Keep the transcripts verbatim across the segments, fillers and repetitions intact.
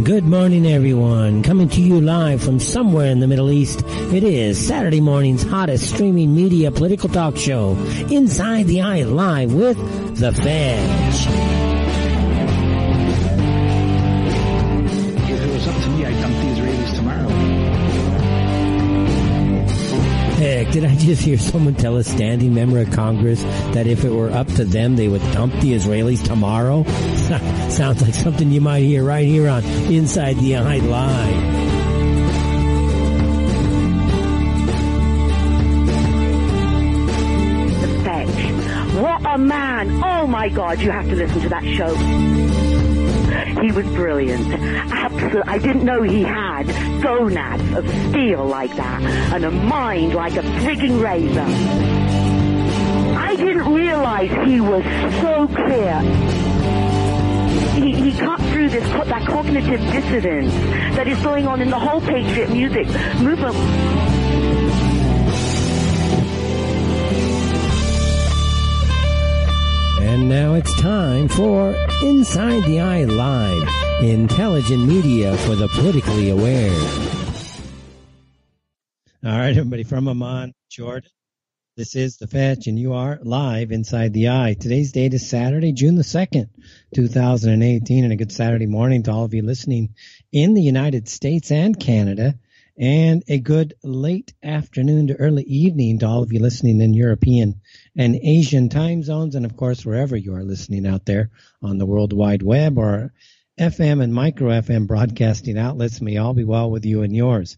Good morning, everyone. Coming to you live from somewhere in the Middle East, it is Saturday morning's hottest streaming media political talk show, Inside the Eye Live with The Fetch. If it was up to me, I'd dump the Israelis tomorrow. Heck, did I just hear someone tell a standing member of Congress that if it were up to them, they would dump the Israelis tomorrow? Sounds like something you might hear right here on Inside the Eye Live. The Fetch. What a man. Oh my God, you have to listen to that show. He was brilliant. Absolutely. I didn't know he had gonads of steel like that and a mind like a frigging razor. I didn't realize he was so clear. He, he cut through this, that cognitive dissonance that is going on in the whole Patriot music movement. And now it's time for Inside the Eye Live, intelligent media for the politically aware. All right, everybody, from Amman, Jordan, this is The Fetch, and you are live Inside the Eye. Today's date is Saturday, June the second, two thousand eighteen, and a good Saturday morning to all of you listening in the United States and Canada, and a good late afternoon to early evening to all of you listening in European and Asian time zones, and of course wherever you are listening out there on the World Wide Web or F M and micro F M broadcasting outlets. May all be well with you and yours.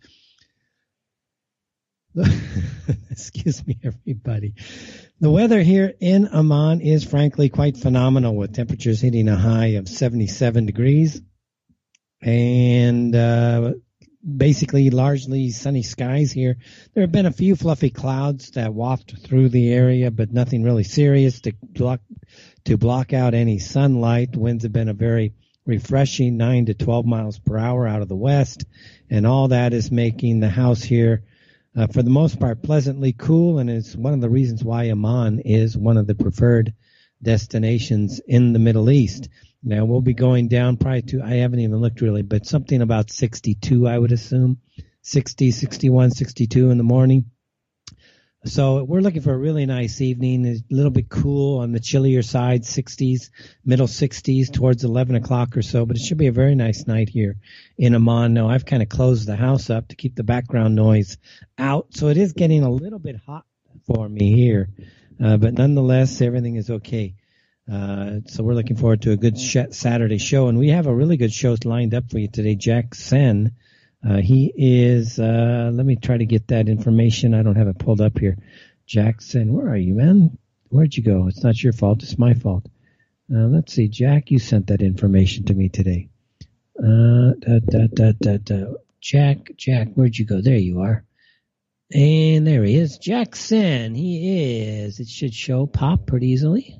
Excuse me, everybody. The weather here in Amman is frankly quite phenomenal, with temperatures hitting a high of seventy-seven degrees and uh basically largely sunny skies here. There have been a few fluffy clouds that waft through the area, but nothing really serious to block to block out any sunlight. Winds have been a very refreshing nine to twelve miles per hour out of the west, and all that is making the house here uh, for the most part pleasantly cool, and it's one of the reasons why Amman is one of the preferred destinations in the Middle East. Now, we'll be going down probably to, I haven't even looked really, but something about sixty-two, I would assume, sixty, sixty-one, sixty-two in the morning. So we're looking for a really nice evening, a little bit cool on the chillier side, sixties, middle sixties towards eleven o'clock or so, but it should be a very nice night here in Amman. Now, I've kind of closed the house up to keep the background noise out, so it is getting a little bit hot for me here, uh, but nonetheless, everything is okay. Uh, so we're looking forward to a good sh- Saturday show, and we have a really good show lined up for you today. Jack Sen, uh, he is, uh, let me try to get that information. I don't have it pulled up here. Jack Sen, where are you, man? Where'd you go? It's not your fault. It's my fault. Uh, let's see. Jack, you sent that information to me today. Uh, da, da, da, da, da. Jack, Jack, where'd you go? There you are. And there he is. Jack Sen, he is. It should show pop pretty easily.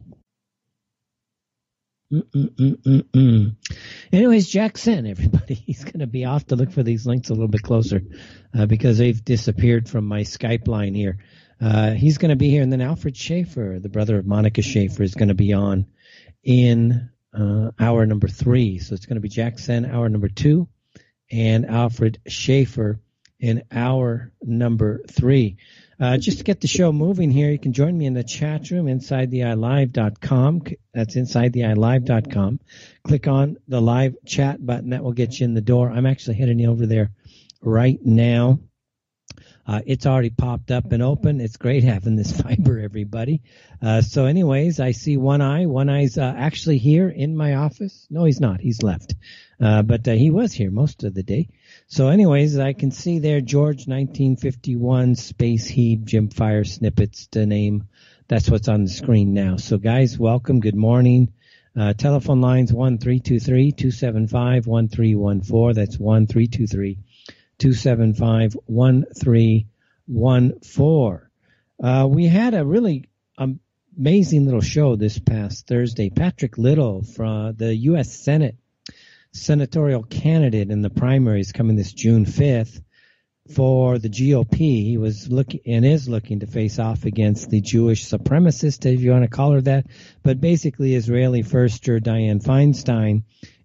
Mm-mm-mm-mm-mm. Anyways, Jack Sen, everybody. He's going to be off to look for these links a little bit closer uh, because they've disappeared from my Skype line here. Uh, he's going to be here, and then Alfred Schaefer, the brother of Monica Schaefer, is going to be on in uh, hour number three. So it's going to be Jack Sen, hour number two, and Alfred Schaefer in hour number three. Uh, just to get the show moving here, you can join me in the chat room, inside the eye live dot com. That's inside the eye live dot com. Click on the live chat button. That will get you in the door. I'm actually heading over there right now. Uh, it's already popped up and open. It's great having this fiber, everybody. Uh, so anyways, I see One Eye. One Eye's uh, actually here in my office. No, he's not. He's left. Uh, but uh, he was here most of the day. So anyways, I can see there George nineteen fifty-one Space Heat Jim Fire snippets to name. That's what's on the screen now. So guys, welcome. Good morning. Uh, telephone lines one three two three, two seven five, one three one four. That's one three two three, two seven five, one three one four. Uh, we had a really amazing little show this past Thursday. Patrick Little from the U S Senate senatorial candidate in the primaries coming this June fifth for the G O P. He was looking and is looking to face off against the Jewish supremacist, if you want to call her that, but basically Israeli firster Dianne Feinstein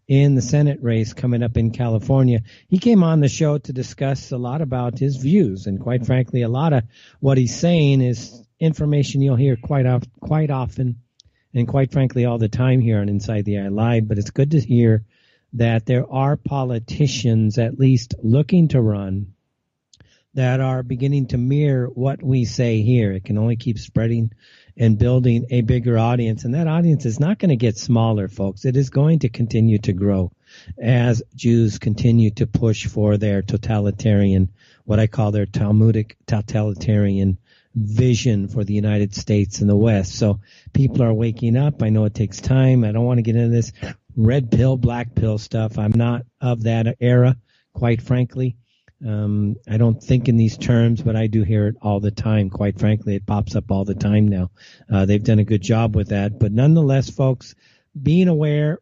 in the Senate race coming up in California. He came on the show to discuss a lot about his views, and quite frankly, a lot of what he's saying is information you'll hear quite off, quite often, and quite frankly, all the time here on Inside the Eye Live. But it's good to hear that there are politicians at least looking to run that are beginning to mirror what we say here. It can only keep spreading and building a bigger audience. And that audience is not going to get smaller, folks. It is going to continue to grow as Jews continue to push for their totalitarian, what I call their Talmudic totalitarian vision for the United States and the West. So people are waking up. I know it takes time. I don't want to get into this red pill, black pill stuff. I'm not of that era, quite frankly. Um, I don't think in these terms, but I do hear it all the time. Quite frankly, it pops up all the time now. Uh, they've done a good job with that. But nonetheless, folks, being aware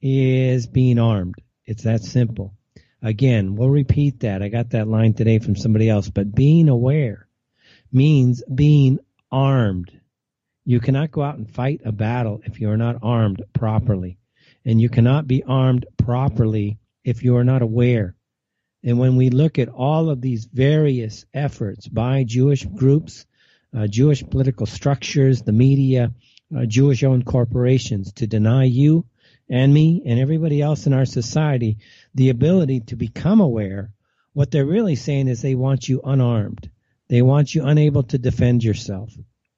is being armed. It's that simple. Again, we'll repeat that. I got that line today from somebody else. But being aware means being armed. You cannot go out and fight a battle if you are not armed properly. And you cannot be armed properly if you are not aware. And when we look at all of these various efforts by Jewish groups, uh, Jewish political structures, the media, uh, Jewish-owned corporations to deny you and me and everybody else in our society the ability to become aware, what they're really saying is they want you unarmed. They want you unable to defend yourself.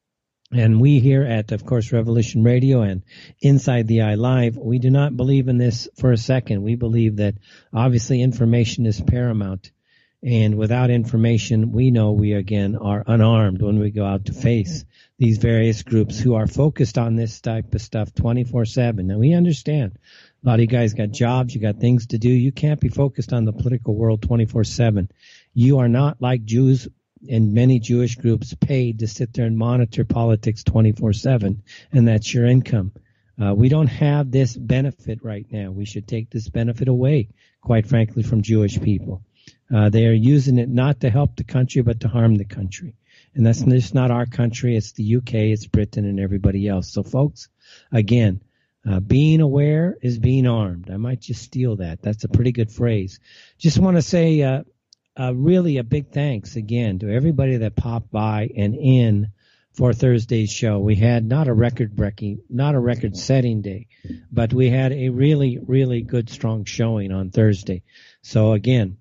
And we here at, of course, Revolution Radio and Inside the Eye Live, we do not believe in this for a second. We believe that obviously information is paramount. And without information, we know we again are unarmed when we go out to face these various groups who are focused on this type of stuff twenty-four seven. Now we understand a lot of you guys got jobs, you got things to do. You can't be focused on the political world twenty-four seven. You are not like Jews and many Jewish groups paid to sit there and monitor politics twenty-four seven, and that's your income. Uh, we don't have this benefit right now. We should take this benefit away, quite frankly, from Jewish people. Uh, they are using it not to help the country, but to harm the country. And that's just not our country. It's the U K, it's Britain, and everybody else. So, folks, again, uh, being aware is being armed. I might just steal that. That's a pretty good phrase. Just want to say, uh, Uh, really a big thanks again to everybody that popped by and in for Thursday's show. We had not a record-breaking, not a record-setting day, but we had a really, really good, strong showing on Thursday. So again,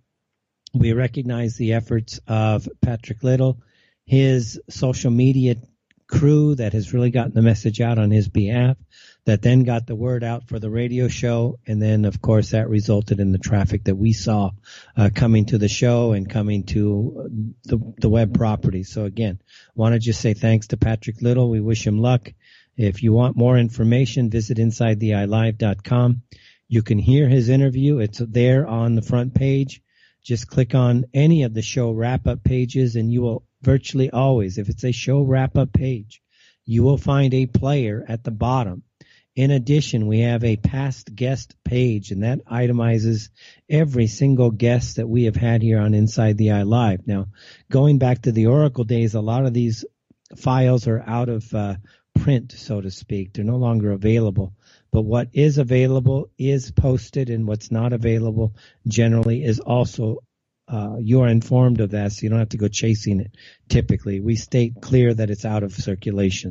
we recognize the efforts of Patrick Little, his social media crew that has really gotten the message out on his behalf, that then got the word out for the radio show, and then, of course, that resulted in the traffic that we saw uh, coming to the show and coming to the, the web property. So, again, want to just say thanks to Patrick Little. We wish him luck. If you want more information, visit inside the eye live dot com. You can hear his interview. It's there on the front page. Just click on any of the show wrap-up pages, and you will virtually always, if it's a show wrap-up page, you will find a player at the bottom. In addition, we have a past guest page, and that itemizes every single guest that we have had here on Inside the Eye Live. Now, going back to the Oracle days, a lot of these files are out of uh, print, so to speak. They're no longer available. But what is available is posted, and what's not available generally is also uh, you are informed of that, so you don't have to go chasing it. Typically, we state clear that it's out of circulation.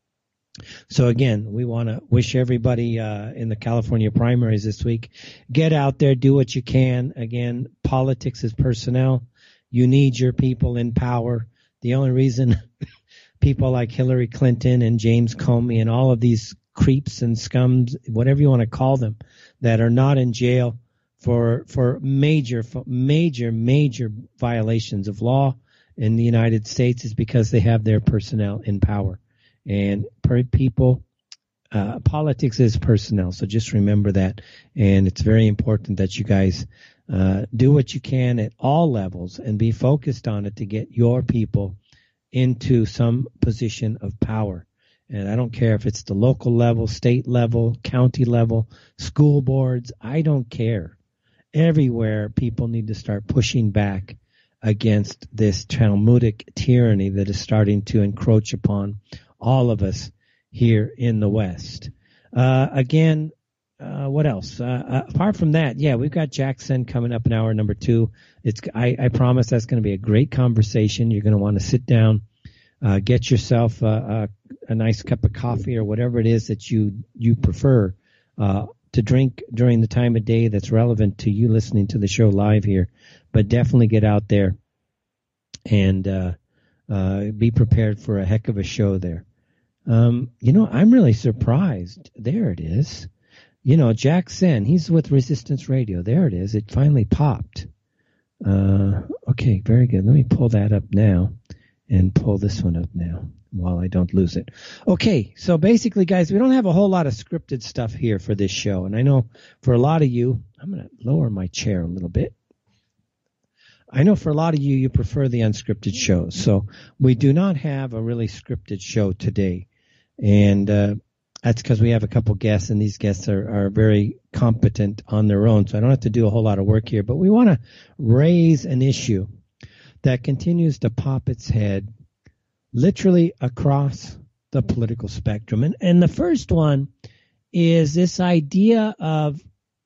So again, we want to wish everybody uh, in the California primaries this week, get out there, do what you can. Again, politics is personnel. You need your people in power. The only reason people like Hillary Clinton and James Comey and all of these creeps and scums, whatever you want to call them, that are not in jail for for major, major, major violations of law in the United States is because they have their personnel in power. And per people, uh, politics is personnel. So just remember that. And it's very important that you guys uh, do what you can at all levels and be focused on it to get your people into some position of power. And I don't care if it's the local level, state level, county level, school boards. I don't care. Everywhere people need to start pushing back against this Talmudic tyranny that is starting to encroach upon all of us here in the West. Uh, again, uh, what else? Uh, uh, apart from that, yeah, we've got Jackson coming up in hour number two. It's I, I promise that's going to be a great conversation. You're going to want to sit down, uh, get yourself a, a, a nice cup of coffee or whatever it is that you you prefer uh, to drink during the time of day that's relevant to you listening to the show live here. But definitely get out there and uh, uh, be prepared for a heck of a show there. Um, you know, I'm really surprised. There it is. You know, Jack Sen, he's with Resistance Radio. There it is. It finally popped. Uh, okay, very good. Let me pull that up now and pull this one up now while I don't lose it. Okay, so basically, guys, we don't have a whole lot of scripted stuff here for this show. And I know for a lot of you, I'm going to lower my chair a little bit. I know for a lot of you, you prefer the unscripted shows. So we do not have a really scripted show today. And uh, that's because we have a couple guests, and these guests are, are very competent on their own. So I don't have to do a whole lot of work here. But we want to raise an issue that continues to pop its head literally across the political spectrum. And, and the first one is this idea of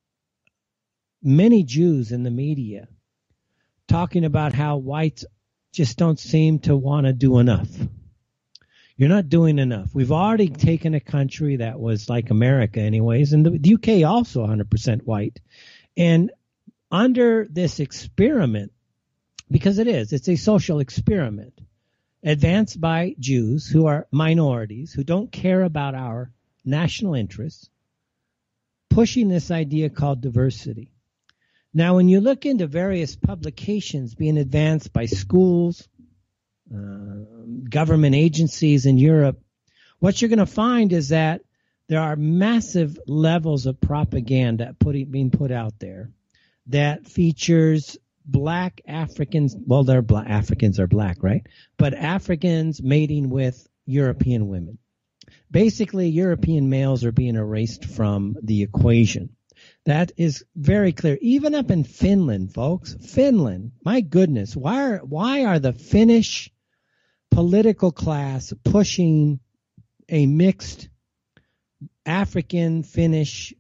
many Jews in the media talking about how whites just don't seem to want to do enough. You're not doing enough. We've already taken a country that was like America anyways, and the, the U K also one hundred percent white. And under this experiment, because it is, it's a social experiment advanced by Jews who are minorities, who don't care about our national interests, pushing this idea called diversity. Now, when you look into various publications being advanced by schools, uh, government agencies in Europe, what you're going to find is that there are massive levels of propaganda put, being put out there that features black Africans. Well, they're black, Africans are black, right? But Africans mating with European women. Basically, European males are being erased from the equation. That is very clear. Even up in Finland, folks, Finland, my goodness, why are, why are the Finnish political class pushing a mixed African Finnish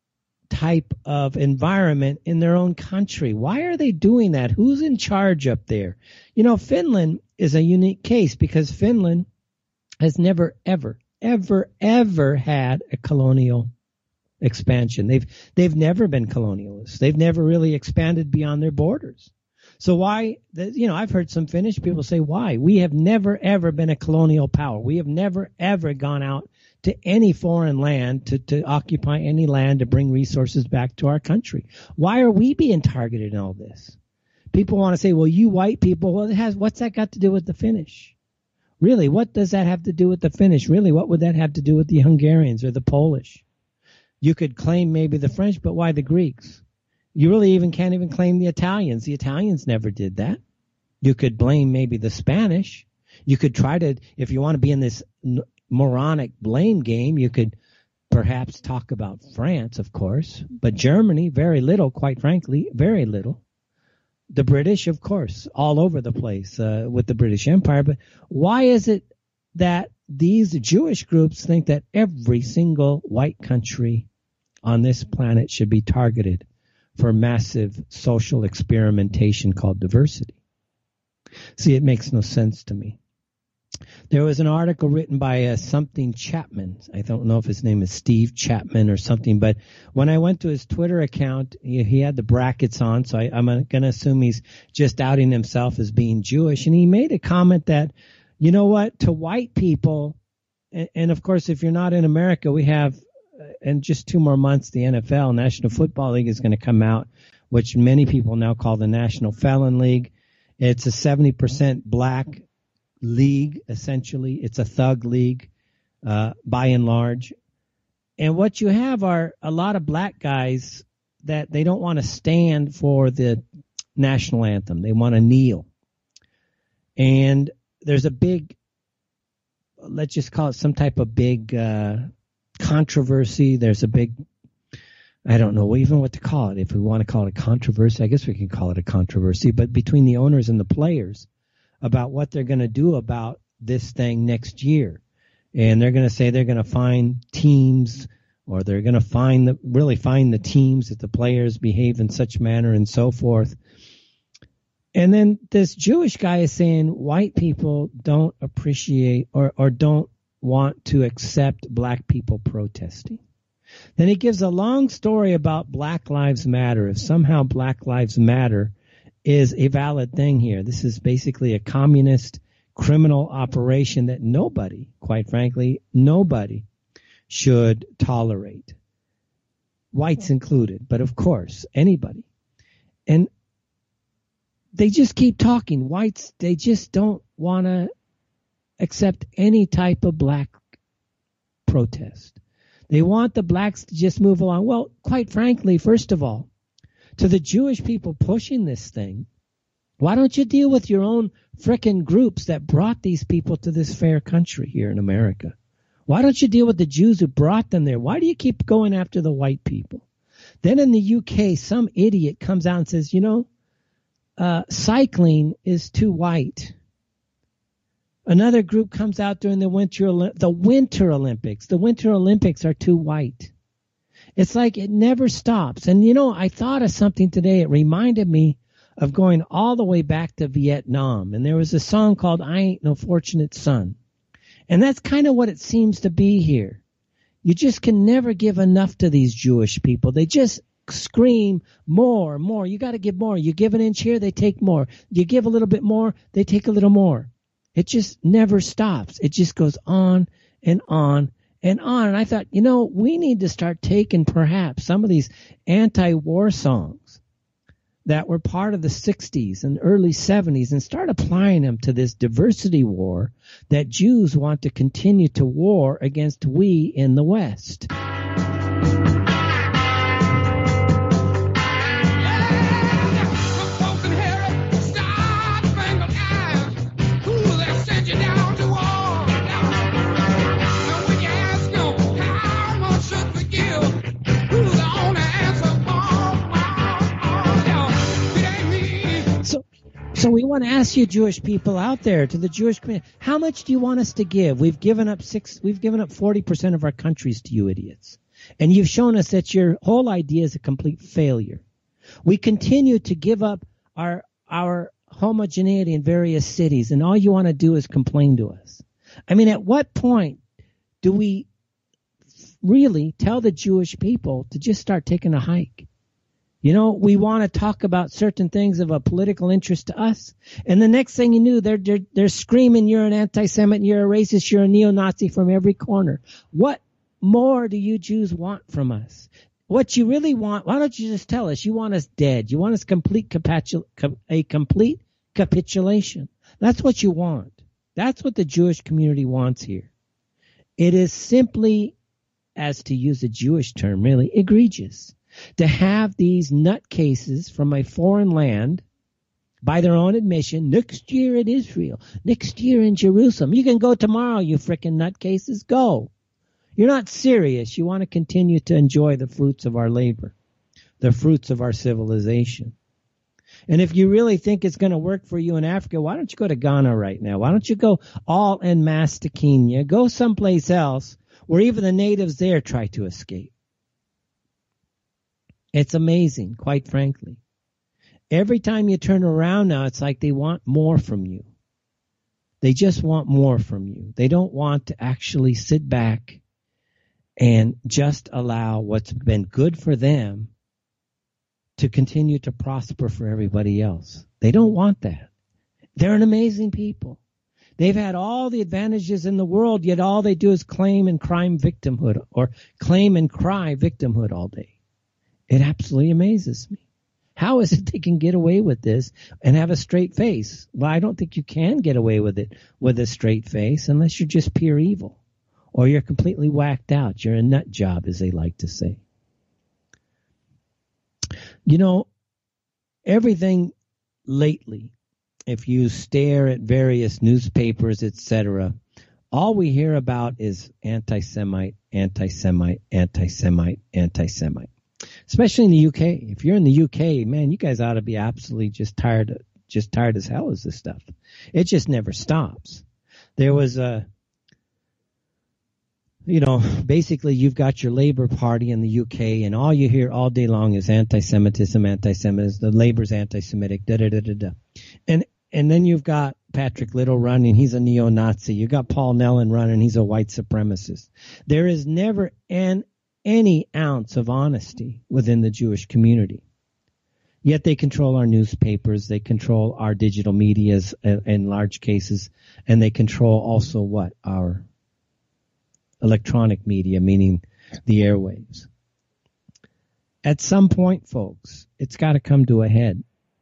type of environment in their own country? Why are they doing that? Who's in charge up there? You know, Finland is a unique case because Finland has never, ever, ever, ever had a colonial expansion. They've they've never been colonialists. They've never really expanded beyond their borders. So why, you know, I've heard some Finnish people say, why? We have never, ever been a colonial power. We have never, ever gone out to any foreign land to, to occupy any land to bring resources back to our country. Why are we being targeted in all this? People want to say, well, you white people, well, it has, what's that got to do with the Finnish? Really, what does that have to do with the Finnish? Really, what would that have to do with the Hungarians or the Polish? You could claim maybe the French, but why the Greeks? You really even can't even claim the Italians. The Italians never did that. You could blame maybe the Spanish. You could try to, if you want to be in this moronic blame game, you could perhaps talk about France, of course, but Germany, very little, quite frankly, very little. The British, of course, all over the place uh, with the British Empire. But why is it that these Jewish groups think that every single white country on this planet should be targeted for massive social experimentation called diversity? See, it makes no sense to me. There was an article written by uh, something Chapman. I don't know if his name is Steve Chapman or something, but when I went to his Twitter account, he, he had the brackets on, so I, I'm going to assume he's just outing himself as being Jewish. And he made a comment that, you know what, to white people, and, and of course, if you're not in America, we have, in just two more months, the N F L, National Football League, is going to come out, which many people now call the National Felon League. It's a seventy percent black league, essentially. It's a thug league, uh, by and large. And what you have are a lot of black guys that they don't want to stand for the national anthem. They want to kneel. And there's a big, let's just call it some type of big uh, controversy. There's a big, I don't know even what to call it. If we want to call it a controversy, I guess we can call it a controversy, but between the owners and the players about what they're going to do about this thing next year. And they're going to say they're going to find teams or they're going to find the, really find the teams that the players behave in such manner and so forth. And then this Jewish guy is saying white people don't appreciate or, or don't want to accept black people protesting. Then he gives a long story about Black Lives Matter. If somehow Black Lives Matter is a valid thing here, this is basically a communist criminal operation that nobody, quite frankly, nobody should tolerate, whites included, but of course, anybody. And they just keep talking. Whites, they just don't want to accept any type of black protest. They want the blacks to just move along. Well, quite frankly, first of all, to the Jewish people pushing this thing, why don't you deal with your own frickin' groups that brought these people to this fair country here in America? Why don't you deal with the Jews who brought them there? Why do you keep going after the white people? Then in the U K, some idiot comes out and says, you know, uh, cycling is too white. Another group comes out during the winter, the winter Olympics. The winter Olympics are too white. It's like it never stops. And, you know, I thought of something today. It reminded me of going all the way back to Vietnam. And there was a song called I Ain't No Fortunate Son. And that's kind of what it seems to be here. You just can never give enough to these Jewish people. They just scream more, more. You got to give more. You give an inch here, they take more. You give a little bit more, they take a little more. It just never stops. It just goes on and on and on. And I thought, you know, we need to start taking perhaps some of these anti-war songs that were part of the sixties and early seventies and start applying them to this diversity war that Jews want to continue to war against we in the West. So we want to ask you, Jewish people out there, to the Jewish community, how much do you want us to give? We've given up six, we've given up forty percent of our countries to you idiots. And you've shown us that your whole idea is a complete failure. We continue to give up our, our homogeneity in various cities, and all you want to do is complain to us. I mean, at what point do we really tell the Jewish people to just start taking a hike? You know, we want to talk about certain things of a political interest to us. And the next thing you knew, they're, they're, they're screaming, you're an anti-Semite, you're a racist, you're a neo-Nazi from every corner. What more do you Jews want from us? What you really want, why don't you just tell us? You want us dead. You want us complete capitul- a complete capitulation. That's what you want. That's what the Jewish community wants here. It is simply, as to use a Jewish term, really egregious to have these nutcases from a foreign land, by their own admission, next year in Israel, next year in Jerusalem. You can go tomorrow, you frickin' nutcases. Go. You're not serious. You want to continue to enjoy the fruits of our labor, the fruits of our civilization. And if you really think it's going to work for you in Africa, why don't you go to Ghana right now? Why don't you go all en masse to Kenya? Go someplace else where even the natives there try to escape. It's amazing, quite frankly. Every time you turn around now, it's like they want more from you. They just want more from you. They don't want to actually sit back and just allow what's been good for them to continue to prosper for everybody else. They don't want that. They're an amazing people. They've had all the advantages in the world, yet all they do is claim and crime victimhood, or claim and cry victimhood all day. It absolutely amazes me. How is it they can get away with this and have a straight face? Well, I don't think you can get away with it with a straight face unless you're just pure evil or you're completely whacked out. You're a nut job, as they like to say. You know, everything lately, if you stare at various newspapers, et cetera, all we hear about is anti-Semite, anti-Semite, anti-Semite, anti-Semite. Especially in the U K. If you're in the U K, man, you guys ought to be absolutely just tired, just tired as hell of this stuff. It just never stops. There was a, you know, basically you've got your Labour Party in the U K, and all you hear all day long is anti-Semitism, anti-Semitism, the Labour's anti-Semitic, da da da da da. And and then you've got Patrick Little running, he's a neo-Nazi. You've got Paul Nellon running, he's a white supremacist. There is never an any ounce of honesty within the Jewish community. Yet they control our newspapers, they control our digital medias in, in large cases, and they control also what? Our electronic media, meaning the airwaves. At some point, folks, it's got to come to a head.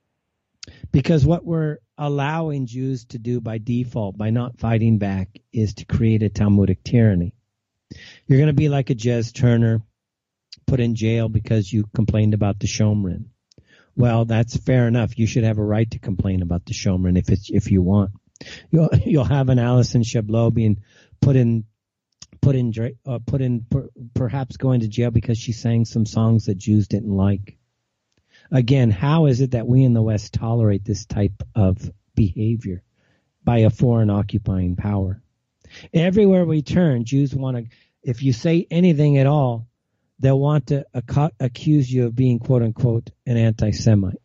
Because what we're allowing Jews to do by default, by not fighting back, is to create a Talmudic tyranny. You're going to be like a Jez Turner, put in jail because you complained about the Shomron. Well, that's fair enough. You should have a right to complain about the Shomron if it's if you want. You'll you'll have an Alison Shablo being put in put in uh, put in per, perhaps going to jail because she sang some songs that Jews didn't like. Again, how is it that we in the West tolerate this type of behavior by a foreign occupying power? Everywhere we turn, Jews want to, if you say anything at all, they'll want to ac- accuse you of being, quote unquote, an anti-Semite.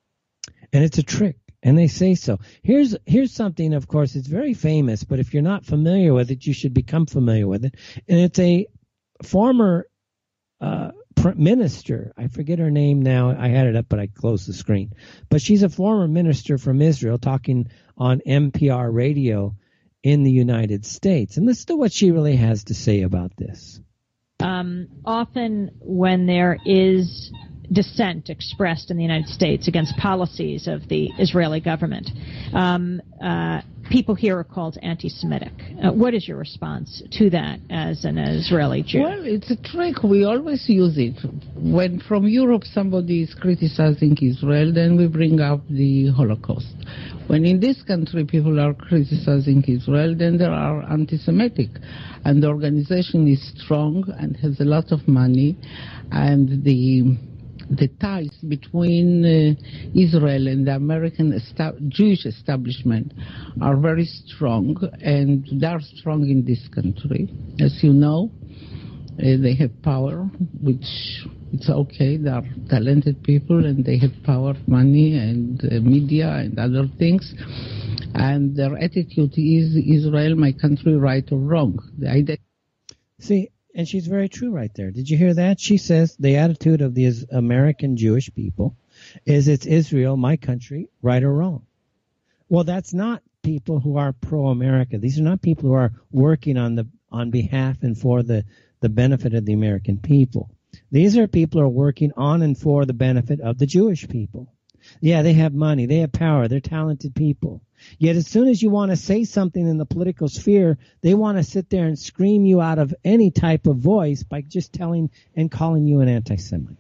And it's a trick. And they say so. Here's here's something, of course, it's very famous, but if you're not familiar with it, you should become familiar with it. And it's a former uh, minister. I forget her name now. I had it up, but I closed the screen. But she's a former minister from Israel talking on N P R radio in the United States. And listen to what she really has to say about this. Um, often when there is dissent expressed in the United States against policies of the Israeli government, um, uh, people here are called anti-Semitic. Uh, what is your response to that as an Israeli Jew? Well, it's a trick. We always use it. When from Europe somebody is criticizing Israel, then we bring up the Holocaust. When in this country people are criticizing Israel, then they are anti-Semitic. And the organization is strong and has a lot of money, and the the ties between uh, Israel and the American esta- Jewish establishment are very strong, and they are strong in this country. As you know, uh, they have power, which it's okay. They are talented people, and they have power, money, and uh, media, and other things. And their attitude is Israel, my country, right or wrong. The idea. See, and she's very true right there. Did you hear that? She says the attitude of the American Jewish people is it's Israel, my country, right or wrong. Well, that's not people who are pro-America. These are not people who are working on the on behalf and for the, the benefit of the American people. These are people who are working on and for the benefit of the Jewish people. Yeah, they have money, they have power, they're talented people. Yet as soon as you want to say something in the political sphere, they want to sit there and scream you out of any type of voice by just telling and calling you an anti-Semite.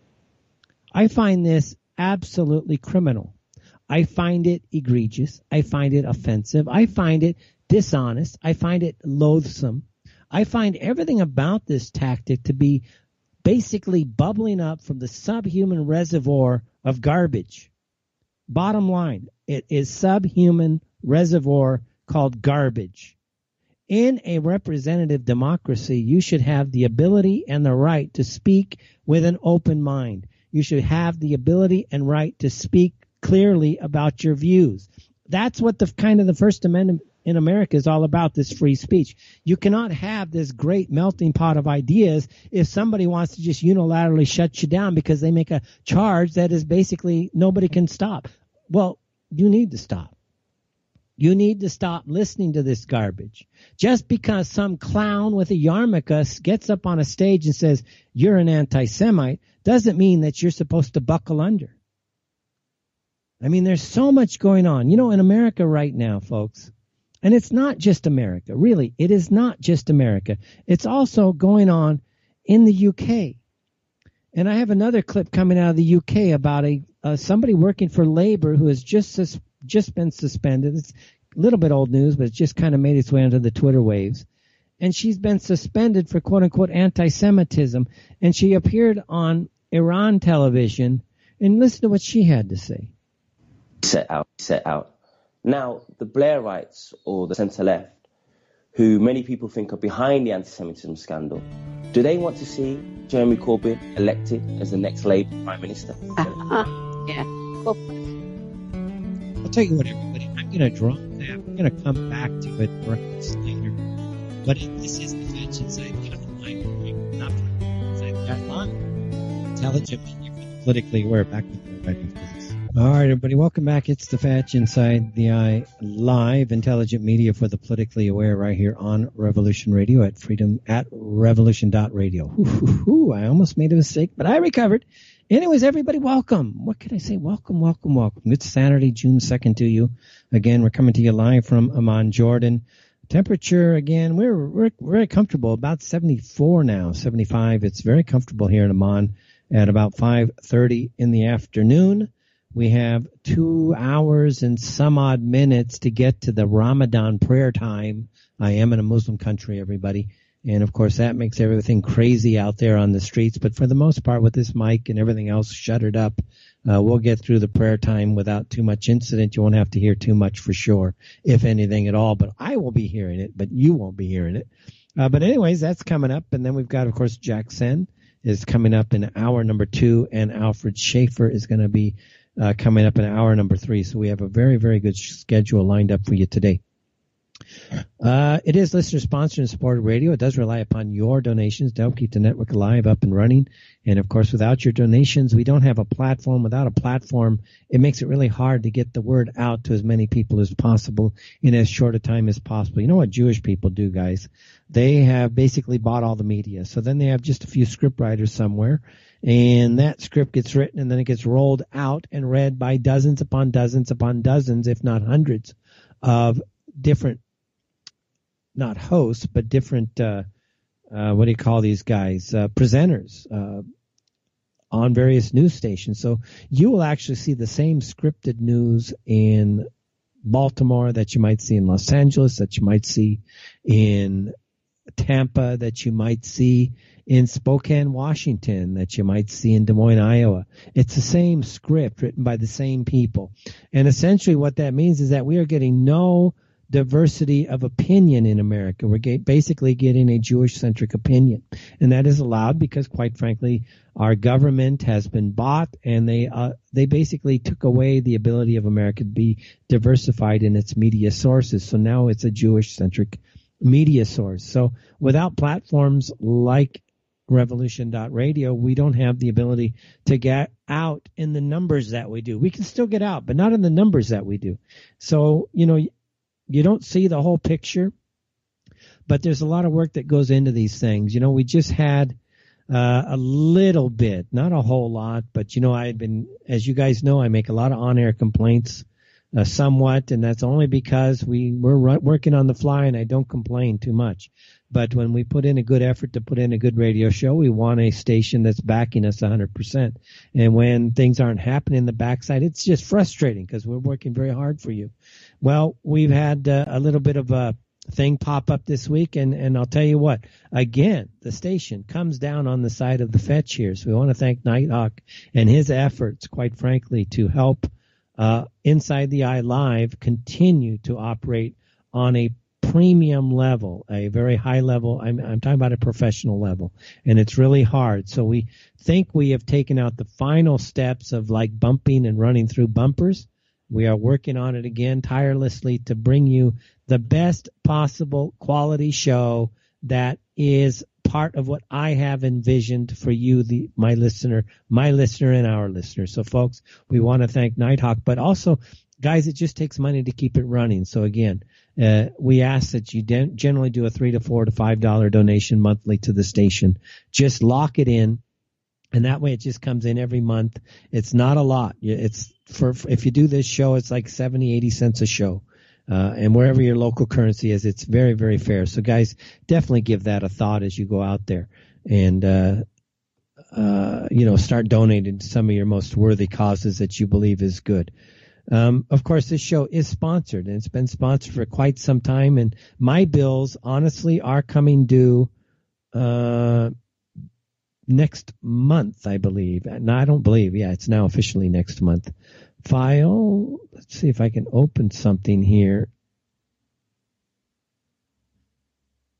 I find this absolutely criminal. I find it egregious. I find it offensive. I find it dishonest. I find it loathsome. I find everything about this tactic to be basically bubbling up from the subhuman reservoir of garbage. Bottom line, it is subhuman reservoir called garbage. In a representative democracy, you should have the ability and the right to speak with an open mind. You should have the ability and right to speak clearly about your views. That's what the kind of the First Amendment in America is all about, this free speech. You cannot have this great melting pot of ideas if somebody wants to just unilaterally shut you down because they make a charge that is basically nobody can stop. Well, you need to stop. You need to stop listening to this garbage. Just because some clown with a yarmulke gets up on a stage and says, you're an anti-Semite, doesn't mean that you're supposed to buckle under. I mean, there's so much going on. You know, in America right now, folks, and it's not just America. Really, it is not just America. It's also going on in the U K. And I have another clip coming out of the U K about a uh, somebody working for Labour who has just sus- just been suspended. It's a little bit old news, but it's just kind of made its way onto the Twitter waves. And she's been suspended for quote-unquote anti-Semitism. And she appeared on Iran television. And listen to what she had to say. Set out, set out. Now, the Blairites or the centre-left, who many people think are behind the anti-Semitism scandal, do they want to see Jeremy Corbyn elected as the next Labour Prime Minister? Uh-huh. Yeah. Well, I'll tell you what, everybody, I'm going to drop that. We're going to come back to it perhaps later. But it, this is the Fetch Inside the Line, not Inside the Line. Intelligent media for the politically aware. Back to the right of business. All right, everybody, welcome back. It's the Fetch Inside the Eye live, intelligent media for the politically aware, right here on Revolution Radio at freedom at revolution dot radio. Ooh, ooh, ooh, I almost made a mistake, but I recovered. Anyways, everybody, welcome. What can I say? Welcome, welcome, welcome. It's Saturday, June second to you. Again, we're coming to you live from Amman, Jordan. Temperature, again, we're, we're very comfortable, about seventy-four now, seventy-five. It's very comfortable here in Amman at about five thirty in the afternoon. We have two hours and some odd minutes to get to the Ramadan prayer time. I am in a Muslim country, everybody. And, of course, that makes everything crazy out there on the streets. But for the most part, with this mic and everything else shuttered up, uh, we'll get through the prayer time without too much incident. You won't have to hear too much for sure, if anything at all. But I will be hearing it, but you won't be hearing it. Uh, but anyways, that's coming up. And then we've got, of course, Jackson is coming up in hour number two, and Alfred Schaefer is going to be uh, coming up in hour number three. So we have a very, very good schedule lined up for you today. Uh, it is listener sponsored and supported radio. It does rely upon your donations to help keep the network alive, up and running. And of course, without your donations, we don't have a platform. Without a platform, it makes it really hard to get the word out to as many people as possible in as short a time as possible. You know what Jewish people do, guys? They have basically bought all the media. So then they have just a few script writers somewhere, and that script gets written and then it gets rolled out and read by dozens upon dozens upon dozens, if not hundreds of different not hosts, but different, uh, uh, what do you call these guys? Uh, presenters, uh, on various news stations. So you will actually see the same scripted news in Baltimore that you might see in Los Angeles, that you might see in Tampa, that you might see in Spokane, Washington, that you might see in Des Moines, Iowa. It's the same script written by the same people. And essentially what that means is that we are getting no diversity of opinion in America. We're get, basically getting a Jewish-centric opinion. And that is allowed because, quite frankly, our government has been bought, and they uh, they basically took away the ability of America to be diversified in its media sources. So now it's a Jewish-centric media source. So without platforms like revolution dot radio, we don't have the ability to get out in the numbers that we do. We can still get out, but not in the numbers that we do. So, you know, you don't see the whole picture, but there's a lot of work that goes into these things. You know, we just had uh, a little bit, not a whole lot, but, you know, I had been, as you guys know, I make a lot of on-air complaints uh, somewhat, and that's only because we, we're working on the fly and I don't complain too much. But when we put in a good effort to put in a good radio show, we want a station that's backing us one hundred percent. And when things aren't happening in the backside, it's just frustrating because we're working very hard for you. Well, we've had uh, a little bit of a thing pop up this week, and, and I'll tell you what, again, the station comes down on the side of the Fetch here. So we want to thank Nighthawk and his efforts, quite frankly, to help uh, Inside the Eye Live continue to operate on a premium level, a very high level. I'm, I'm talking about a professional level, and it's really hard. So we think we have taken out the final steps of like bumping and running through bumpers. We are working on it again tirelessly to bring you the best possible quality show that is part of what I have envisioned for you, the my listener, my listener and our listener. So, folks, we want to thank Nighthawk, but also, guys, it just takes money to keep it running. So, again, uh, we ask that you de- generally do a three to four to five dollar donation monthly to the station. Just lock it in, and that way it just comes in every month. It's not a lot. It's for if you do this show, it's like seventy, eighty cents a show. Uh, and wherever your local currency is, it's very, very fair. So, guys, definitely give that a thought as you go out there and, uh, uh, you know, start donating to some of your most worthy causes that you believe is good. Um, of course, this show is sponsored, and it's been sponsored for quite some time. And my bills, honestly, are coming due uh, next month, I believe. No, I don't believe. Yeah, it's now officially next month. File. Let's see if I can open something here.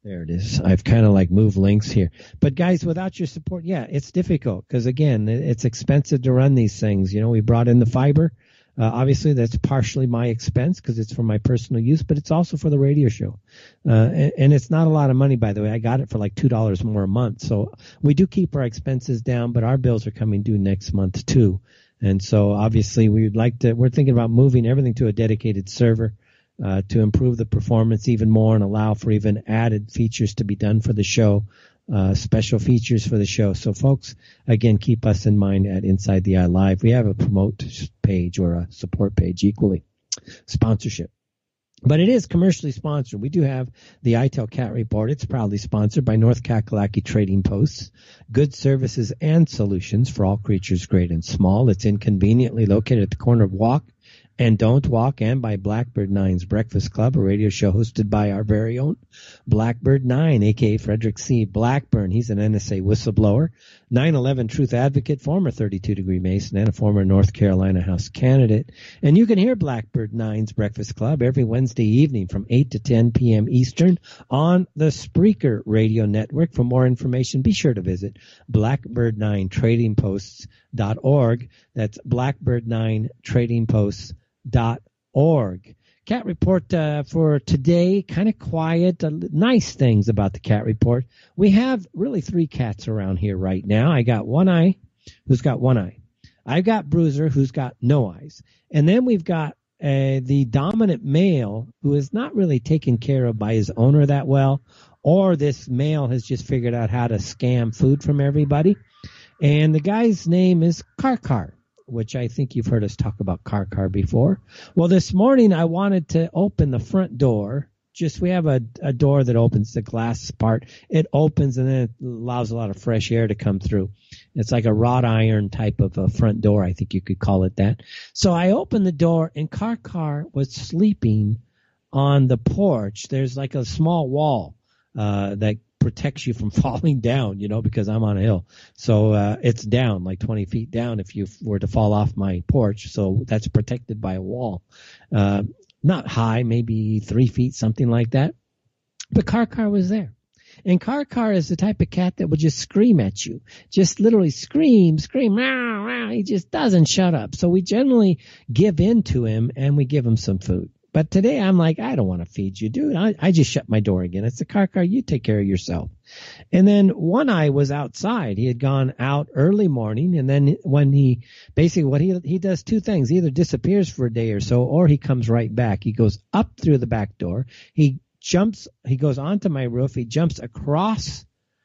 There it is. I've kind of like moved links here. But guys, without your support, yeah, it's difficult because, again, it's expensive to run these things. You know, we brought in the fiber. Uh, obviously, that's partially my expense because it's for my personal use, but it's also for the radio show. Uh, and, and it's not a lot of money, by the way. I got it for like two dollars more a month. So we do keep our expenses down, but our bills are coming due next month too. And so obviously we would like to, we're thinking about moving everything to a dedicated server. Uh, to improve the performance even more and allow for even added features to be done for the show, uh, special features for the show. So, folks, again, keep us in mind at Inside the Eye Live. We have a promote page or a support page equally, sponsorship. But it is commercially sponsored. We do have the iTel Cat Report. It's proudly sponsored by North Kakalaki Trading Posts. Good services and solutions for all creatures great and small. It's inconveniently located at the corner of Walk and Don't Walk, and by Blackbird Nine's Breakfast Club, a radio show hosted by our very own Blackbird Nine, a k a. Frederick C. Blackburn. He's an N S A whistleblower, nine eleven Truth Advocate, former thirty-two degree Mason, and a former North Carolina House candidate. And you can hear Blackbird Nine's Breakfast Club every Wednesday evening from eight to ten p.m. Eastern on the Spreaker Radio Network. For more information, be sure to visit blackbird nine trading posts dot org. That's blackbird nine trading posts dot org. Cat Report uh, for today, kind of quiet. Uh, nice things about the Cat Report. We have really three cats around here right now. I got One Eye, who's got one eye. I've got Bruiser, who's got no eyes. And then we've got uh, the dominant male, who is not really taken care of by his owner that well, or this male has just figured out how to scam food from everybody. And the guy's name is Karkar, which I think you've heard us talk about Karkar before. Well, this morning I wanted to open the front door. Just we have a, a door that opens, the glass part. It opens and then it allows a lot of fresh air to come through. It's like a wrought iron type of a front door, I think you could call it that. So I opened the door and Karkar was sleeping on the porch. There's like a small wall uh, that protects you from falling down, you know, because I'm on a hill. So uh, it's down, like twenty feet down if you were to fall off my porch. So that's protected by a wall. Uh, not high, maybe three feet, something like that. But Karkar was there. And Karkar is the type of cat that would just scream at you. Just literally scream, scream, meow, meow. He just doesn't shut up. So we generally give in to him and we give him some food. But today I'm like, I don't want to feed you, dude. I, I just shut my door again. It's the Karkar. You take care of yourself. And then One Eye was outside. He had gone out early morning. And then when he basically what he he does two things. He either disappears for a day or so, or he comes right back. He goes up through the back door. He jumps. He goes onto my roof. He jumps across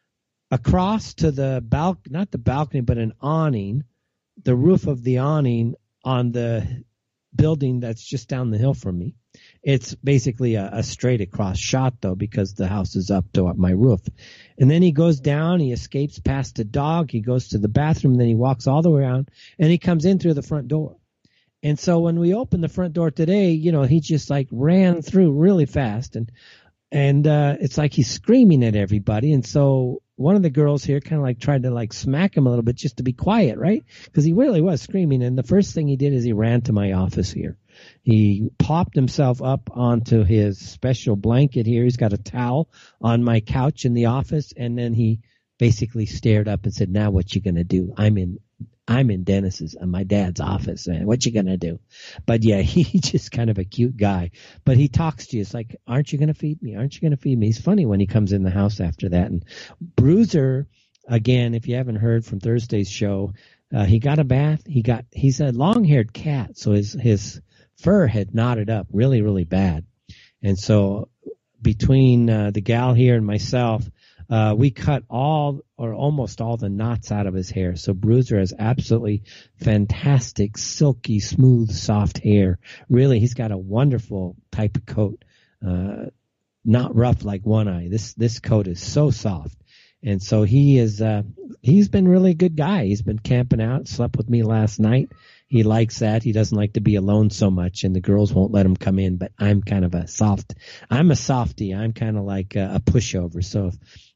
across to the balcony, not the balcony, but an awning, the roof of the awning on the building that's just down the hill from me. It's basically a, a straight across shot, though, because the house is up to my roof. And then he goes down, he escapes past a dog, he goes to the bathroom, then he walks all the way around, and he comes in through the front door. And so when we opened the front door today, you know, he just like ran through really fast, and and uh, it's like he's screaming at everybody. And so one of the girls here kind of like tried to like smack him a little bit just to be quiet, right? Because he really was screaming. And the first thing he did is he ran to my office here. He popped himself up onto his special blanket here. He's got a towel on my couch in the office. And then he basically stared up and said, now what you going to do? I'm in I'm in Dennis's, uh, my dad's office, man. What you going to do? But, yeah, he's just kind of a cute guy. But he talks to you. It's like, aren't you going to feed me? Aren't you going to feed me? He's funny when he comes in the house after that. And Bruiser, again, if you haven't heard from Thursday's show, uh, he got a bath. He got he's a long-haired cat, so his his fur had knotted up really, really bad. And so between uh, the gal here and myself, Uh, we cut all or almost all the knots out of his hair. So Bruiser has absolutely fantastic, silky, smooth, soft hair. Really, he's got a wonderful type of coat. Uh, not rough like One Eye. This, this coat is so soft. And so he is, uh, he's been really a good guy. He's been camping out, slept with me last night. He likes that. He doesn't like to be alone so much, and the girls won't let him come in, but I'm kind of a soft, I'm a softie. I'm kind of like a, a pushover. So if,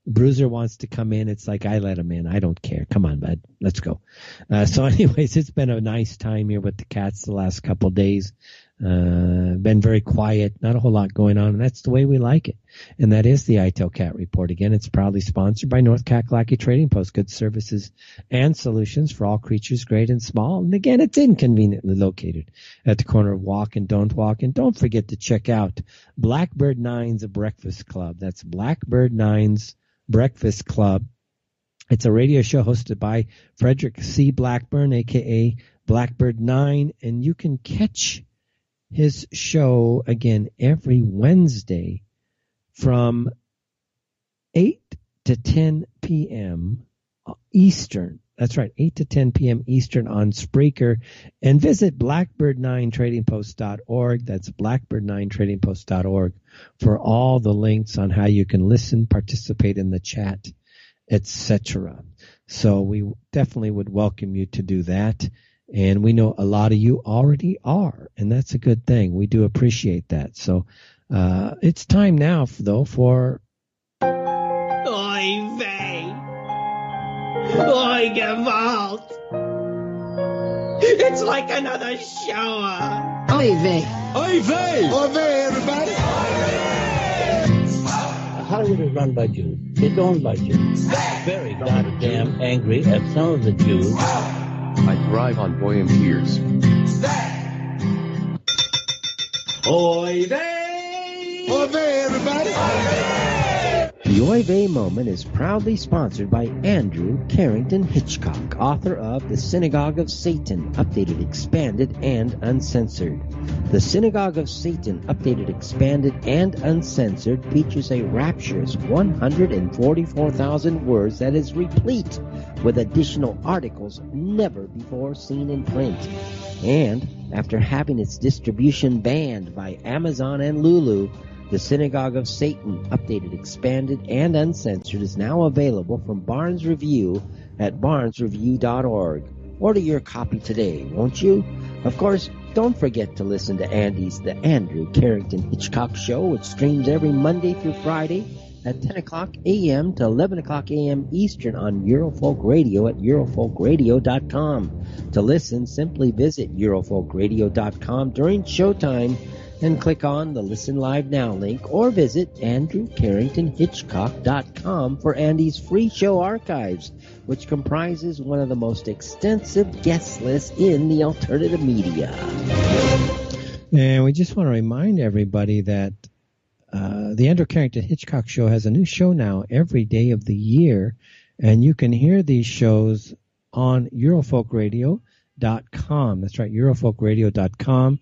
Bruiser wants to come in. It's like, I let him in. I don't care. Come on, bud. Let's go. Uh, so anyways, it's been a nice time here with the cats the last couple of days. Uh, been very quiet, not a whole lot going on, and that's the way we like it. And that is the I T E L Cat Report. Again, it's proudly sponsored by North Kakalaki Trading Post, good services and solutions for all creatures, great and small. And again, it's inconveniently located at the corner of Walk and Don't Walk. And don't forget to check out Blackbird Nine's Breakfast Club. That's Blackbird Nine's Breakfast Club. It's a radio show hosted by Frederick C. Blackburn, a k a. Blackbird Nine, and you can catch his show again every Wednesday from eight to ten p.m. Eastern. That's right, eight to ten p.m. Eastern on Spreaker. And visit blackbird nine trading post dot org. That's blackbird nine trading post dot org for all the links on how you can listen, participate in the chat, et cetera. So we definitely would welcome you to do that. And we know a lot of you already are, and that's a good thing. We do appreciate that. So uh, it's time now, though, for... Oy vey! Oy Gewalt! It's like another shower! Oy vey! Oy vey! Oy vey, everybody! Hollywood is run by Jews. It's owned by Jews. Very goddamn angry at some of the Jews. I thrive on boy and tears. Oy vey! Oy vey, everybody! The Oy Vey Moment is proudly sponsored by Andrew Carrington Hitchcock, author of The Synagogue of Satan, Updated, Expanded, and Uncensored. The Synagogue of Satan, Updated, Expanded, and Uncensored features a rapturous one hundred forty-four thousand words that is replete with additional articles never before seen in print. And after having its distribution banned by Amazon and Lulu, The Synagogue of Satan, Updated, Expanded, and Uncensored is now available from Barnes Review at barnes review dot org. Order your copy today, won't you? Of course, don't forget to listen to Andy's The Andrew Carrington Hitchcock Show, which streams every Monday through Friday at ten o'clock a.m. to eleven o'clock a.m. Eastern on Eurofolk Radio at eurofolk radio dot com. To listen, simply visit eurofolk radio dot com during showtime and click on the Listen Live Now link, or visit andrew carrington hitchcock dot com for Andy's free show archives, which comprises one of the most extensive guest lists in the alternative media. And we just want to remind everybody that uh, the Andrew Carrington Hitchcock Show has a new show now every day of the year, and you can hear these shows on eurofolk radio dot com. That's right, eurofolk radio dot com.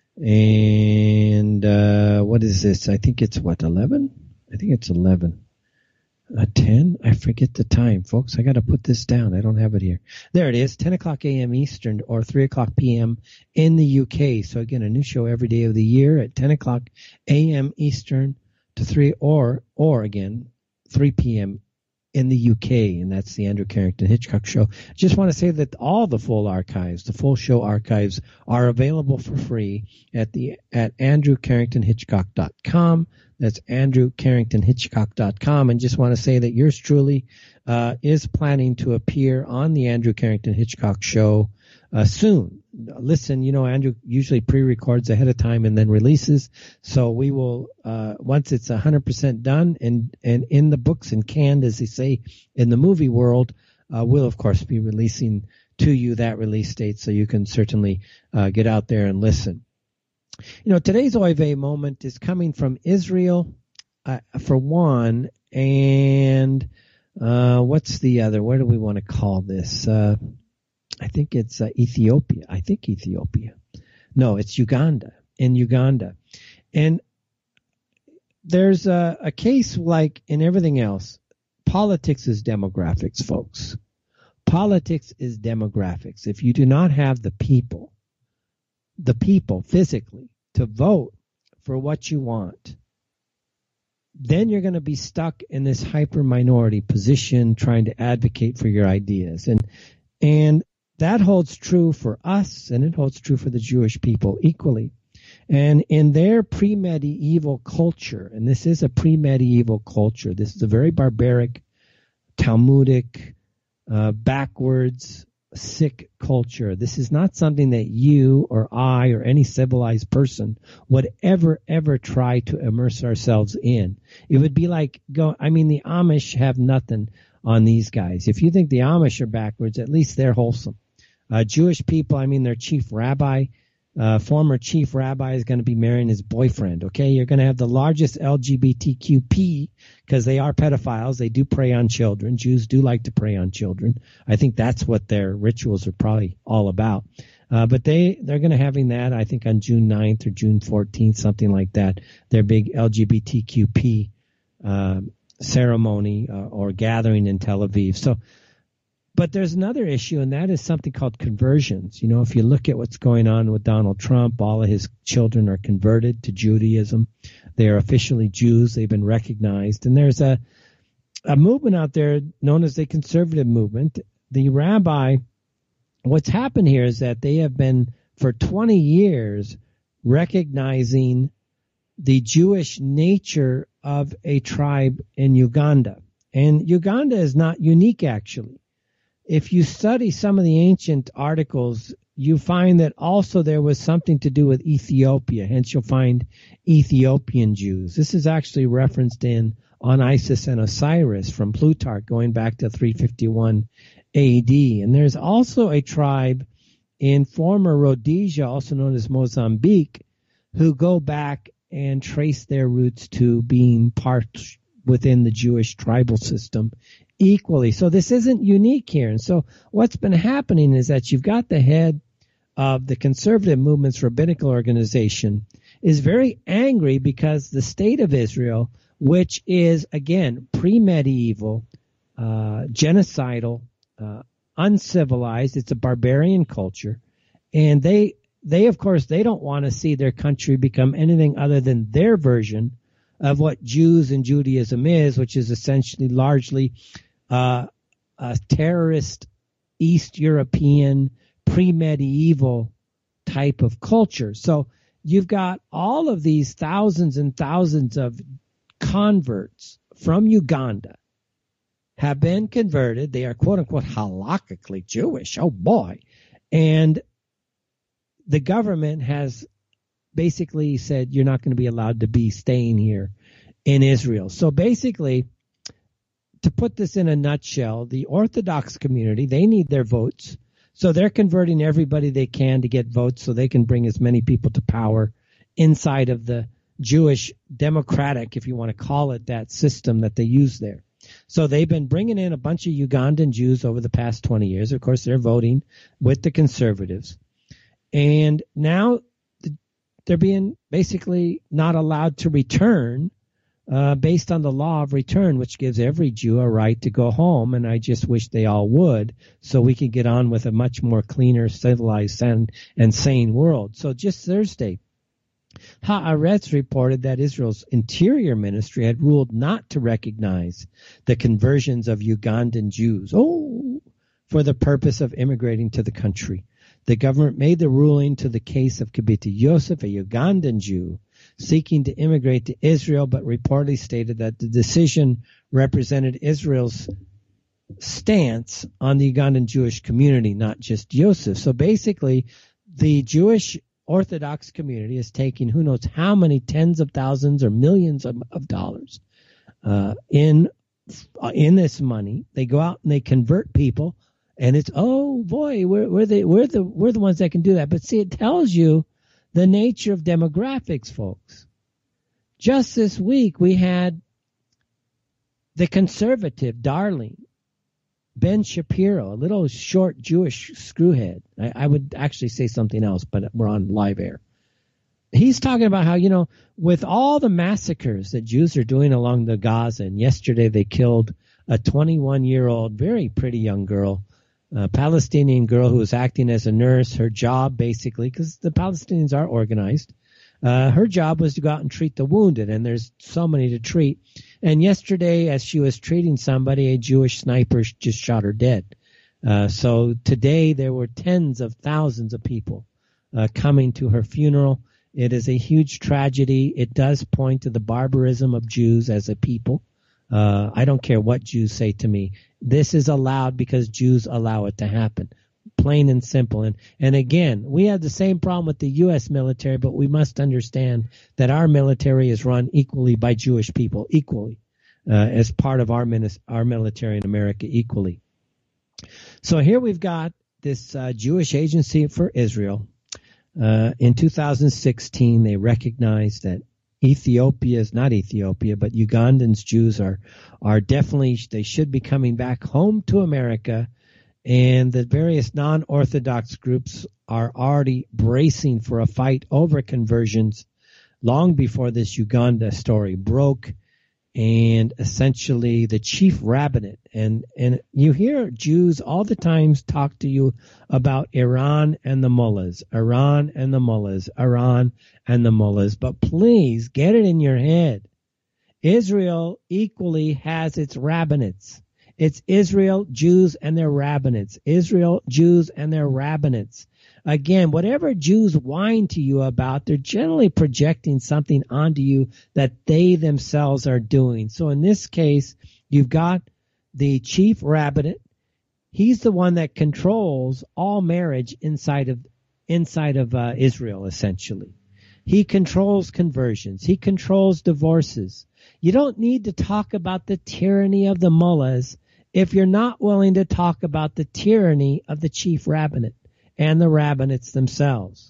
And uh, what is this? I think it's, what, eleven? I think it's eleven. Uh, ten? I forget the time, folks. I got to put this down. I don't have it here. There it is, ten o'clock a.m. Eastern or three o'clock p.m. in the U K. So, again, a new show every day of the year at ten o'clock a.m. Eastern to three, or, or again, three p.m. in the U K, and that's the Andrew Carrington Hitchcock Show. Just want to say that all the full archives, the full show archives, are available for free at the at andrew carrington hitchcock dot com. That's andrew carrington hitchcock dot com. And just want to say that yours truly uh, is planning to appear on the Andrew Carrington Hitchcock Show uh, soon. Listen, you know, Andrew usually pre-records ahead of time and then releases. So we will, uh, once it's one hundred percent done and, and in the books and canned, as they say in the movie world, uh, we'll, of course, be releasing to you that release date, so you can certainly uh, get out there and listen. You know, today's Oy Vey moment is coming from Israel, uh, for one, and uh, what's the other? Where do we want to call this? Uh, I think it's uh, Ethiopia. I think Ethiopia. No, it's Uganda. In Uganda. And there's a, a case like in everything else. Politics is demographics, folks. Politics is demographics. If you do not have the people, the people physically, to vote for what you want, then you're going to be stuck in this hyper minority position trying to advocate for your ideas. And, and, that holds true for us, and it holds true for the Jewish people equally. And in their pre-medieval culture, and this is a pre-medieval culture, this is a very barbaric, Talmudic, uh, backwards, sick culture. This is not something that you or I or any civilized person would ever, ever try to immerse ourselves in. It would be like, go. I mean, the Amish have nothing on these guys. If you think the Amish are backwards, at least they're wholesome. Uh, Jewish people, I mean, their chief rabbi, uh, former chief rabbi is going to be marrying his boyfriend, okay? You're going to have the largest L G B T Q P because they are pedophiles. They do prey on children. Jews do like to prey on children. I think that's what their rituals are probably all about. Uh, but they, they're going to having that, I think, on June ninth or June fourteenth, something like that, their big L G B T Q P uh, ceremony uh, or gathering in Tel Aviv. So, but there's another issue, and that is something called conversions. You know, if you look at what's going on with Donald Trump, all of his children are converted to Judaism. They are officially Jews. They've been recognized. And there's a, a movement out there known as the conservative movement. The rabbi, what's happened here is that they have been, for twenty years, recognizing the Jewish nature of a tribe in Uganda. And Uganda is not unique, actually. If you study some of the ancient articles, you find that also there was something to do with Ethiopia. Hence, you'll find Ethiopian Jews. This is actually referenced in On Isis and Osiris from Plutarch, going back to three fifty-one A D. And there's also a tribe in former Rhodesia, also known as Mozambique, who go back and trace their roots to being part within the Jewish tribal system equally. So this isn't unique here. And so what's been happening is that you've got the head of the conservative movement's rabbinical organization is very angry because the state of Israel, which is, again, pre-medieval, uh, genocidal, uh, uncivilized, it's a barbarian culture, and they, they of course, they don't want to see their country become anything other than their version of what Jews and Judaism is, which is essentially largely uh, a terrorist East European pre-medieval type of culture. So you've got all of these thousands and thousands of converts from Uganda have been converted. They are quote unquote halakhically Jewish. Oh boy. And the government has basically said you're not going to be allowed to be staying here in Israel. So basically, to put this in a nutshell, the Orthodox community, they need their votes. So they're converting everybody they can to get votes so they can bring as many people to power inside of the Jewish democratic, if you want to call it that, system that they use there. So they've been bringing in a bunch of Ugandan Jews over the past twenty years. Of course, they're voting with the conservatives. And now they're being basically not allowed to return uh, based on the law of return, which gives every Jew a right to go home. And I just wish they all would, so we could get on with a much more cleaner, civilized, and, and sane world. So just Thursday, Haaretz reported that Israel's interior ministry had ruled not to recognize the conversions of Ugandan Jews, oh, for the purpose of immigrating to the country. The government made the ruling to the case of Kibiti Yosef, a Ugandan Jew, seeking to immigrate to Israel, but reportedly stated that the decision represented Israel's stance on the Ugandan Jewish community, not just Yosef. So basically, the Jewish Orthodox community is taking who knows how many tens of thousands or millions of, of dollars uh, in uh, in this money. They go out and they convert people. And it's, oh boy, we're, we're the we're the we're the ones that can do that. But see, it tells you the nature of demographics, folks. Just this week, we had the conservative darling Ben Shapiro, a little short Jewish screwhead. I, I would actually say something else, but we're on live air. He's talking about how, you know, with all the massacres that Jews are doing along the Gaza, and yesterday they killed a twenty-one-year-old, very pretty young girl, a Palestinian girl who was acting as a nurse. Her job, basically, because the Palestinians are organized, uh, her job was to go out and treat the wounded, and there's so many to treat. And yesterday, as she was treating somebody, a Jewish sniper just shot her dead. Uh, so today there were tens of thousands of people uh, coming to her funeral. It is a huge tragedy. It does point to the barbarism of Jews as a people. Uh, I don't care what Jews say to me. This is allowed because Jews allow it to happen. Plain and simple. And, and again, we have the same problem with the U S military, but we must understand that our military is run equally by Jewish people, equally, uh, as part of our, minis- our military in America, equally. So here we've got this uh, Jewish Agency for Israel. Uh, in two thousand sixteen, they recognized that Ethiopia is not Ethiopia, but Ugandans, Jews are, are definitely, they should be coming back home to America. And the various non-Orthodox groups are already bracing for a fight over conversions long before this Uganda story broke. And essentially the chief rabbinate, and, and you hear Jews all the times talk to you about Iran and the mullahs, Iran and the mullahs, Iran and the mullahs. But please get it in your head. Israel equally has its rabbinates. It's Israel, Jews, and their rabbinates. Israel, Jews, and their rabbinates. Again, whatever Jews whine to you about, they're generally projecting something onto you that they themselves are doing. So in this case, you've got the chief rabbinate. He's the one that controls all marriage inside of inside of uh, Israel, essentially. He controls conversions. He controls divorces. You don't need to talk about the tyranny of the mullahs if you're not willing to talk about the tyranny of the chief rabbinate and the rabbinates themselves.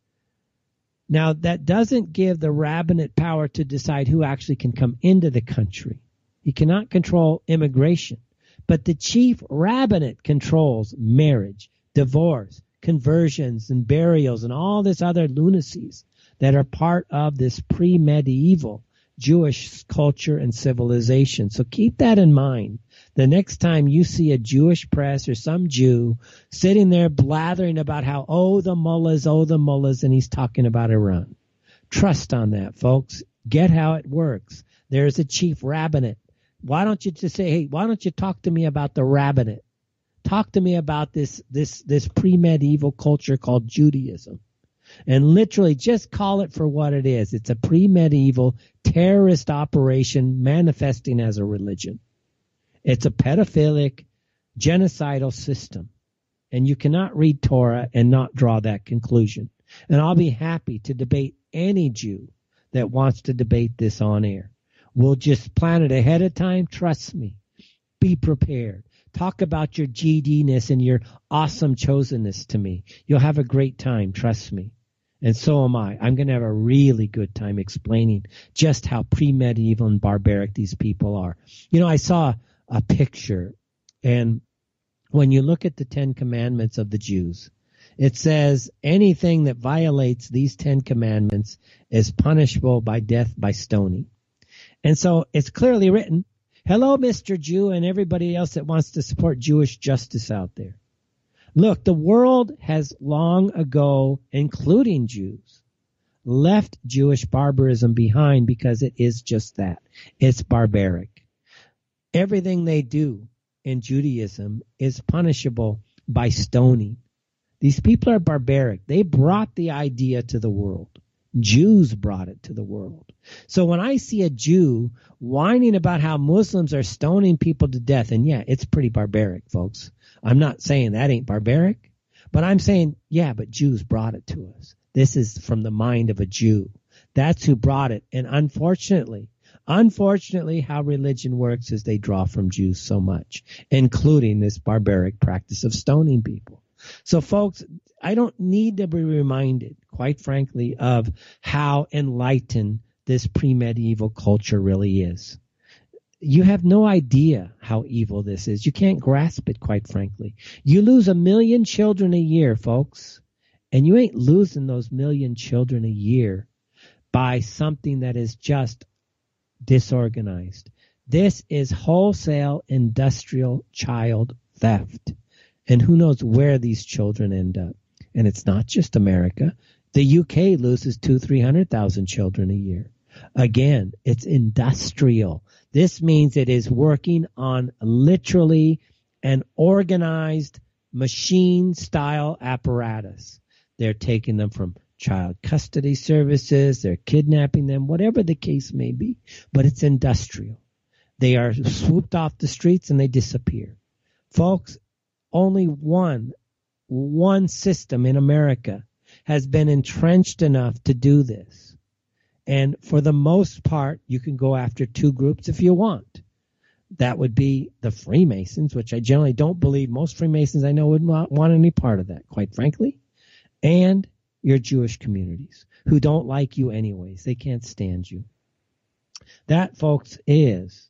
Now, that doesn't give the rabbinate power to decide who actually can come into the country. He cannot control immigration. But the chief rabbinate controls marriage, divorce, conversions, and burials, and all this other lunacies that are part of this pre-medieval Jewish culture and civilization. So keep that in mind. The next time you see a Jewish press or some Jew sitting there blathering about how, oh, the mullahs, oh, the mullahs, and he's talking about Iran. Trust on that, folks. Get how it works. There's a chief rabbinate. Why don't you just say, hey, why don't you talk to me about the rabbinate? Talk to me about this, this, this pre-medieval culture called Judaism. And literally just call it for what it is. It's a pre-medieval terrorist operation manifesting as a religion. It's a pedophilic, genocidal system. And you cannot read Torah and not draw that conclusion. And I'll be happy to debate any Jew that wants to debate this on air. We'll just plan it ahead of time. Trust me. Be prepared. Talk about your G D-ness and your awesome chosenness to me. You'll have a great time. Trust me. And so am I. I'm going to have a really good time explaining just how pre-medieval and barbaric these people are. You know, I saw a picture, and when you look at the Ten Commandments of the Jews, it says anything that violates these Ten Commandments is punishable by death by stoning. And so it's clearly written, hello, Mister Jew, and everybody else that wants to support Jewish justice out there. Look, the world has long ago, including Jews, left Jewish barbarism behind because it is just that. It's barbaric. Everything they do in Judaism is punishable by stoning. These people are barbaric. They brought the idea to the world. Jews brought it to the world. So when I see a Jew whining about how Muslims are stoning people to death, and yeah, it's pretty barbaric, folks. I'm not saying that ain't barbaric, but I'm saying, yeah, but Jews brought it to us. This is from the mind of a Jew. That's who brought it. And unfortunately, unfortunately, how religion works is they draw from Jews so much, including this barbaric practice of stoning people. So, folks, I don't need to be reminded, quite frankly, of how enlightened this pre-medieval culture really is. You have no idea how evil this is. You can't grasp it, quite frankly. You lose a million children a year, folks, and you ain't losing those million children a year by something that is just disorganized. This is wholesale industrial child theft. And who knows where these children end up. And it's not just America. The U K loses two, three hundred thousand children a year. Again, it's industrial. This means it is working on literally an organized machine-style apparatus. They're taking them from child custody services, they're kidnapping them, whatever the case may be, but it's industrial. They are swooped off the streets and they disappear. Folks, only one, one system in America has been entrenched enough to do this. And for the most part, you can go after two groups if you want. That would be the Freemasons, which I generally don't believe most Freemasons I know would not want any part of that, quite frankly, and your Jewish communities who don't like you anyways. They can't stand you. That, folks, is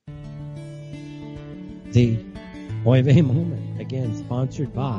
the Oy Vey Moment, again sponsored by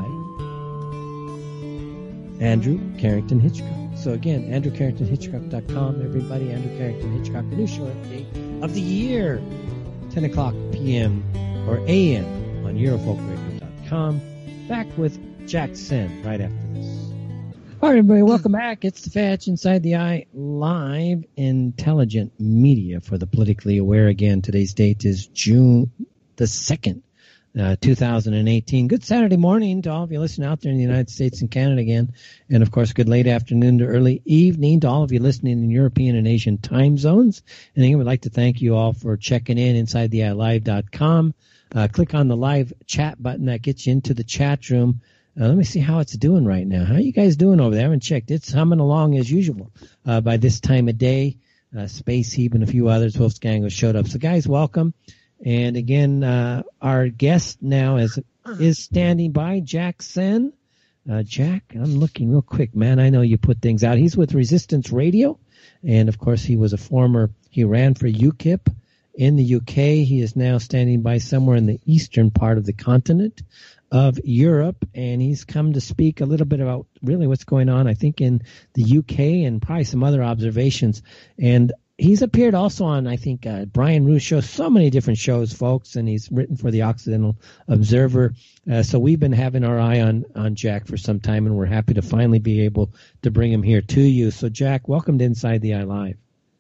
Andrew Carrington Hitchcock. So again, andrew carrington hitchcock dot com, everybody. Andrew Carrington Hitchcock, the new show update of the year, ten o'clock p.m. or a m on eurofolk radio dot com. Back with Jack Sen right after this. All right, everybody, welcome back. It's the Fetch Inside the Eye live intelligent media for the politically aware. Again, today's date is June the second, uh, two thousand eighteen. Good Saturday morning to all of you listening out there in the United States and Canada again. And, of course, good late afternoon to early evening to all of you listening in European and Asian time zones. And again, we'd like to thank you all for checking in inside the eye live dot com. Uh, click on the live chat button. That gets you into the chat room. Uh, let me see how it's doing right now. How are you guys doing over there? I haven't checked. It's humming along as usual uh, by this time of day. Uh, Space Heap and a few others, Wolfgang, have showed up. So, guys, welcome. And, again, uh, our guest now is is standing by, Jack Sen. Uh, Jack, I'm looking real quick, man. I know you put things out. He's with Resistance Radio. And, of course, he was a former – he ran for UKIP in the U K. He is now standing by somewhere in the eastern part of the continent of Europe, and he's come to speak a little bit about really what's going on, I think, in the U K and probably some other observations. And he's appeared also on, I think, uh, Brian Rue's show, so many different shows, folks, and he's written for the Occidental Observer. Uh, so we've been having our eye on, on Jack for some time, and we're happy to finally be able to bring him here to you. So, Jack, welcome to Inside the Eye Live.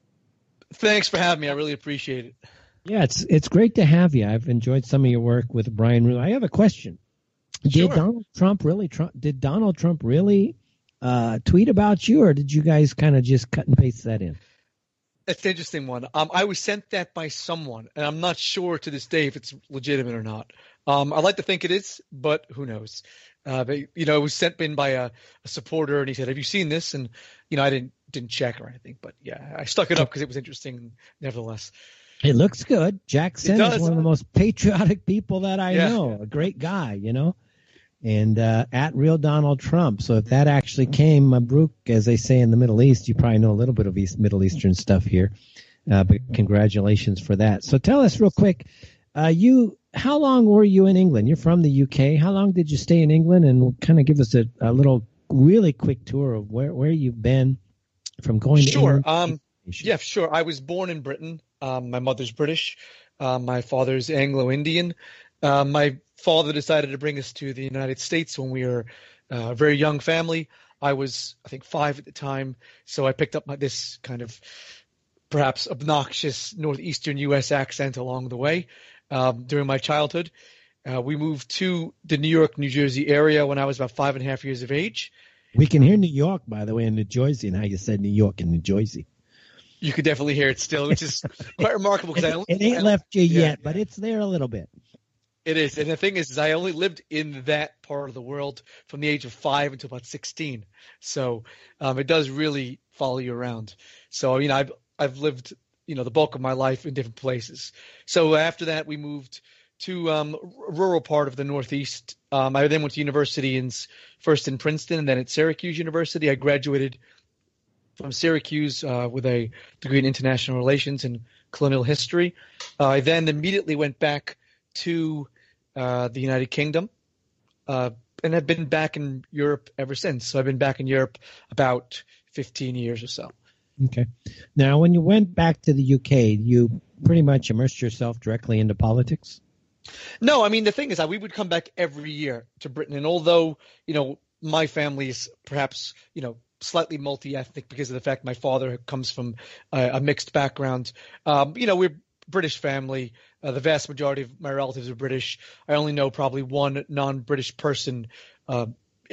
Thanks for having me. I really appreciate it. Yeah, it's it's great to have you. I've enjoyed some of your work with Brian Rue. I have a question. Did Sure. Donald Trump really Trump, did Donald Trump really uh, tweet about you, or did you guys kind of just cut and paste that in? That's an interesting one. Um, I was sent that by someone, and I'm not sure to this day if it's legitimate or not. Um, I like to think it is, but who knows? Uh, but, you know, it was sent in by a, a supporter, and he said, "Have you seen this?" And you know, I didn't didn't check or anything, but yeah, I stuck it up because it was interesting, nevertheless. It looks good. Jack Sen is does. one of the most patriotic people that I Yeah. know. A great guy, you know. And uh, at Real Donald Trump. So if that actually came, Mabruk, as they say in the Middle East, you probably know a little bit of East, Middle Eastern stuff here. Uh, but congratulations for that. So tell us real quick, uh, you, how long were you in England? You're from the U K. How long did you stay in England? And kind of give us a, a little, really quick tour of where, where you've been from going to Sure. England. Um, yeah, sure. I was born in Britain. Um, my mother's British. Uh, my father's Anglo-Indian. Uh, my father decided to bring us to the United States when we were uh, a very young family. I was, I think, five at the time, so I picked up my, this kind of perhaps obnoxious northeastern U S accent along the way um, during my childhood. Uh, we moved to the New York, New Jersey area when I was about five and a half years of age. We can hear New York, by the way, and New Jersey, and how you said New York and New Jersey. You could definitely hear it still, which is quite remarkable. Because I It ain't I, left you yeah, yet, but it's there a little bit. It is. And the thing is, is I only lived in that part of the world from the age of five until about sixteen. So um, it does really follow you around. So, you know, I've, I've lived, you know, the bulk of my life in different places. So after that, we moved to um, a rural part of the Northeast. Um, I then went to university in first in Princeton and then at Syracuse University. I graduated from Syracuse uh, with a degree in international relations and colonial history. Uh, I then immediately went back to uh, the United Kingdom, uh, and I've been back in Europe ever since. So I've been back in Europe about fifteen years or so. Okay. Now, when you went back to the U K, you pretty much immersed yourself directly into politics? No, I mean, the thing is that we would come back every year to Britain. And although, you know, my family is perhaps, you know, slightly multi-ethnic because of the fact my father comes from a, a mixed background, um, you know, we're British family. Uh, the vast majority of my relatives are British. I only know probably one non-British person uh,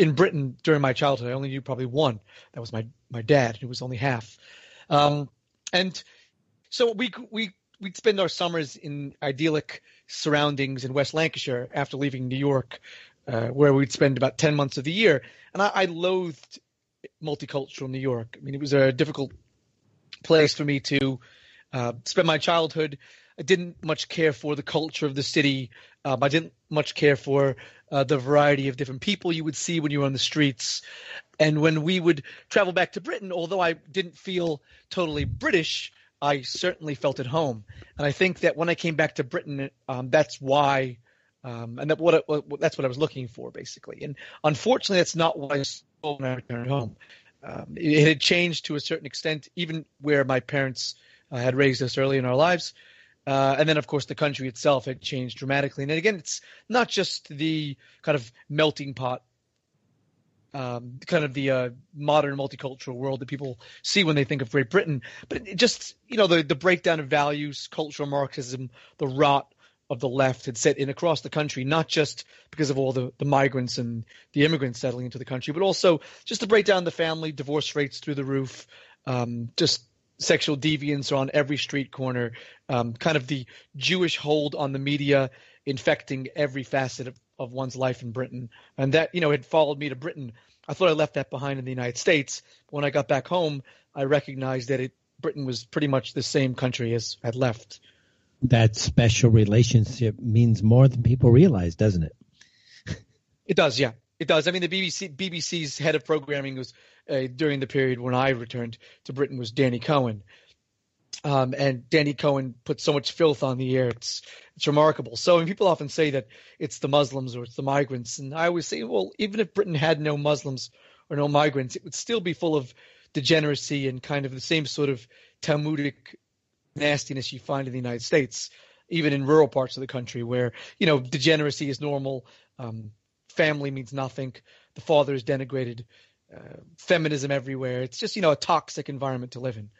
in Britain during my childhood. I only knew probably one. That was my my dad, who was only half. Um, and so we we we'd spend our summers in idyllic surroundings in West Lancashire after leaving New York, uh, where we'd spend about ten months of the year. And I, I loathed multicultural New York. I mean, it was a difficult place for me to uh, spend my childhood. I didn't much care for the culture of the city. Um, I didn't much care for uh, the variety of different people you would see when you were on the streets. And when we would travel back to Britain, although I didn't feel totally British, I certainly felt at home. And I think that when I came back to Britain, um, that's why um, – and that what, what that's what I was looking for, basically. And unfortunately, that's not what I saw when I returned home. Um, it, it had changed to a certain extent, even where my parents uh, had raised us early in our lives. Uh, and then, of course, the country itself had changed dramatically. And again, it's not just the kind of melting pot, um, kind of the uh, modern multicultural world that people see when they think of Great Britain, but it just, you know, the, the breakdown of values, cultural Marxism, the rot of the left had set in across the country, not just because of all the, the migrants and the immigrants settling into the country, but also just the breakdown of the family, divorce rates through the roof, um, just sexual deviance are on every street corner, um, kind of the Jewish hold on the media infecting every facet of, of one's life in Britain. And that, you know, had followed me to Britain. I thought I left that behind in the United States. But when I got back home, I recognized that it, Britain was pretty much the same country as I'd left. That special relationship means more than people realize, doesn't it? It does, yeah. It does. I mean, the B B C, B B C's head of programming was uh, during the period when I returned to Britain was Danny Cohen. Um, and Danny Cohen put so much filth on the air. It's it's remarkable. So I mean, people often say that it's the Muslims or it's the migrants. And I always say, well, even if Britain had no Muslims or no migrants, it would still be full of degeneracy and kind of the same sort of Talmudic nastiness you find in the United States, even in rural parts of the country where, you know, degeneracy is normal. Um, family means nothing. The father is denigrated. Uh, feminism everywhere. It's just, you know, a toxic environment to live in.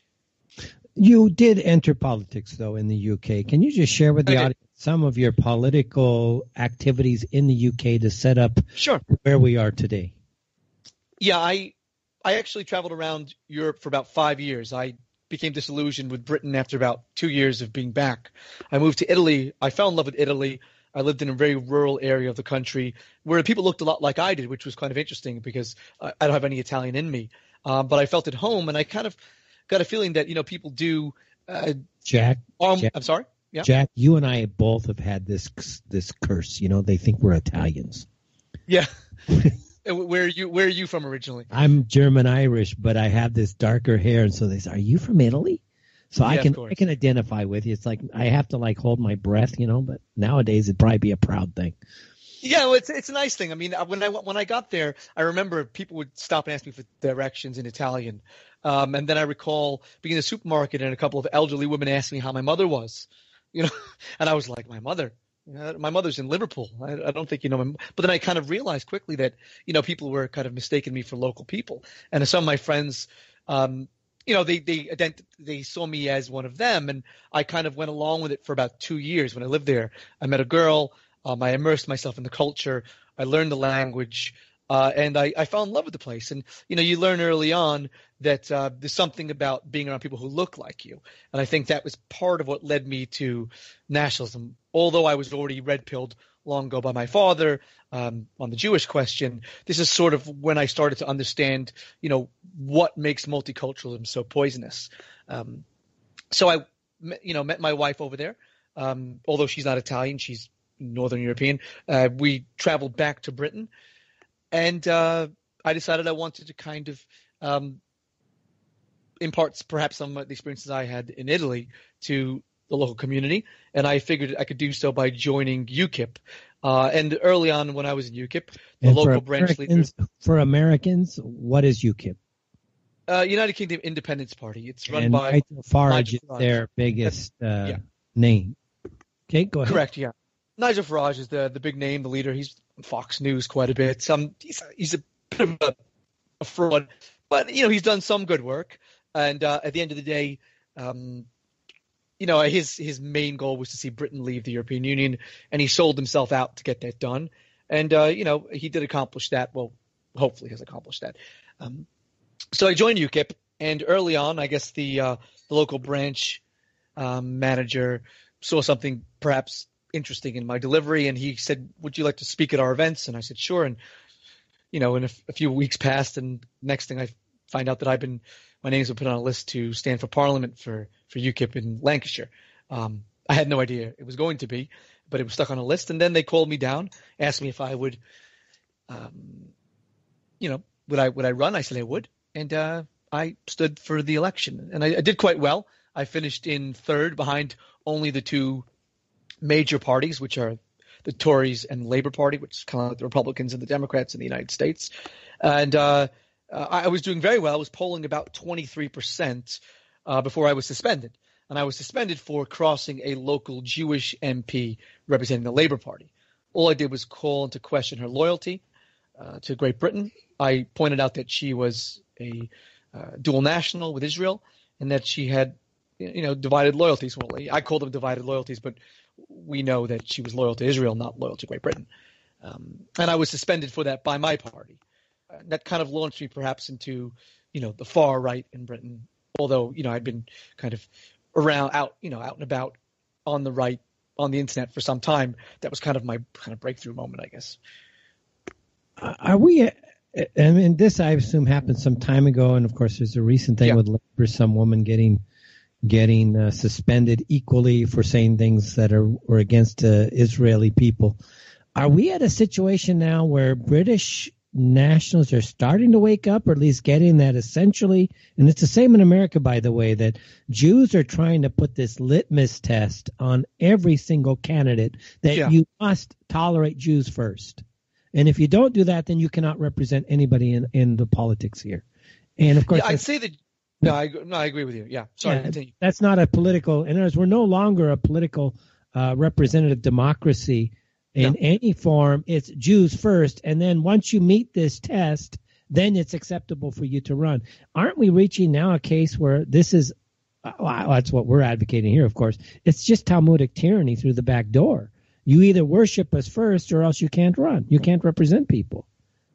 You did enter politics, though, in the U K. Can you just share with the audience some of your political activities in the U K to set up sure. where we are today? Yeah, I I actually traveled around Europe for about five years. I became disillusioned with Britain after about two years of being back. I moved to Italy. I fell in love with Italy. I lived in a very rural area of the country where people looked a lot like I did, which was kind of interesting because I don't have any Italian in me. Um, but I felt at home, and I kind of got a feeling that, you know, people do. Uh, Jack, um, Jack, I'm sorry. Yeah. Jack, you and I both have had this this curse. You know, they think we're Italians. Yeah. Where are you? Where are you from originally? I'm German Irish, but I have this darker hair, and so they say, "Are you from Italy?" So yeah, I can I can identify with you. It's like I have to like hold my breath, you know. But nowadays it'd probably be a proud thing. Yeah, well, it's it's a nice thing. I mean, when I when I got there, I remember people would stop and ask me for directions in Italian, um, and then I recall being in the supermarket and a couple of elderly women asked me how my mother was, you know, and I was like, my mother. Uh, my mother's in Liverpool. I, I don't think you know my, but then I kind of realized quickly that, you know, people were kind of mistaking me for local people. And some of my friends, um, you know, they, they, ident- they saw me as one of them. And I kind of went along with it for about two years when I lived there. I met a girl. Um, I immersed myself in the culture. I learned the language. Uh, and I, I fell in love with the place. And, you know, you learn early on that uh, there's something about being around people who look like you. And I think that was part of what led me to nationalism. Although I was already red-pilled long ago by my father um, on the Jewish question, this is sort of when I started to understand, you know, what makes multiculturalism so poisonous. Um, so I, you know, met my wife over there. Um, although she's not Italian, she's Northern European. Uh, we traveled back to Britain. And uh, I decided I wanted to kind of um, impart perhaps some of the experiences I had in Italy to the local community. And I figured I could do so by joining UKIP. Uh, and early on when I was in UKIP, the and local branch leader. For Americans, what is UKIP? Uh, United Kingdom Independence Party. It's run and by Nigel Farage. Nigel Farage is their biggest uh, yeah. name. Okay, go ahead. Correct, yeah. Nigel Farage is the, the big name, the leader. He's on Fox News quite a bit. Um, he's, he's a bit of a, a fraud, but, you know, he's done some good work. And uh, at the end of the day, um, you know, his his main goal was to see Britain leave the European Union, and he sold himself out to get that done. And, uh, you know, he did accomplish that. Well, hopefully has accomplished that. Um, so I joined UKIP, and early on, I guess the, uh, the local branch um, manager saw something perhaps interesting in my delivery, and he said, would you like to speak at our events? And I said, sure. And, you know, and a, a few weeks passed, and next thing I find out that I've been, my name's been put on a list to stand for Parliament for, for UKIP in Lancashire. Um, I had no idea it was going to be, but it was stuck on a list. And then they called me down, asked me if I would, um, you know, would I would I run? I said I would, and uh, I stood for the election, and I, I did quite well. I finished in third behind only the two major parties, which are the Tories and the Labour Party, which is kind of like the Republicans and the Democrats in the United States. And uh, I was doing very well. I was polling about twenty-three percent uh, before I was suspended. And I was suspended for crossing a local Jewish M P representing the Labour Party. All I did was call into question her loyalty uh, to Great Britain. I pointed out that she was a uh, dual national with Israel and that she had, you know, divided loyalties. Well, I called them divided loyalties, but we know that she was loyal to Israel, not loyal to Great Britain. Um, and I was suspended for that by my party. Uh, that kind of launched me perhaps into, you know, the far right in Britain, although, you know, I'd been kind of around, out, you know, out and about on the right, on the internet for some time. That was kind of my kind of breakthrough moment, I guess. Are we, I mean, this I assume happened some time ago, and of course there's a recent thing yeah. with Labor, some woman getting getting uh, suspended equally for saying things that are were against uh, Israeli people. Are we at a situation now where British nationals are starting to wake up, or at least getting that essentially, and it's the same in America, by the way, that Jews are trying to put this litmus test on every single candidate that yeah. you must tolerate Jews first. And if you don't do that, then you cannot represent anybody in, in the politics here. And of course, yeah, I'd say that. No, I, no, I agree with you. Yeah, sorry. Yeah, continue. That's not a political. In other words, we're no longer a political uh, representative democracy in no. any form. It's Jews first, and then once you meet this test, then it's acceptable for you to run. Aren't we reaching now a case where this is? Uh, well, that's what we're advocating here. Of course, it's just Talmudic tyranny through the back door. You either worship us first, or else you can't run. You can't represent people.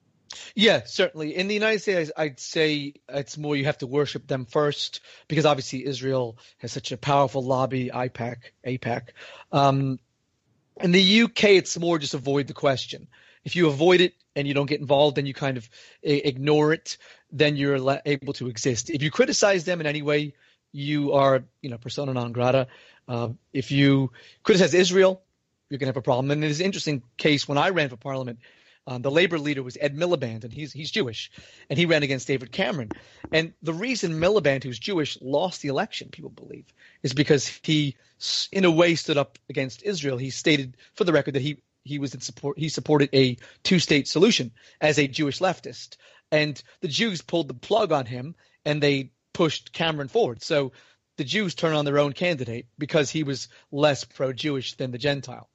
Yeah, certainly. In the United States, I'd say it's more you have to worship them first, because obviously Israel has such a powerful lobby, I PAC, AIPAC. Um, in the U K, it's more just avoid the question. If you avoid it and you don't get involved, then you kind of ignore it, then you're able to exist. If you criticize them in any way, you are, you know, persona non grata. Uh, if you criticize Israel, you're going to have a problem. And there's an interesting case when I ran for parliament. Um, the Labour leader was Ed Miliband, and he's he's Jewish, and he ran against David Cameron. And the reason Miliband, who's Jewish, lost the election, people believe, is because he, in a way, stood up against Israel. He stated, for the record, that he he was in support. He supported a two-state solution as a Jewish leftist, and the Jews pulled the plug on him, and they pushed Cameron forward. So the Jews turned on their own candidate because he was less pro-Jewish than the Gentile.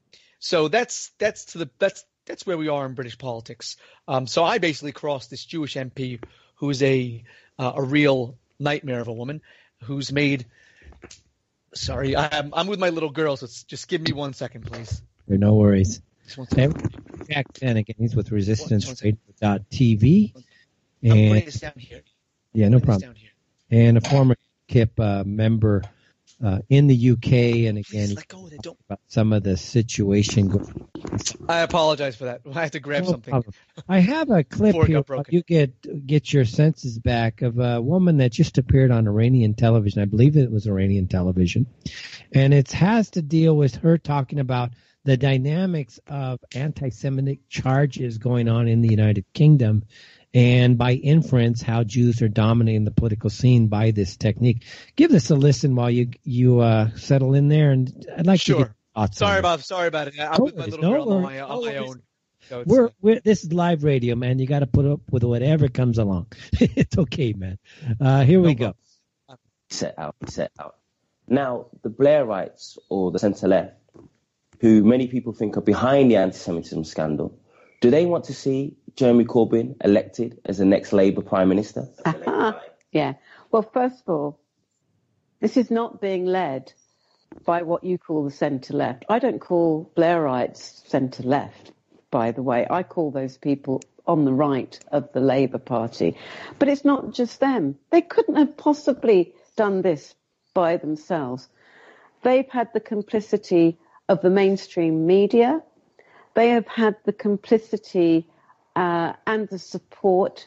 So that's that's to the that's. That's where we are in British politics. Um, so I basically crossed this Jewish M P who's a uh, a real nightmare of a woman who's made – sorry, I'm, I'm with my little girl, so just give me one second, please. No worries. Jack then again, he's with resistance radio dot t v. I'm putting this down here. Yeah, no problem. And a former K I P uh, member – Uh, in the U K, and again, about some of the situation going on. I apologize for that. I have to grab no something. Problem. I have a clip here. You get get your senses back of a woman that just appeared on Iranian television. I believe it was Iranian television, and it has to deal with her talking about the dynamics of anti-Semitic charges going on in the United Kingdom. And by inference, how Jews are dominating the political scene by this technique. Give this a listen while you you uh, settle in there, and I'd like sure. to get thoughts. Sorry on about sorry about it. I'm no with my little no girl on my, on my own. So we're, we're this is live radio, man. You got to put up with whatever comes along. It's okay, man. Uh, here no we problem. go. Set out, set out. Now, the Blairites or the centre left, who many people think are behind the anti-Semitism scandal, do they want to see Jeremy Corbyn elected as the next Labour Prime Minister? Uh-huh. Yeah. Well, first of all, this is not being led by what you call the centre-left. I don't call Blairites centre-left. by the way. I call those people on the right of the Labour Party. But it's not just them. They couldn't have possibly done this by themselves. They've had the complicity of the mainstream media. They have had the complicity uh, and the support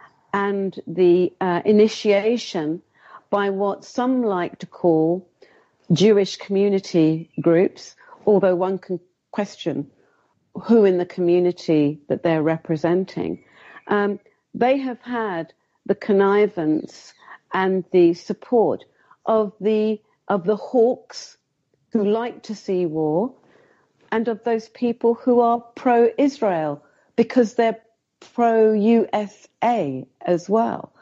and the uh, initiation by what some like to call Jewish community groups, although one can question who in the community that they're representing. Um, they have had the connivance and the support of the of the hawks who like to see war, and of those people who are pro-Israel because they're pro-U S A as well.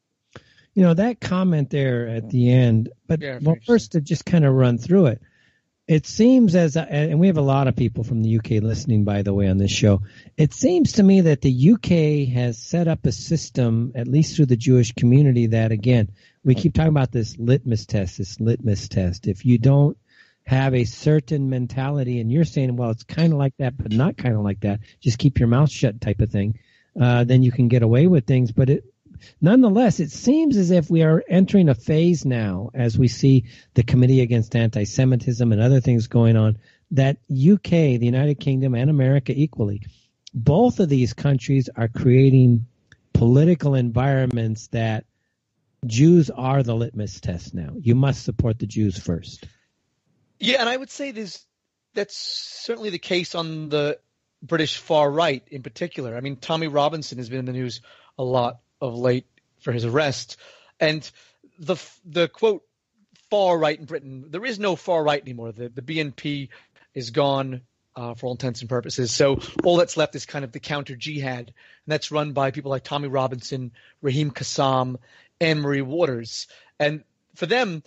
You know, that comment there at the end, but yeah, well, first to just kind of run through it. It seems as, and we have a lot of people from the U K listening, by the way, on this show. It seems to me that the U K has set up a system, at least through the Jewish community, that, again, we keep talking about this litmus test, this litmus test. If you don't have a certain mentality, and you're saying, well, it's kind of like that, but not kind of like that, just keep your mouth shut type of thing, uh, then you can get away with things. But it, nonetheless, it seems as if we are entering a phase now, as we see the Committee Against Anti-Semitism and other things going on, that U K, the United Kingdom, and America equally, both of these countries are creating political environments that Jews are the litmus test now. You must support the Jews first. Yeah, and I would say this, that's certainly the case on the British far right in particular. I mean, Tommy Robinson has been in the news a lot of late for his arrest. And the the quote far right in Britain, there is no far right anymore. The the B N P is gone uh, for all intents and purposes. So all that's left is kind of the counter jihad, and that's run by people like Tommy Robinson, Raheem Kassam, Anne Marie Waters. And for them,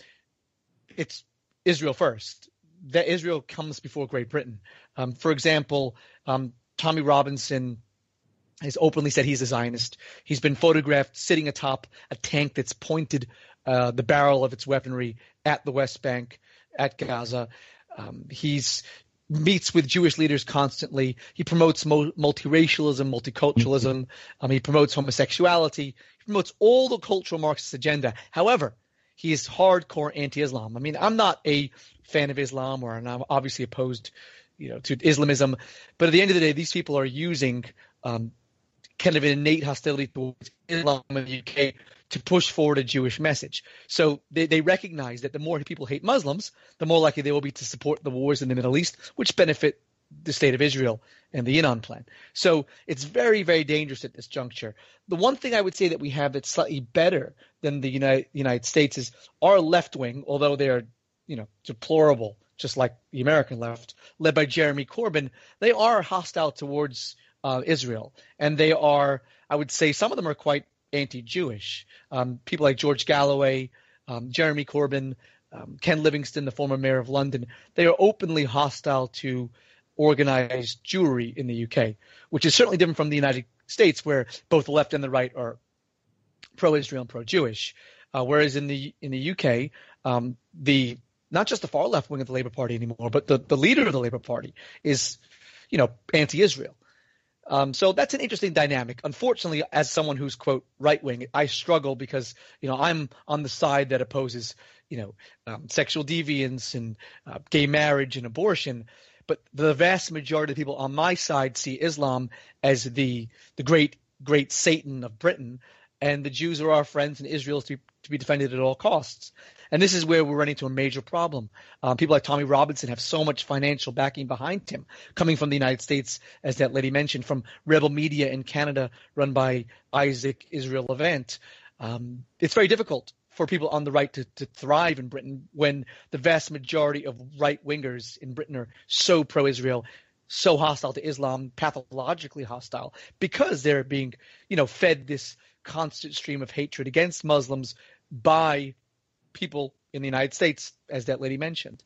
it's Israel first. That Israel comes before Great Britain. Um, for example, um, Tommy Robinson has openly said he's a Zionist. He's been photographed sitting atop a tank that's pointed uh, the barrel of its weaponry at the West Bank, at Gaza. Um, he's meets with Jewish leaders constantly. He promotes mo- multiracialism, multiculturalism. Um, he promotes homosexuality. He promotes all the cultural Marxist agenda. However, he is hardcore anti-Islam. I mean, I'm not a fan of Islam, or I'm obviously opposed, you know, to Islamism. But at the end of the day, these people are using um, kind of an innate hostility towards Islam in the U K to push forward a Jewish message. So they, they recognize that the more people hate Muslims, the more likely they will be to support the wars in the Middle East, which benefit the state of Israel and the Yinon plan. So it's very, very dangerous at this juncture. The one thing I would say that we have that's slightly better than the United, United States is our left wing, although they are, you know, deplorable, just like the American left, led by Jeremy Corbyn, they are hostile towards uh, Israel. And they are, I would say some of them are quite anti-Jewish. Um, people like George Galloway, um, Jeremy Corbyn, um, Ken Livingstone, the former mayor of London, they are openly hostile to organized Jewry in the U K, which is certainly different from the United States, where both the left and the right are pro-Israel and pro-Jewish. Uh, whereas in the in the U K, um, the not just the far left wing of the Labour Party anymore, but the, the leader of the Labour Party is, you know, anti-Israel. Um, so that's an interesting dynamic. Unfortunately, as someone who's, quote, right-wing, I struggle because, you know, I'm on the side that opposes, you know, um, sexual deviance and uh, gay marriage and abortion. But the vast majority of people on my side see Islam as the the great, great Satan of Britain, and the Jews are our friends, and Israel is to be, to be defended at all costs. And this is where we're running into a major problem. Um, people like Tommy Robinson have so much financial backing behind him, coming from the United States, as that lady mentioned, from Rebel Media in Canada, run by Isaac Israel Levant. Um, it's very difficult for people on the right to, to thrive in Britain when the vast majority of right-wingers in Britain are so pro-Israel, so hostile to Islam, pathologically hostile, because they're being, you know, fed this constant stream of hatred against Muslims by people in the United States, as that lady mentioned.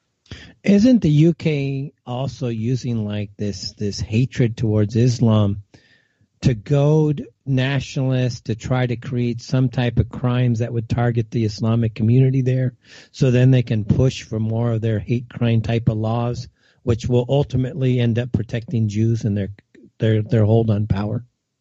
Isn't the U K also using like this this hatred towards Islam to goad nationalists to try to create some type of crimes that would target the Islamic community there, so then they can push for more of their hate crime type of laws, which will ultimately end up protecting Jews and their their their hold on power?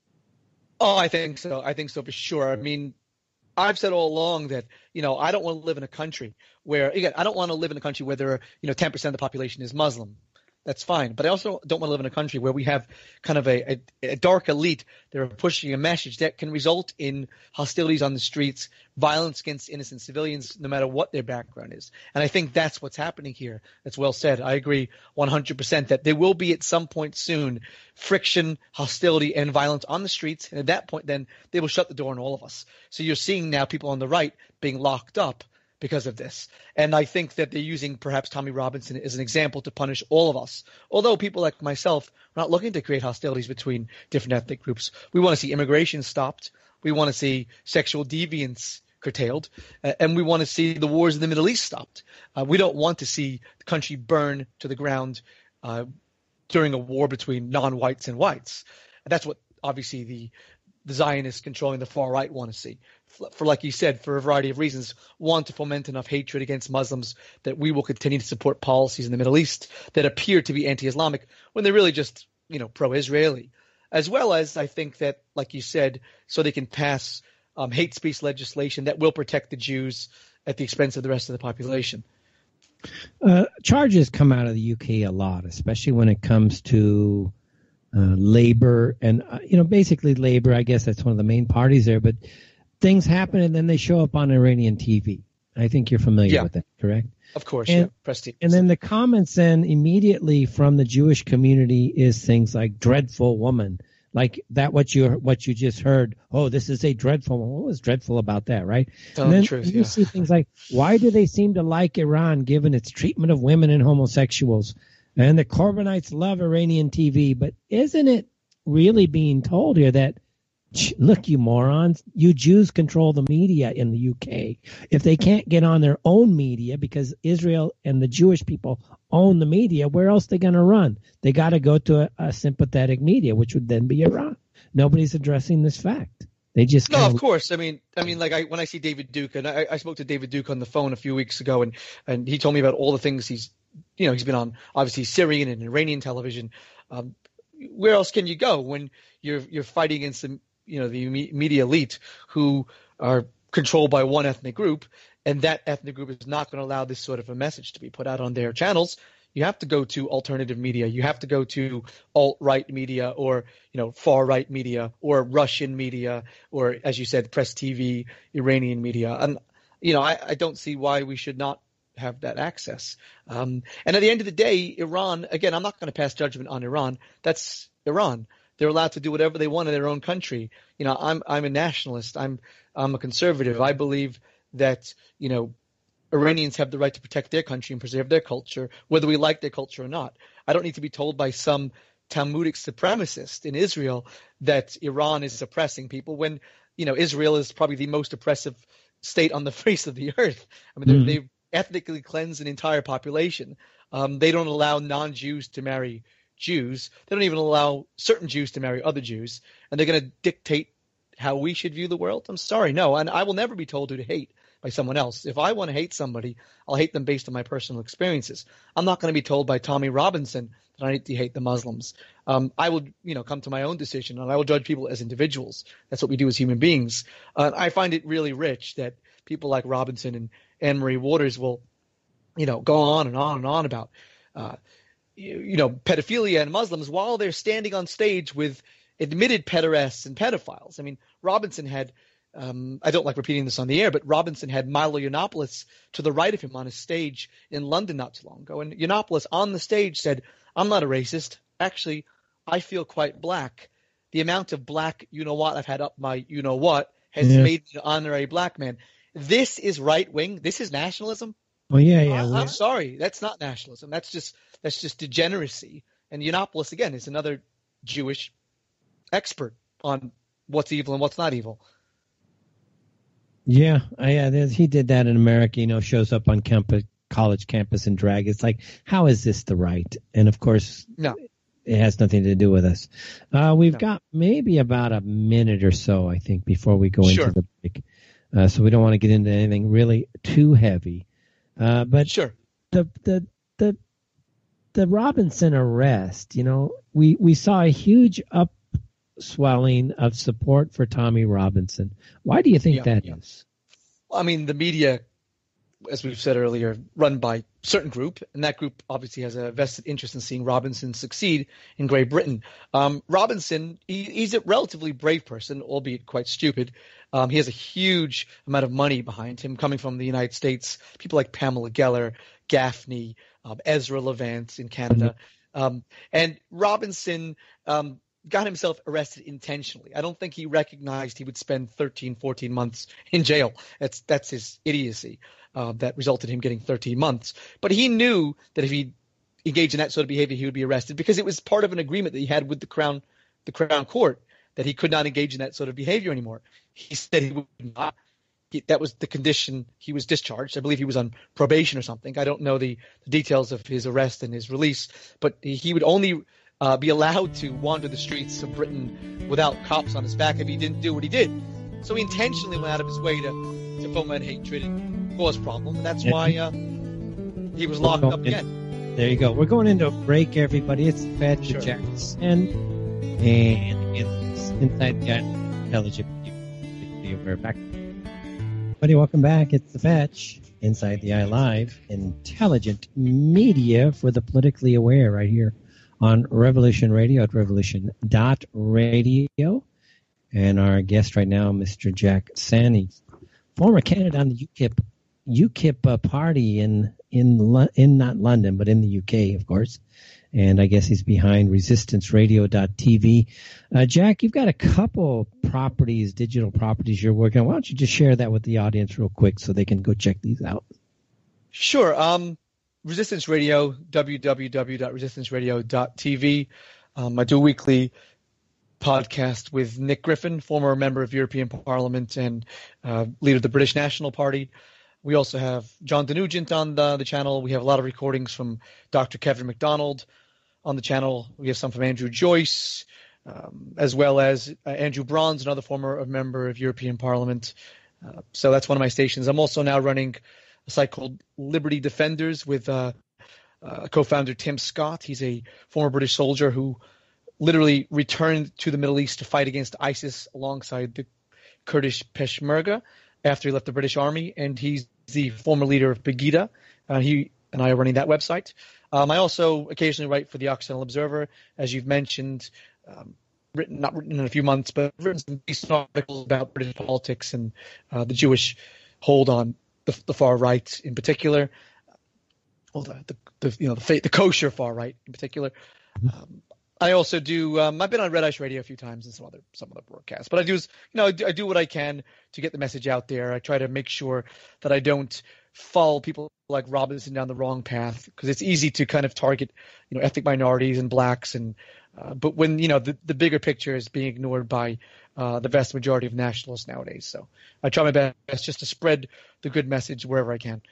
Oh, I think so. I think so for sure. I mean, I've said all along that, you know, I don't want to live in a country where, again, I don't want to live in a country where there are, you know, ten percent of the population is Muslim. That's fine. But I also don't want to live in a country where we have kind of a, a, a dark elite that are pushing a message that can result in hostilities on the streets, violence against innocent civilians, no matter what their background is. And I think that's what's happening here. That's well said. I agree one hundred percent that there will be at some point soon friction, hostility, and violence on the streets. And at that point, then they will shut the door on all of us. So you're seeing now people on the right being locked up because of this. And I think that they're using perhaps Tommy Robinson as an example to punish all of us. Although people like myself are not looking to create hostilities between different ethnic groups. We want to see immigration stopped. We want to see sexual deviance curtailed. Uh, and we want to see the wars in the Middle East stopped. Uh, we don't want to see the country burn to the ground uh, during a war between non-whites and whites. And that's what obviously the the Zionists controlling the far right want to see. For, like you said, for a variety of reasons, want to foment enough hatred against Muslims that we will continue to support policies in the Middle East that appear to be anti-Islamic when they're really just, you know, pro-Israeli. As well as I think that, like you said, so they can pass um, hate speech legislation that will protect the Jews at the expense of the rest of the population. Uh, charges come out of the U K a lot, especially when it comes to uh, labor and, uh, you know, basically labor. I guess that's one of the main parties there, but things happen and then they show up on Iranian T V. I think you're familiar yeah. with that, correct? Of course, and, yeah. Press T V. And then the comments then immediately from the Jewish community is things like dreadful woman, like that what you what you just heard. Oh, this is a dreadful woman. What was dreadful about that, right? Telling and then the truth, you yeah. see things like, why do they seem to like Iran given its treatment of women and homosexuals? And the Corbinites love Iranian T V, but isn't it really being told here that, look, you morons, you Jews control the media in the U K. If they can't get on their own media because Israel and the Jewish people own the media, where else are they going to run? They got to go to a, a sympathetic media, which would then be Iran. Nobody's addressing this fact. They just no, kinda... of course. I mean, I mean, like I, when I see David Duke, and I, I spoke to David Duke on the phone a few weeks ago, and and he told me about all the things he's, you know, he's been on, obviously Syrian and Iranian television. Um, where else can you go when you're you're fighting against the you know, the media elite who are controlled by one ethnic group, and that ethnic group is not going to allow this sort of a message to be put out on their channels. You have to go to alternative media. You have to go to alt-right media or, you know, far-right media or Russian media or, as you said, Press T V, Iranian media. And, you know, I, I don't see why we should not have that access. Um, and at the end of the day, Iran, again, I'm not going to pass judgment on Iran. That's Iran. They're allowed to do whatever they want in their own country. You know, I'm I'm a nationalist. I'm I'm a conservative. I believe that, you know, Iranians have the right to protect their country and preserve their culture, whether we like their culture or not. I don't need to be told by some Talmudic supremacist in Israel that Iran is suppressing people when, you know, Israel is probably the most oppressive state on the face of the earth. I mean, mm-hmm. they've ethnically cleansed an entire population. Um, they don't allow non-Jews to marry Jews. They don't even allow certain Jews to marry other Jews, and they're going to dictate how we should view the world. I'm sorry, no, and I will never be told who to hate by someone else. If I want to hate somebody, I'll hate them based on my personal experiences. I'm not going to be told by Tommy Robinson that I need to hate the Muslims. Um, I will, you know, come to my own decision, and I will judge people as individuals. That's what we do as human beings. Uh, I find it really rich that people like Robinson and Anne Marie Waters will, you know, go on and on and on about uh, you know, pedophilia and Muslims while they're standing on stage with admitted pederasts and pedophiles. I mean, Robinson had, um, I don't like repeating this on the air, but Robinson had Milo Yiannopoulos to the right of him on a stage in London not too long ago. And Yiannopoulos on the stage said, I'm not a racist. Actually, I feel quite black. The amount of black you-know-what I've had up my you-know-what has yeah. made me an honorary black man. This is right-wing. This is nationalism. Well, yeah, yeah. I, I'm sorry. That's not nationalism. That's just that's just degeneracy. And Yiannopoulos, again, is another Jewish expert on what's evil and what's not evil. Yeah, yeah. He did that in America, you know, shows up on campus, college campus in drag. It's like, how is this the right? And, of course, no. It has nothing to do with us. Uh, we've no. got maybe about a minute or so, I think, before we go sure. into the break. Uh, so we don't want to get into anything really too heavy. Uh, but sure. the the the the Robinson arrest, you know, we, we saw a huge upswelling of support for Tommy Robinson. Why do you think Yeah, that yeah. is? I mean, the media, as we've said earlier, run by a certain group, and that group obviously has a vested interest in seeing Robinson succeed in Great Britain. Um, Robinson, he, he's a relatively brave person, albeit quite stupid. Um, he has a huge amount of money behind him coming from the United States, people like Pamela Geller, Gaffney, um, Ezra Levant in Canada. Um, and Robinson um, got himself arrested intentionally. I don't think he recognized he would spend thirteen, fourteen months in jail. That's that's his idiocy uh, that resulted in him getting thirteen months. But he knew that if he engaged in that sort of behavior, he would be arrested because it was part of an agreement that he had with the Crown, the Crown Court, that he could not engage in that sort of behavior anymore. He said he would not. He, that was the condition he was discharged. I believe he was on probation or something. I don't know the, the details of his arrest and his release, but he, he would only uh, be allowed to wander the streets of Britain without cops on his back if he didn't do what he did. So he intentionally went out of his way to, to foment hatred and cause problems, and that's why uh, he was locked up again. There you go. We're going into a break, everybody. It's Fed Sure. Jackson and it's Inside the Intelligent. We're back. Everybody, welcome back. It's the Fetch, Inside the Eye Live, intelligent media for the politically aware right here on Revolution Radio at revolution dot radio. And our guest right now, Mister Jack Sanney, former candidate on the UKIP UKIP uh, party in in Lo- in not London, but in the U K, of course. And I guess he's behind resistance radio dot t v. Uh, Jack, you've got a couple properties, digital properties you're working on. Why don't you just share that with the audience real quick so they can go check these out? Sure. Um, Resistance Radio, w w w dot resistance radio dot t v. Um, I do a weekly podcast with Nick Griffin, former member of European Parliament and uh, leader of the British National Party. We also have John DeNugent on the, the channel. We have a lot of recordings from Doctor Kevin MacDonald on the channel. We have some from Andrew Joyce, um, as well as uh, Andrew Bronze, another former member of European Parliament. Uh, so that's one of my stations. I'm also now running a site called Liberty Defenders with uh, uh, co-founder Tim Scott. He's a former British soldier who literally returned to the Middle East to fight against ISIS alongside the Kurdish Peshmerga after he left the British Army, and he's the former leader of Pegida. Uh, he and I are running that website. Um, I also occasionally write for the Occidental Observer, as you've mentioned, um, written not written in a few months, but written some decent articles about British politics and uh, the Jewish hold on the, the far right in particular. Well, the, the, the you know the, the kosher far right in particular. Um, I also do. Um, I've been on Red Ice Radio a few times and some other some other broadcasts, but I do, you know, I do, I do what I can to get the message out there. I try to make sure that I don't follow people like Robinson down the wrong path, because it's easy to kind of target, you know, ethnic minorities and blacks, and uh, but when you know the the bigger picture is being ignored by uh, the vast majority of nationalists nowadays. So I try my best just to spread the good message wherever I can.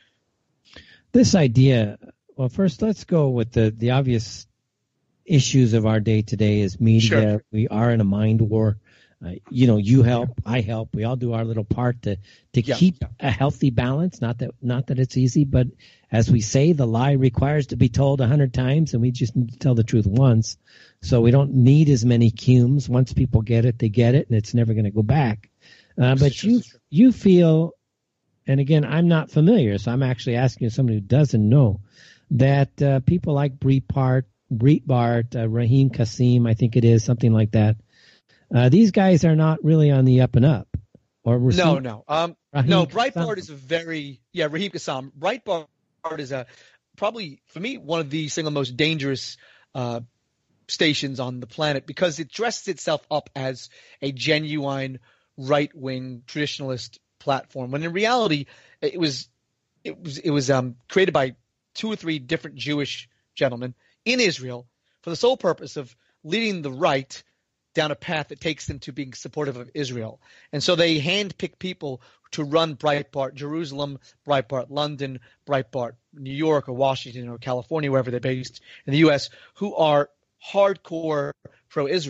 This idea. Well, first let's go with the the obvious issues of our day today is media. Sure. We are in a mind war. Uh, you know, you help, I help. We all do our little part to to Yeah, keep yeah. a healthy balance. Not that not that it's easy, but as we say, the lie requires to be told a hundred times, and we just need to tell the truth once. So we don't need as many cumes. Once people get it, they get it, and it's never going to go back. Uh, but Sure, you sure. you feel, and again, I'm not familiar, so I'm actually asking somebody who doesn't know, that uh, people like Breitbart, Breitbart, uh, Raheem Kassim, I think it is, something like that. Uh, these guys are not really on the up and up. Or No, Raheem- no. Um, Raheem no, Kassam. Breitbart is a very – yeah, Raheem Kassam. Breitbart is a probably, for me, one of the single most dangerous uh, stations on the planet, because it dresses itself up as a genuine right-wing traditionalist platform, when in reality it was it was it was um, created by two or three different Jewish gentlemen in Israel for the sole purpose of leading the right down a path that takes them to being supportive of Israel. And so they handpick people to run Breitbart Jerusalem, Breitbart London, Breitbart New York or Washington or California, wherever they're based in the U S, who are hardcore pro-Israel.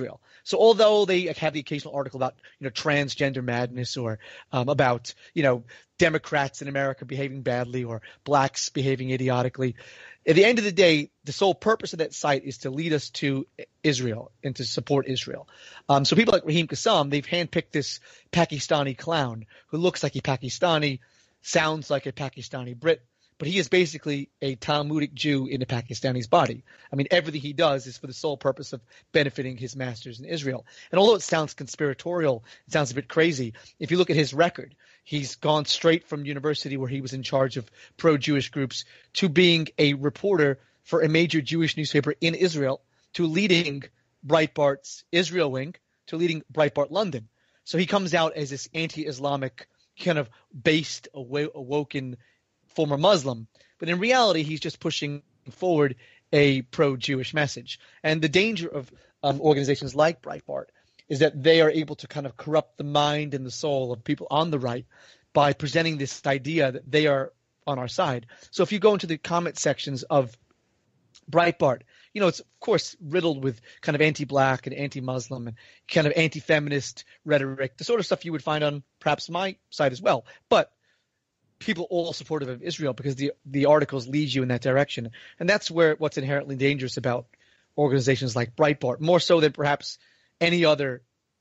So although they have the occasional article about, you know, transgender madness or um, about, you know, Democrats in America behaving badly or blacks behaving idiotically, at the end of the day, the sole purpose of that site is to lead us to Israel and to support Israel. Um, so people like Raheem Kassam, they've handpicked this Pakistani clown who looks like a Pakistani, sounds like a Pakistani Brit, but he is basically a Talmudic Jew in a Pakistani's body. I mean, everything he does is for the sole purpose of benefiting his masters in Israel. And although it sounds conspiratorial, it sounds a bit crazy, if you look at his record, he's gone straight from university where he was in charge of pro-Jewish groups to being a reporter for a major Jewish newspaper in Israel, to leading Breitbart's Israel wing, to leading Breitbart London. So he comes out as this anti-Islamic kind of based, awoken former Muslim, but in reality, he's just pushing forward a pro-Jewish message. And the danger of um, organizations like Breitbart is that they are able to kind of corrupt the mind and the soul of people on the right by presenting this idea that they are on our side. So if you go into the comment sections of Breitbart, you know, it's of course riddled with kind of anti-black and anti-Muslim and kind of anti-feminist rhetoric, the sort of stuff you would find on perhaps my site as well. But people all supportive of Israel because the the articles lead you in that direction. And that's where what's inherently dangerous about organizations like Breitbart, more so than perhaps any other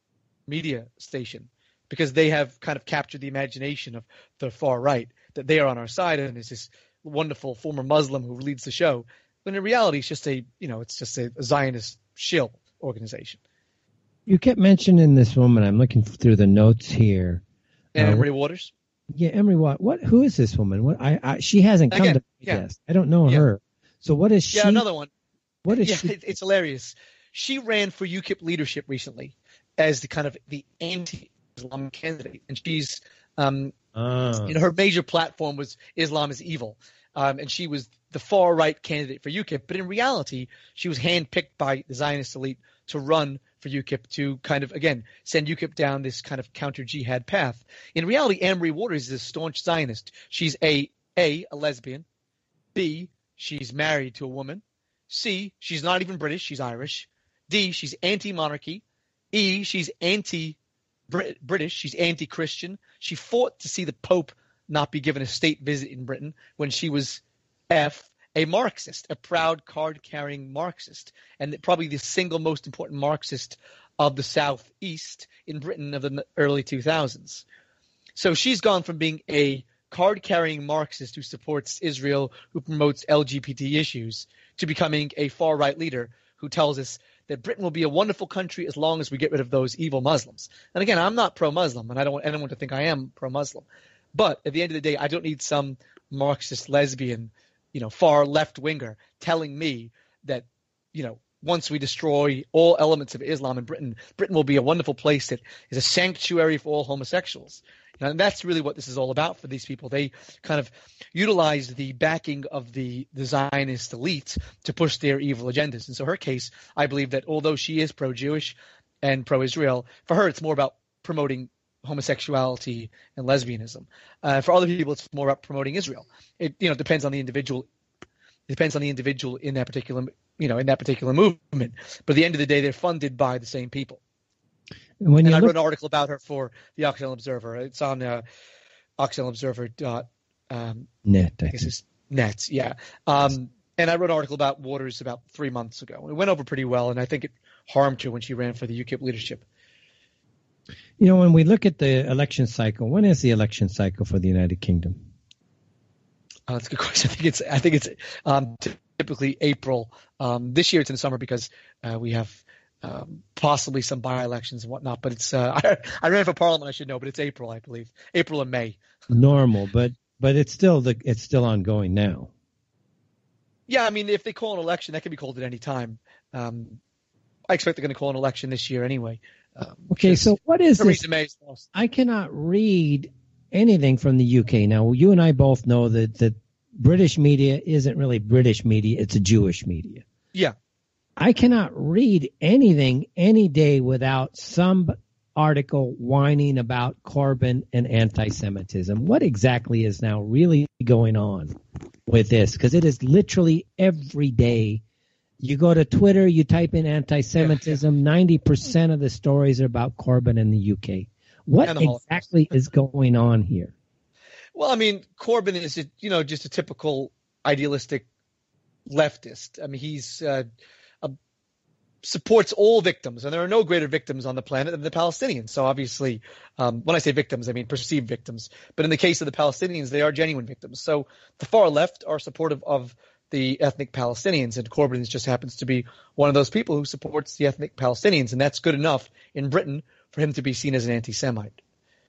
media station, because they have kind of captured the imagination of the far right, that they are on our side and it's this wonderful former Muslim who leads the show. When in reality, it's just a, you know, it's just a Zionist shill organization. You kept mentioning this woman. I'm looking through the notes here. And uh, Emery Waters? Yeah, Emery Waters. What? Who is this woman? What? I, I she hasn't come Again, to my yeah. desk. I don't know Yeah. her. So what is she? Yeah, another one. What is yeah, she? it, it's hilarious. She ran for UKIP leadership recently as the kind of the anti-Islam candidate, and she's, um, Oh. you know, her major platform was Islam is evil, um, and she was the far right candidate for UKIP. But in reality, she was handpicked by the Zionist elite to run for UKIP to kind of, again, send UKIP down this kind of counter-jihad path. In reality, Emery Waters is a staunch Zionist. She's a a a lesbian, B, she's married to a woman, C, she's not even British, she's Irish, D, she's anti-monarchy, E, she's anti-British, she's anti-Christian. She fought to see the Pope not be given a state visit in Britain when she was F, a Marxist, a proud card-carrying Marxist, and probably the single most important Marxist of the Southeast in Britain of the early two thousands. So she's gone from being a card-carrying Marxist who supports Israel, who promotes L G B T issues, to becoming a far-right leader who tells us that Britain will be a wonderful country as long as we get rid of those evil Muslims. And again, I'm not pro-Muslim, and I don't want anyone to think I am pro-Muslim. But at the end of the day, I don't need some Marxist lesbian, you know, far left-winger telling me that, you know, once we destroy all elements of Islam in Britain, Britain will be a wonderful place that is a sanctuary for all homosexuals. You know, and that's really what this is all about for these people. They kind of utilize the backing of the, the Zionist elite to push their evil agendas. And so her case, I believe that although she is pro-Jewish and pro-Israel, for her it's more about promoting homosexuality and lesbianism. Uh, for other people, it's more about promoting Israel. It, you know, depends on the individual. It depends on the individual in that particular, you know, in that particular movement. But at the end of the day, they're funded by the same people. When and I look- wrote an article about her for the Occidental Observer. It's on uh, Occidental Observer dot um, net. I I guess think. it's net, yeah. Um, and I wrote an article about Waters about three months ago. It went over pretty well, and I think it harmed her when she ran for the UKIP leadership. You know, when we look at the election cycle, when is the election cycle for the United Kingdom? Uh, that's a good question. I think it's I think it's um, typically April. Um, this year it's in the summer because uh, we have um, possibly some by-elections and whatnot. But it's uh, I, I ran for Parliament, I should know, but it's April, I believe, April and May. Normal, but but it's still the it's still ongoing now. Yeah, I mean, if they call an election, that can be called at any time. Um, I expect they're going to call an election this year anyway. Um, Okay, so what is Theresa this? May is lost. I cannot read anything from the U K. Now, you and I both know that that British media isn't really British media; it's a Jewish media. Yeah. I cannot read anything any day without some article whining about Corbyn and anti-Semitism. What exactly is now really going on with this? Because it is literally every day You go to Twitter, you type in anti-Semitism, yeah, yeah. ninety percent of the stories are about Corbyn in the U K. What exactly is going on here? Well, I mean, Corbyn is, you know, just a typical idealistic leftist. I mean, he's uh, a, supports all victims, and there are no greater victims on the planet than the Palestinians. So obviously, um, when I say victims, I mean perceived victims. But in the case of the Palestinians, they are genuine victims. So the far left are supportive of the ethnic Palestinians, and Corbyn just happens to be one of those people who supports the ethnic Palestinians, and that's good enough in Britain for him to be seen as an anti-Semite.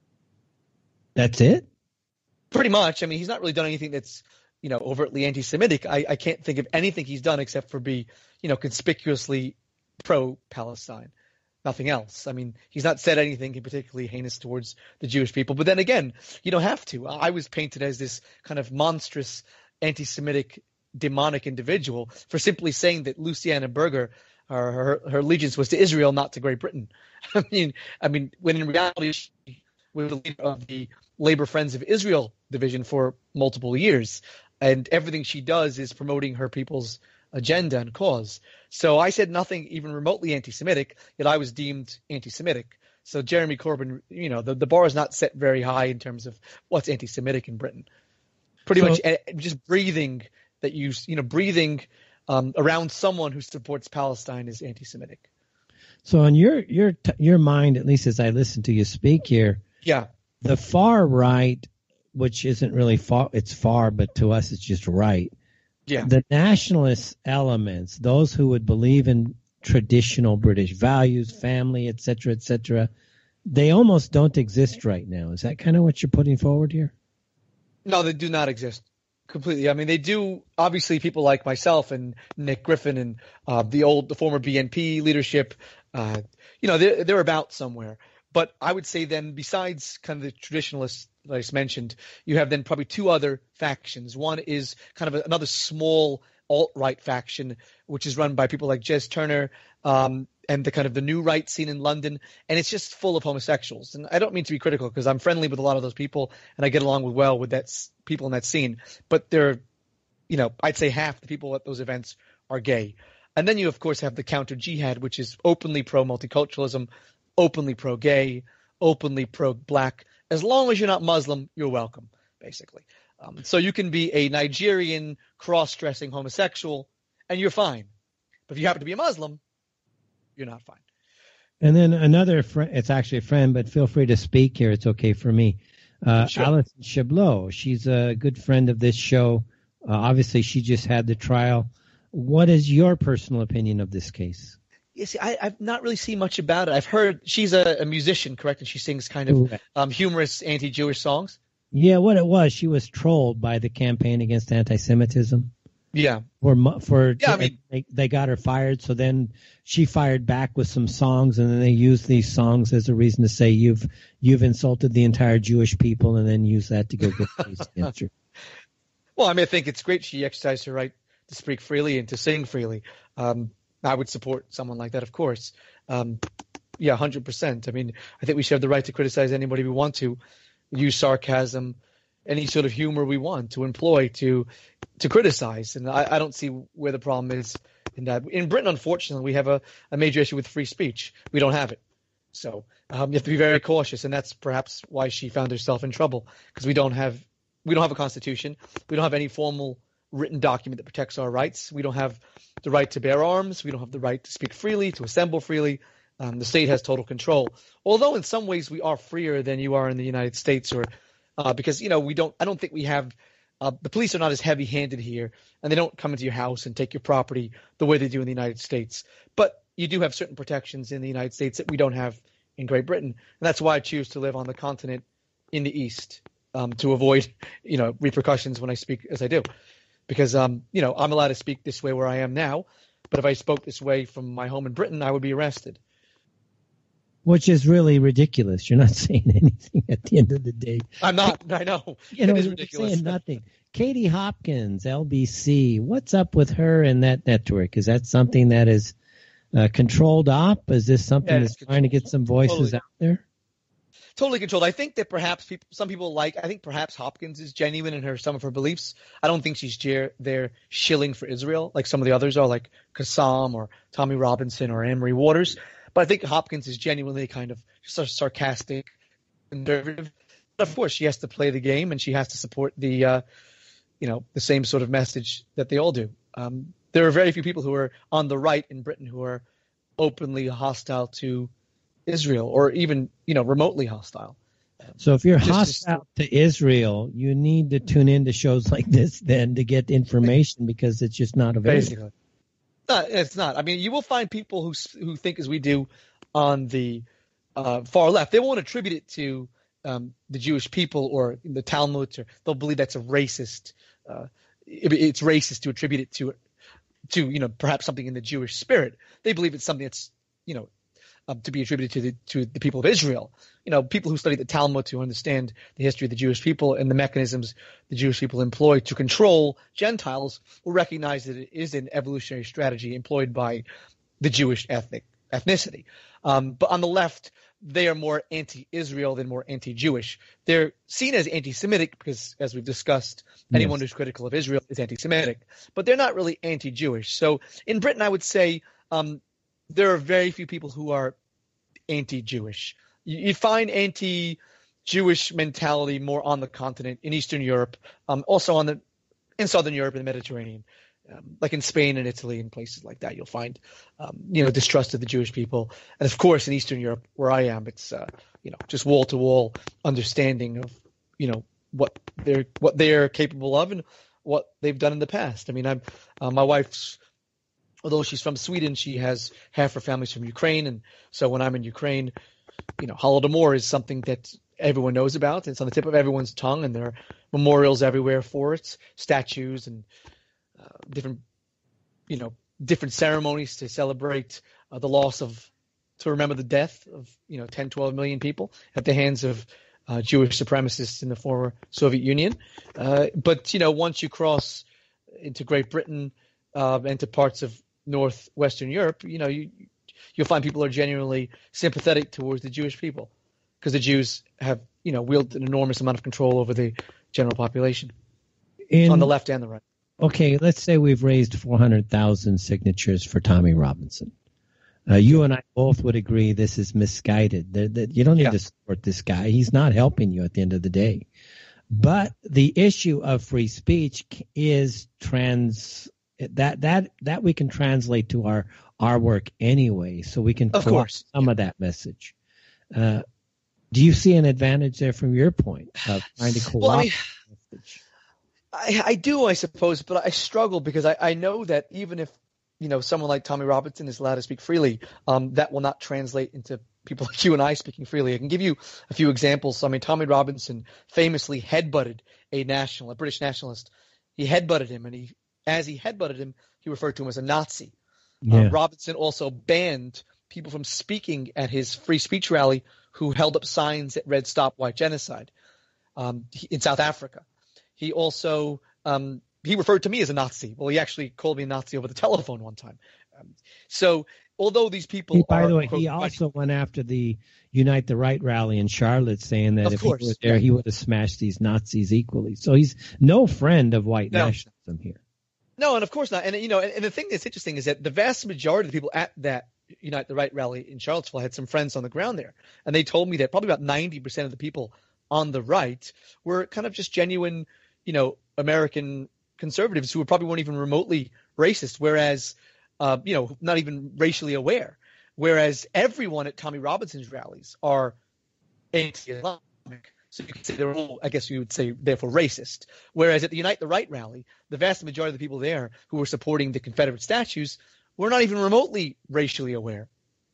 That's it? Pretty much. I mean, he's not really done anything that's, you know, overtly anti-Semitic. I, I can't think of anything he's done except for be, you know, conspicuously pro-Palestine. Nothing else. I mean, he's not said anything particularly heinous towards the Jewish people. But then again, you don't have to. I was painted as this kind of monstrous anti-Semitic demonic individual for simply saying that Luciana Berger, her, her, her allegiance was to Israel, not to Great Britain. I mean, I mean, when in reality she was the leader of the Labor Friends of Israel division for multiple years, and everything she does is promoting her people's agenda and cause. So I said nothing even remotely anti-Semitic, yet I was deemed anti-Semitic. So Jeremy Corbyn, you know, the, the bar is not set very high in terms of what's anti-Semitic in Britain. Pretty so, much uh, just breathing that you, you know, breathing um, around someone who supports Palestine is anti-Semitic. So in your your your mind, at least as I listen to you speak here, yeah, the far right, which isn't really far, it's far, but to us it's just right. Yeah, the nationalist elements, those who would believe in traditional British values, family, et cetera, et cetera, they almost don't exist right now. Is that kind of what you're putting forward here? No, they do not exist. Completely. I mean, they do. Obviously, people like myself and Nick Griffin and uh, the old, the former B N P leadership, uh, you know, they're, they're about somewhere. But I would say then, besides kind of the traditionalists that I just mentioned, you have then probably two other factions. One is kind of a, another small alt-right faction, which is run by people like Jez Turner um, and the kind of the new right scene in London, and it's just full of homosexuals. And I don't mean to be critical because I'm friendly with a lot of those people and I get along with well with that people in that scene. But they're, you know, I'd say half the people at those events are gay. And then you, of course, have the counter jihad, which is openly pro-multiculturalism, openly pro-gay, openly pro-black. As long as you're not Muslim, you're welcome, basically. Um, so you can be a Nigerian cross-dressing homosexual and you're fine. But if you happen to be a Muslim, you're not fine. And then another friend, it's actually a friend, but feel free to speak here. It's okay for me. Uh, sure. Alison Chablot, she's a good friend of this show. Uh, obviously, she just had the trial. What is your personal opinion of this case? You see, I, I've not really seen much about it. I've heard she's a, a musician, correct? And she sings kind of um, humorous anti-Jewish songs. Yeah, what it was, she was trolled by the campaign against anti-Semitism. Yeah. For for yeah, I mean, they, they got her fired, so then she fired back with some songs, and then they used these songs as a reason to say you've you've insulted the entire Jewish people, and then use that to go get the case against her. Well, I mean, I think it's great she exercised her right to speak freely and to sing freely. Um, I would support someone like that, of course. Um, yeah, one hundred percent. I mean, I think we should have the right to criticize anybody we want to, use sarcasm, any sort of humor we want to employ to to criticize. And I, I don't see where the problem is in that. In Britain, unfortunately, we have a, a major issue with free speech. We don't have it. So um, you have to be very cautious, and that's perhaps why she found herself in trouble, because we don't have we don't have a constitution. We don't have any formal written document that protects our rights. We don't have the right to bear arms. We don't have the right to speak freely, to assemble freely. Um, the state has total control. Although in some ways we are freer than you are in the United States, or uh, because you know we don't. I don't think we have. Uh, the police are not as heavy-handed here, and they don't come into your house and take your property the way they do in the United States. But you do have certain protections in the United States that we don't have in Great Britain, and that's why I choose to live on the continent in the East, um, to avoid, you know, repercussions when I speak as I do. Because, um, you know, I'm allowed to speak this way where I am now, but if I spoke this way from my home in Britain, I would be arrested. Which is really ridiculous. You're not saying anything at the end of the day. I'm not. I know. You know, it is you're ridiculous. saying nothing. Katie Hopkins, L B C. What's up with her and that network? Is that something that is uh, controlled op? Is this something Yeah, that's trying to get some voices totally. out there? totally controlled. I think that perhaps people, some people like, I think perhaps Hopkins is genuine in her some of her beliefs. I don't think she's jer- there shilling for Israel like some of the others are, like Kassam or Tommy Robinson or Anne-Marie Waters. But I think Hopkins is genuinely kind of just a sarcastic, conservative. But of course, she has to play the game and she has to support the, uh, you know, the same sort of message that they all do. Um, there are very few people who are on the right in Britain who are openly hostile to Israel or even, you know, remotely hostile. So if you're Just- hostile to Israel, you need to tune in to shows like this then to get information because it's just not available. Basically. No, it's not. I mean, you will find people who who think as we do on the uh, far left. They won't attribute it to um, the Jewish people or the Talmud, or they'll believe that's a racist. Uh, it, it's racist to attribute it to, to you know, perhaps something in the Jewish spirit. They believe it's something that's, you know, um, to be attributed to the to the people of Israel. You know, people who study the Talmud to understand the history of the Jewish people and the mechanisms the Jewish people employ to control Gentiles will recognize that it is an evolutionary strategy employed by the Jewish ethnic ethnicity. Um, but on the left, they are more anti-Israel than more anti-Jewish. They're seen as anti-Semitic because, as we've discussed, anyone Yes. who's critical of Israel is anti-Semitic. But they're not really anti-Jewish. So in Britain, I would say um, there are very few people who are anti-Jewish. You, you find anti-Jewish mentality more on the continent, in Eastern Europe, um, also on the in Southern Europe and the Mediterranean. Um, like in Spain and Italy and places like that, you'll find, um, you know, distrust of the Jewish people. And of course, in Eastern Europe, where I am, it's, uh, you know, just wall to wall understanding of, you know, what they're, what they're capable of and what they've done in the past. I mean, I'm, uh, my wife's, although she's from Sweden, she has half her family's from Ukraine. And so when I'm in Ukraine, you know, Holodomor is something that everyone knows about. It's on the tip of everyone's tongue, and there are memorials everywhere for it, statues and, Uh, different, you know, different ceremonies to celebrate uh, the loss of, to remember the death of, you know, ten, twelve million people at the hands of uh, Jewish supremacists in the former Soviet Union. Uh, but, you know, once you cross into Great Britain uh, and to parts of northwestern Europe, you know, you, you'll find people are genuinely sympathetic towards the Jewish people because the Jews have, you know, wielded an enormous amount of control over the general population In- on the left and the right. Okay, let's say we've raised four hundred thousand signatures for Tommy Robinson. Uh, you and I both would agree this is misguided. That, that you don't need Yeah. to support this guy. He's not helping you at the end of the day. But the issue of free speech is trans that that that we can translate to our our work anyway, so we can Of pull out course. some of that message. Uh, do you see an advantage there from your point of trying to co-opt Well, I mean, the message? I, I do, I suppose, but I struggle because I, I know that even if, you know, someone like Tommy Robinson is allowed to speak freely, um, that will not translate into people like you and I speaking freely. I can give you a few examples. I mean, Tommy Robinson famously headbutted a national, a British nationalist. He headbutted him, and he, as he headbutted him, he referred to him as a Nazi. Yeah. Uh, Robinson also banned people from speaking at his free speech rally who held up signs that read "Stop White Genocide" um, in South Africa. He also um, he referred to me as a Nazi. Well, he actually called me a Nazi over the telephone one time. Um, so although these people He, by are, the way, quote, he also went after the Unite the Right rally in Charlotte, saying that Of if course, he were there, yeah. he would have smashed these Nazis equally. So he's no friend of white No. nationalism here. No, and of course not. And you know, and, and the thing that's interesting is that the vast majority of the people at that Unite the Right rally in Charlottesville had some friends on the ground there, and they told me that probably about ninety percent of the people on the right were kind of just genuine, you know, American conservatives who probably weren't even remotely racist, whereas, uh, you know, not even racially aware. Whereas everyone at Tommy Robinson's rallies are anti-Islamic. So you could say they're all, I guess you would say, therefore racist. Whereas at the Unite the Right rally, the vast majority of the people there who were supporting the Confederate statues were not even remotely racially aware.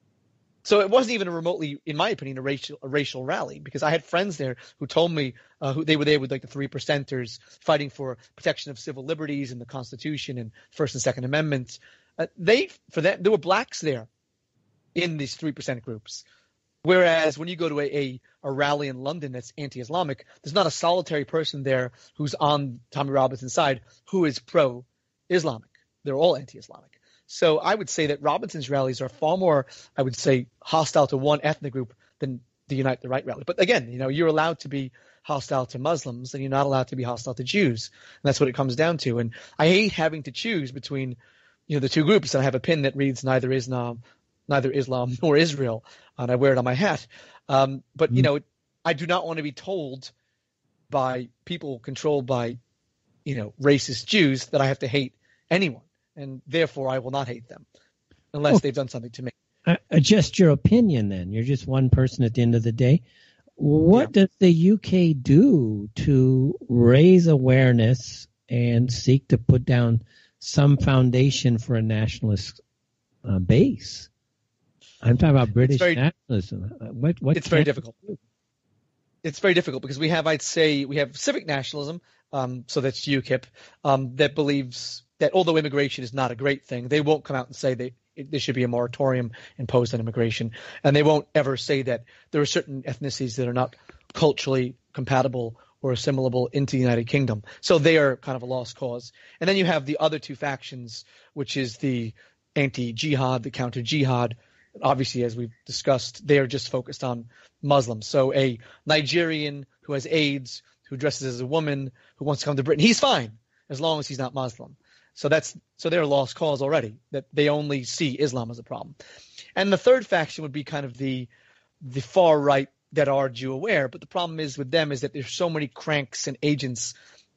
So it wasn't even a remotely, in my opinion, a racial a racial rally, because I had friends there who told me uh, who they were there with like the three percenters fighting for protection of civil liberties and the Constitution and First and Second Amendments. Uh, they for that there were blacks there in these three percent groups. Whereas when you go to a, a, a rally in London that's anti-Islamic, there's not a solitary person there who's on Tommy Robinson's side who is pro-Islamic. They're all anti-Islamic. So I would say that Robinson's rallies are far more, I would say, hostile to one ethnic group than the Unite the Right rally. But again, you know, you're allowed to be hostile to Muslims, and you're not allowed to be hostile to Jews. And that's what it comes down to. And I hate having to choose between, you know, the two groups. And I have a pin that reads neither Islam, neither Islam nor Israel, and I wear it on my hat. Um, but, you know, I do not want to be told by people controlled by, you know, racist Jews that I have to hate anyone. And therefore, I will not hate them unless well, they've done something to me. Uh, just your opinion, then. You're just one person at the end of the day. What yeah. does the U K do to raise awareness and seek to put down some foundation for a nationalist uh, base? I'm talking about British very, nationalism. What, what it's very difficult. It's very difficult because we have, I'd say, we have civic nationalism, um, so that's UKIP, um, that believes that although immigration is not a great thing, they won't come out and say that it, there should be a moratorium imposed on immigration, and they won't ever say that there are certain ethnicities that are not culturally compatible or assimilable into the United Kingdom. So they are kind of a lost cause. And then you have the other two factions, which is the anti-jihad, the counter-jihad. Obviously, as we've discussed, they are just focused on Muslims. So a Nigerian who has AIDS, who dresses as a woman, who wants to come to Britain, he's fine as long as he's not Muslim. So that's so they're a lost cause already, that they only see Islam as a problem. And the third faction would be kind of the the far right that are Jew aware. But the problem is with them is that there's so many cranks and agents,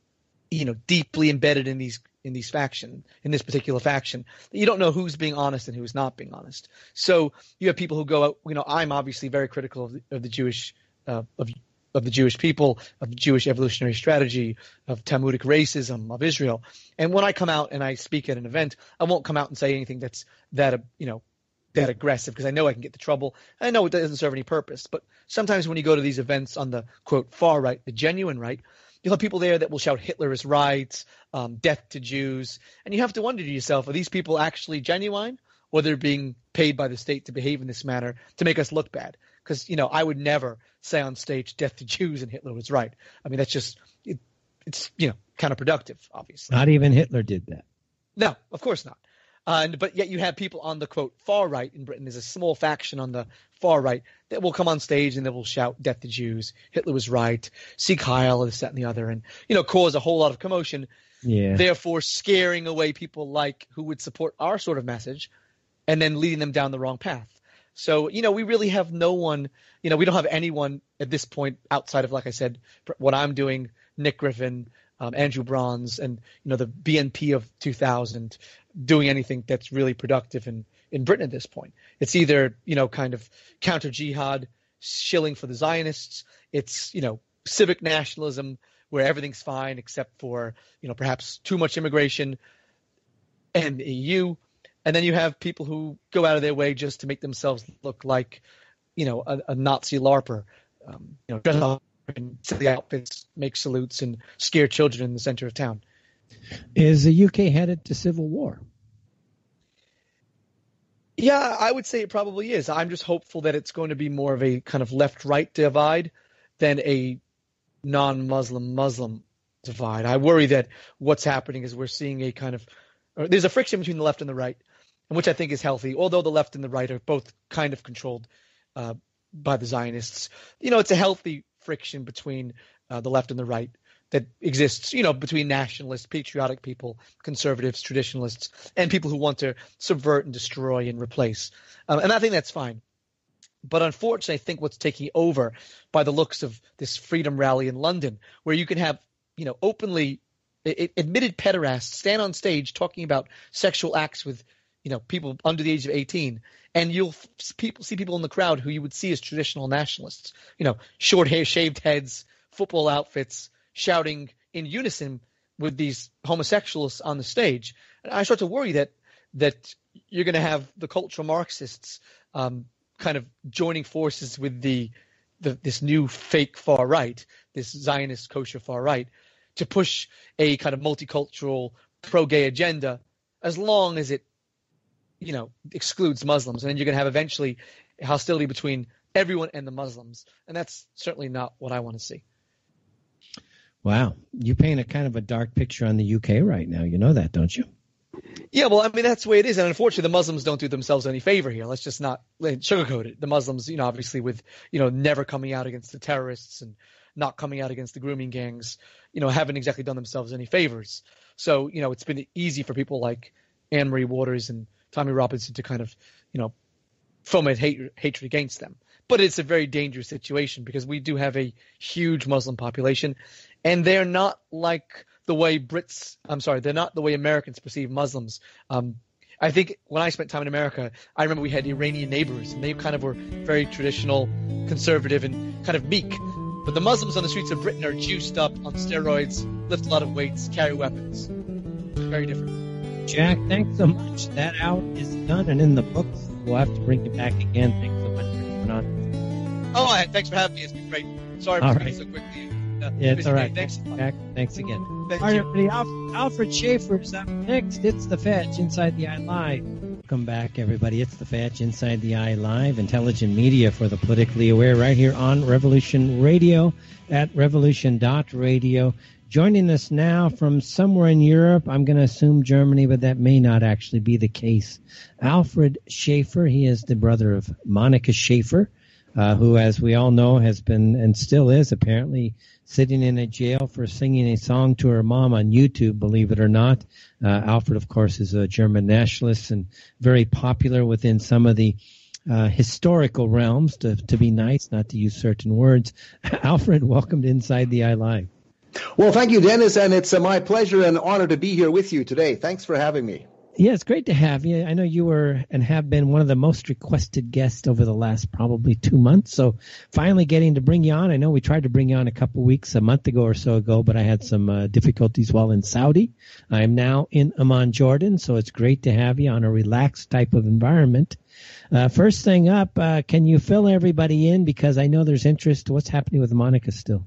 you know, deeply embedded in these in these faction, in this particular faction, that you don't know who's being honest and who's not being honest. So you have people who go out, you know, I'm obviously very critical of the, of the Jewish, uh, of, of the Jewish people, of the Jewish evolutionary strategy, of Talmudic racism, of Israel. And when I come out and I speak at an event, I won't come out and say anything that's that, uh, you know, that aggressive, because I know I can get into trouble. I know it doesn't serve any purpose. But sometimes when you go to these events on the, quote, far right, the genuine right, you'll have people there that will shout Hitler is right, um, death to Jews. And you have to wonder to yourself, are these people actually genuine, or they're being paid by the state to behave in this manner to make us look bad? Because, you know, I would never say on stage death to Jews and Hitler was right. I mean, that's just, it, it's, you know, counterproductive, obviously. Not even Hitler did that. No, of course not. Uh, but yet you have people on the, quote, far right in Britain. There's a small faction on the far right that will come on stage and they will shout death to Jews, Hitler was right, Sieg Heil, this, that, and the other, and, you know, cause a whole lot of commotion, yeah. therefore scaring away people like who would support our sort of message and then leading them down the wrong path. So, you know, we really have no one, you know, we don't have anyone at this point outside of, like I said, what I'm doing, Nick Griffin, um, Andrew Bronze, and, you know, the B N P of two thousand doing anything that's really productive in, in Britain at this point. It's either, you know, kind of counter-jihad, shilling for the Zionists. It's, you know, civic nationalism where everything's fine except for, you know, perhaps too much immigration and the E U. And then you have people who go out of their way just to make themselves look like, you know, a, a Nazi LARPer, um, you know, dress up in silly outfits, make salutes, and scare children in the center of town. Is the U K headed to civil war? Yeah, I would say it probably is. I'm just hopeful that it's going to be more of a kind of left-right divide than a non-Muslim Muslim divide. I worry that what's happening is we're seeing a kind of – there's a friction between the left and the right, which I think is healthy, although the left and the right are both kind of controlled uh, by the Zionists. You know, it's a healthy friction between uh, the left and the right that exists, you know, between nationalists, patriotic people, conservatives, traditionalists, and people who want to subvert and destroy and replace. Um, and I think that's fine. But unfortunately, I think what's taking over by the looks of this freedom rally in London, where you can have, you know, openly it, admitted pederasts stand on stage talking about sexual acts with, you know, people under the age of eighteen, and you'll people see people in the crowd who you would see as traditional nationalists, you know, short hair, shaved heads, football outfits, shouting in unison with these homosexuals on the stage. And I start to worry that that you're going to have the cultural Marxists um, kind of joining forces with the, the this new fake far right, this Zionist kosher far right, to push a kind of multicultural pro-gay agenda, as long as it, you know, excludes Muslims. And then you're going to have eventually hostility between everyone and the Muslims. And that's certainly not what I want to see. Wow. You paint a kind of a dark picture on the U K right now. You know that, don't you? Yeah, well, I mean, that's the way it is. And unfortunately, the Muslims don't do themselves any favor here. Let's just not sugarcoat it. The Muslims, you know, obviously with, you know, never coming out against the terrorists and not coming out against the grooming gangs, you know, haven't exactly done themselves any favors. So, you know, it's been easy for people like Anne Marie Waters and Tommy Robinson to kind of, you know, foment hate, hatred against them. But it's a very dangerous situation because we do have a huge Muslim population, and they're not like the way Brits, I'm sorry, they're not the way Americans perceive Muslims. Um, I think when I spent time in America, I remember we had Iranian neighbors, and they kind of were very traditional, conservative, and kind of meek. But the Muslims on the streets of Britain are juiced up on steroids, lift a lot of weights, carry weapons. Very different. Jack, thanks so much. That out is done and in the books. We'll have to bring you back again. Thanks so much for coming on. Oh, thanks for having me. It's been great. Sorry for speaking so quickly. Uh, yeah, it's all right. Thanks, Jack. Thanks again. Thank all right, you. everybody. Alfred, Alfred Schaefer is up next. It's The Fetch Inside the Eye Live. Welcome back, everybody. It's The Fetch Inside the Eye Live. Intelligent media for the politically aware right here on Revolution Radio at revolution dot radio. Joining us now from somewhere in Europe, I'm going to assume Germany, but that may not actually be the case. Alfred Schaefer, he is the brother of Monica Schaefer, uh, who, as we all know, has been and still is apparently sitting in a jail for singing a song to her mom on YouTube, believe it or not. Uh, Alfred, of course, is a German nationalist and very popular within some of the uh, historical realms, to, to be nice, not to use certain words. Alfred, welcome to Inside the Eye Live. Well, thank you, Dennis, and it's uh, my pleasure and honor to be here with you today. Thanks for having me. Yeah, it's great to have you. I know you were and have been one of the most requested guests over the last probably two months. So finally getting to bring you on. I know we tried to bring you on a couple weeks, a month ago or so ago, but I had some uh, difficulties while in Saudi. I am now in Amman, Jordan, so it's great to have you on a relaxed type of environment. Uh, first thing up, uh, can you fill everybody in? Because I know there's interest. What's happening with Monica still?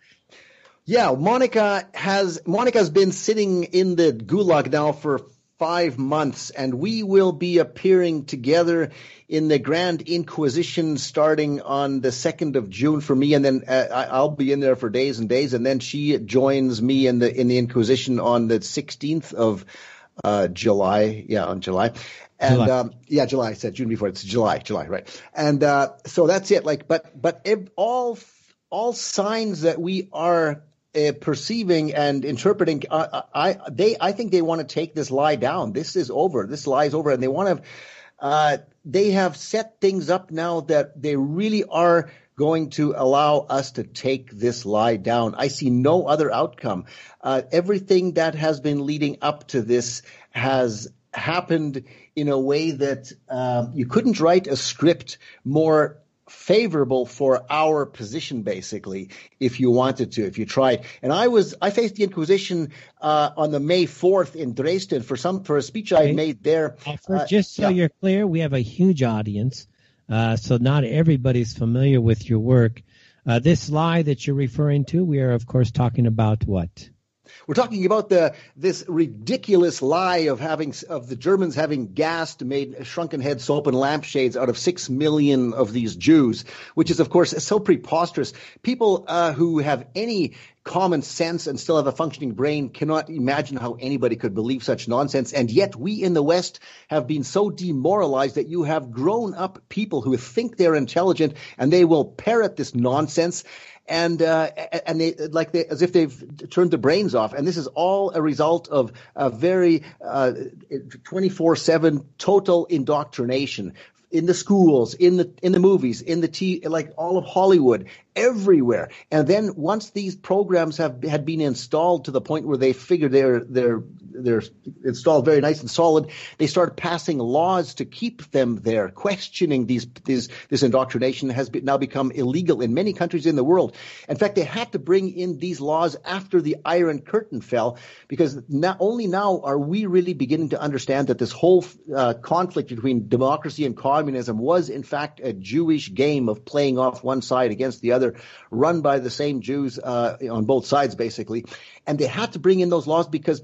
Yeah, Monica has Monica's been sitting in the gulag now for five months, and we will be appearing together in the Grand Inquisition starting on the second of June for me, and then uh, I'll be in there for days and days, and then she joins me in the in the Inquisition on the sixteenth of uh, July. Yeah, on July. And July. Um, yeah, July. I said June before. It's July, July, right? And uh, so that's it. Like, but but if all all signs that we are Uh, perceiving and interpreting, uh, I they I think they want to take this lie down. This is over. This lie is over, and they want to. Uh, they have set things up now that they really are going to allow us to take this lie down. I see no other outcome. Uh, everything that has been leading up to this has happened in a way that um, you couldn't write a script more favorable for our position, basically, if you wanted to, if you tried. And I was, I faced the Inquisition uh, on the May fourth in Dresden for some for a speech I Okay. made there. Alfred, Uh, just so yeah. you're clear, we have a huge audience, uh, so not everybody's familiar with your work. Uh, this lie that you're referring to, we are, of course, talking about what? We're talking about the this ridiculous lie of having of the Germans having gassed, made shrunken head soap and lampshades out of six million of these Jews, which is, of course, so preposterous. People uh, who have any common sense and still have a functioning brain cannot imagine how anybody could believe such nonsense. And yet we in the West have been so demoralized that you have grown up people who think they're intelligent and they will parrot this nonsense. And uh, and they like they as if they've turned the brains off. And this is all a result of a very uh, twenty-four seven total indoctrination in the schools, in the in the movies, in the t like all of Hollywood, everywhere. And then once these programs have had been installed to the point where they figure they're they're they're installed very nice and solid, they start passing laws to keep them there. Questioning these these this indoctrination has be, now become illegal in many countries in the world. In fact, they had to bring in these laws after the Iron Curtain fell, because not only now are we really beginning to understand that this whole uh, conflict between democracy and communism was in fact a Jewish game of playing off one side against the other, run by the same Jews uh, on both sides, basically. And they had to bring in those laws because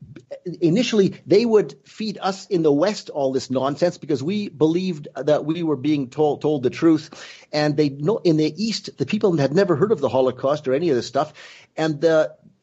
initially they would feed us in the West all this nonsense because we believed that we were being told told the truth. And they know in the East, the people had never heard of the Holocaust or any of this stuff. And the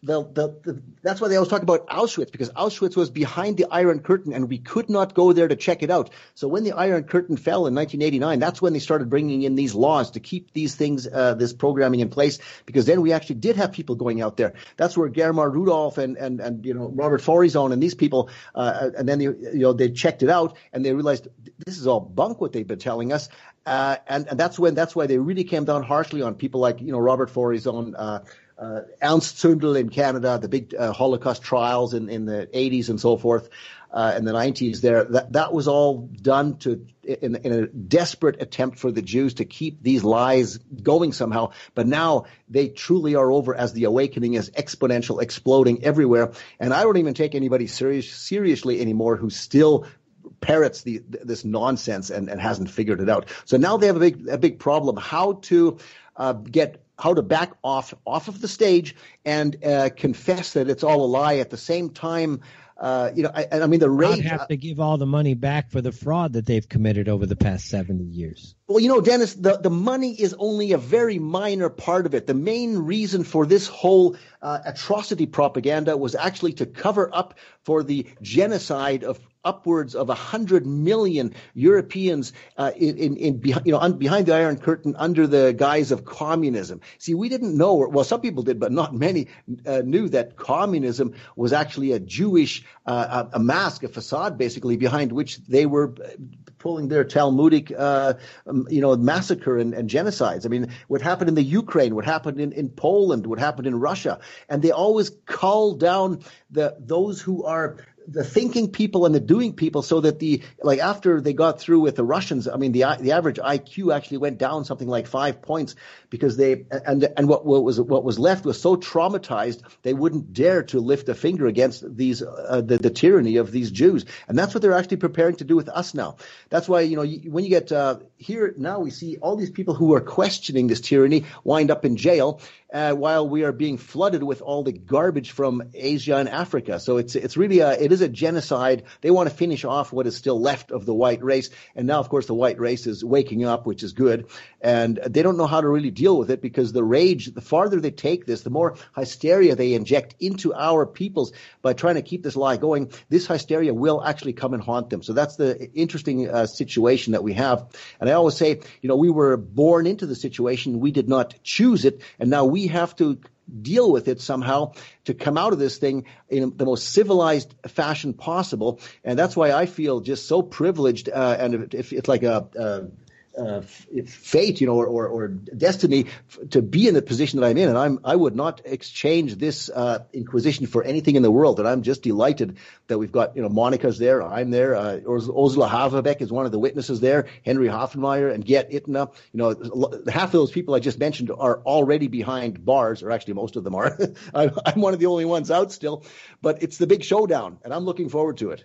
the, the, the that's why they always talk about Auschwitz, because Auschwitz was behind the Iron Curtain and we could not go there to check it out. So when the Iron Curtain fell in nineteen eighty-nine, that's when they started bringing in these laws to keep these things, uh, this programming in place, because then we actually did have people going out there. That's where Germar Rudolph and, and, and you know, Robert Forizon and these people, uh, and then, they, you know, they checked it out and they realized this is all bunk what they've been telling us. Uh, and, and that's when, that's why they really came down harshly on people like, you know, Robert Forizon, uh, uh, Ernst Zündel in Canada, the big uh, Holocaust trials in, in the eighties and so forth, uh, in the nineties there. That, that was all done to, in, in a desperate attempt for the Jews to keep these lies going somehow. But now they truly are over, as the awakening is exponential, exploding everywhere. And I don't even take anybody serious, seriously anymore who still parrots the, this nonsense and, and hasn't figured it out. So now they have a big, a big problem. How to uh, get, how to back off, off of the stage and uh, confess that it's all a lie at the same time. Uh, you know, I, I mean, the rage. Not have to give all the money back for the fraud that they've committed over the past seventy years. Well, you know, Dennis, the, the money is only a very minor part of it. The main reason for this whole uh, atrocity propaganda was actually to cover up for the genocide of upwards of a hundred million Europeans uh, in, in, in you know, un, behind the Iron Curtain under the guise of communism. See, we didn't know, well, some people did, but not many uh, knew that communism was actually a Jewish, uh, a, a mask, a facade, basically, behind which they were pulling their Talmudic, uh, um, you know, massacre and, and genocides. I mean, what happened in the Ukraine, what happened in, in Poland, what happened in Russia, and they always call down the those who are the thinking people and the doing people, so that the, like, after they got through with the Russians, I mean, the the average I Q actually went down something like five points because they, and and what, what was what was left was so traumatized they wouldn't dare to lift a finger against these uh, the, the tyranny of these Jews, and that's what they're actually preparing to do with us now. That's why, you know, you, when you get uh, here now, we see all these people who are questioning this tyranny wind up in jail, uh, while we are being flooded with all the garbage from Asia and Africa. So it's it's really a, it is a genocide. They want to finish off what is still left of the white race. And now, of course, the white race is waking up, which is good. And they don't know how to really deal with it, because the rage, the farther they take this, the more hysteria they inject into our peoples by trying to keep this lie going. This hysteria will actually come and haunt them. So that's the interesting uh, situation that we have. And I always say, you know, we were born into the situation. We did not choose it. And now we have to deal with it somehow to come out of this thing in the most civilized fashion possible. And that's why I feel just so privileged, uh, and if it's like a, a Uh, fate, you know, or, or, or destiny f- to be in the position that I'm in. And I'm, I would not exchange this uh, Inquisition for anything in the world. And I'm just delighted that we've got, you know, Monica's there, I'm there, uh, Ursula Haverbeck is one of the witnesses there, Henry Hoffenmeier and Get Itna. You know, half of those people I just mentioned are already behind bars, or actually most of them are. I'm one of the only ones out still. But it's the big showdown, and I'm looking forward to it.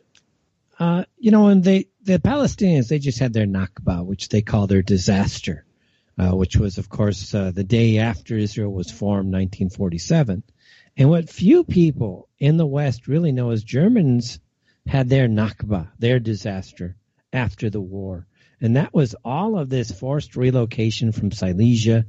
Uh, you know, and they, the Palestinians, they just had their Nakba, which they call their disaster, uh, which was, of course, uh, the day after Israel was formed, nineteen forty-seven. And what few people in the West really know is Germans had their Nakba, their disaster, after the war. And that was all of this forced relocation from Silesia,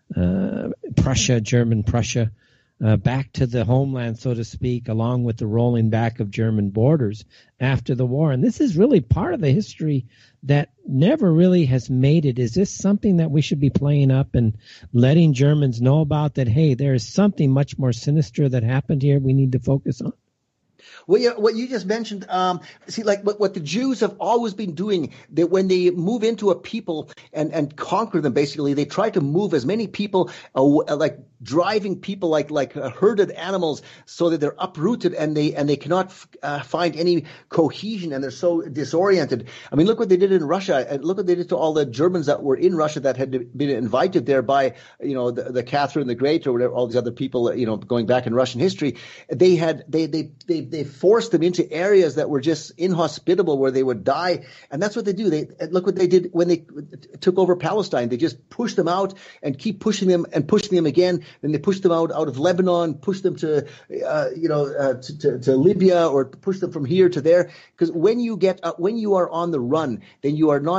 uh, Prussia, German Prussia, Uh, back to the homeland, so to speak, along with the rolling back of German borders after the war. And this is really part of the history that never really has made it. Is this something that we should be playing up and letting Germans know about, that, hey, there is something much more sinister that happened here we need to focus on? Well, yeah, what you just mentioned, um, see, like what, what the Jews have always been doing, that when they move into a people and, and conquer them, basically, they try to move as many people, uh, like driving people like like uh, herded animals, so that they're uprooted and they and they cannot uh, find any cohesion, and they're so disoriented. I mean, look what they did in Russia, and look what they did to all the Germans that were in Russia that had been invited there by, you know, the, the Catherine the Great or whatever, all these other people, you know, going back in Russian history. They had they they they they forced them into areas that were just inhospitable, where they would die. And that's what they do. They look what they did when they took over Palestine. They just pushed them out and keep pushing them and pushing them again. Then they pushed them out out of Lebanon, pushed them to uh, you know uh, to, to, to Libya, or push them from here to there. Because when you get uh, when you are on the run, then you are not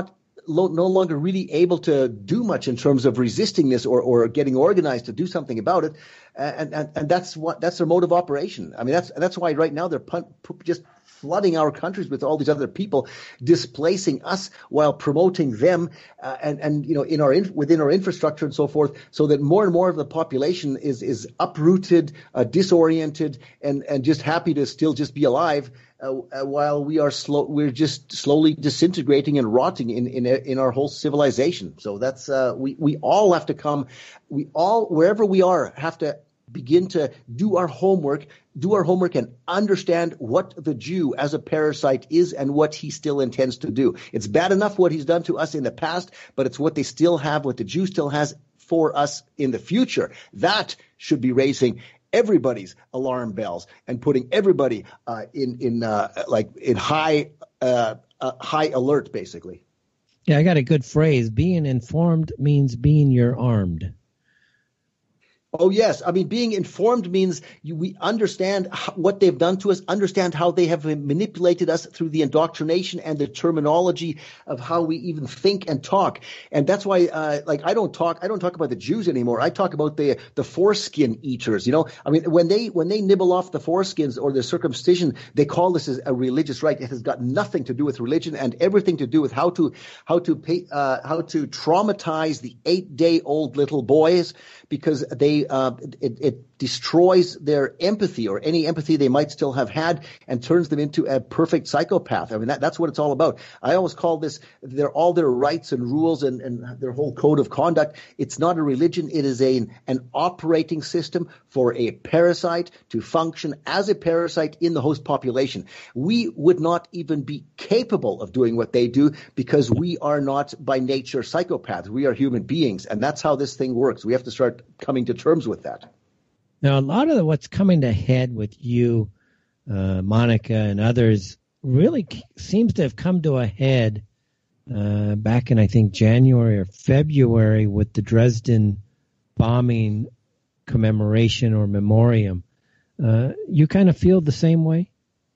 lo- no longer really able to do much in terms of resisting this or, or getting organized to do something about it. And, and, and that's what, that's their mode of operation. I mean, that's, that's why right now they're pun- just flooding our countries with all these other people, displacing us while promoting them, uh, and, and, you know, in our, in, within our infrastructure and so forth, so that more and more of the population is, is uprooted, uh, disoriented, and, and just happy to still just be alive. Uh, uh, while we are slow, we're just slowly disintegrating and rotting in, in, in our whole civilization. So that's, uh, we, we all have to come, we all, wherever we are, have to begin to do our homework, do our homework and understand what the Jew as a parasite is and what he still intends to do. It's bad enough what he's done to us in the past, but it's what they still have, what the Jew still has for us in the future. That should be raising everybody's alarm bells and putting everybody uh, in in uh, like in high uh, uh, high alert, basically. Yeah, I got a good phrase. Being informed means being you're armed. Oh, yes. I mean, being informed means you, we understand how, what they've done to us, understand how they have manipulated us through the indoctrination and the terminology of how we even think and talk. And that's why, uh, like, I don't talk, I don't talk about the Jews anymore. I talk about the, the foreskin eaters, you know. I mean, when they, when they nibble off the foreskins or the circumcision, they call this a religious rite. It has got nothing to do with religion and everything to do with how to, how to pay, uh, how to traumatize the eight day old little boys, because they, uh, it, it destroys their empathy or any empathy they might still have had and turns them into a perfect psychopath. I mean, that, that's what it's all about. I always call this, they're all their rights and rules and, and their whole code of conduct. It's not a religion. It is a, an operating system for a parasite to function as a parasite in the host population. We would not even be capable of doing what they do because we are not by nature psychopaths. We are human beings, and that's how this thing works. We have to start coming to terms with that. Now, a lot of what's coming to head with you, uh, Monica, and others really seems to have come to a head uh, back in, I think, January or February with the Dresden bombing commemoration or memoriam. Uh, you kind of feel the same way?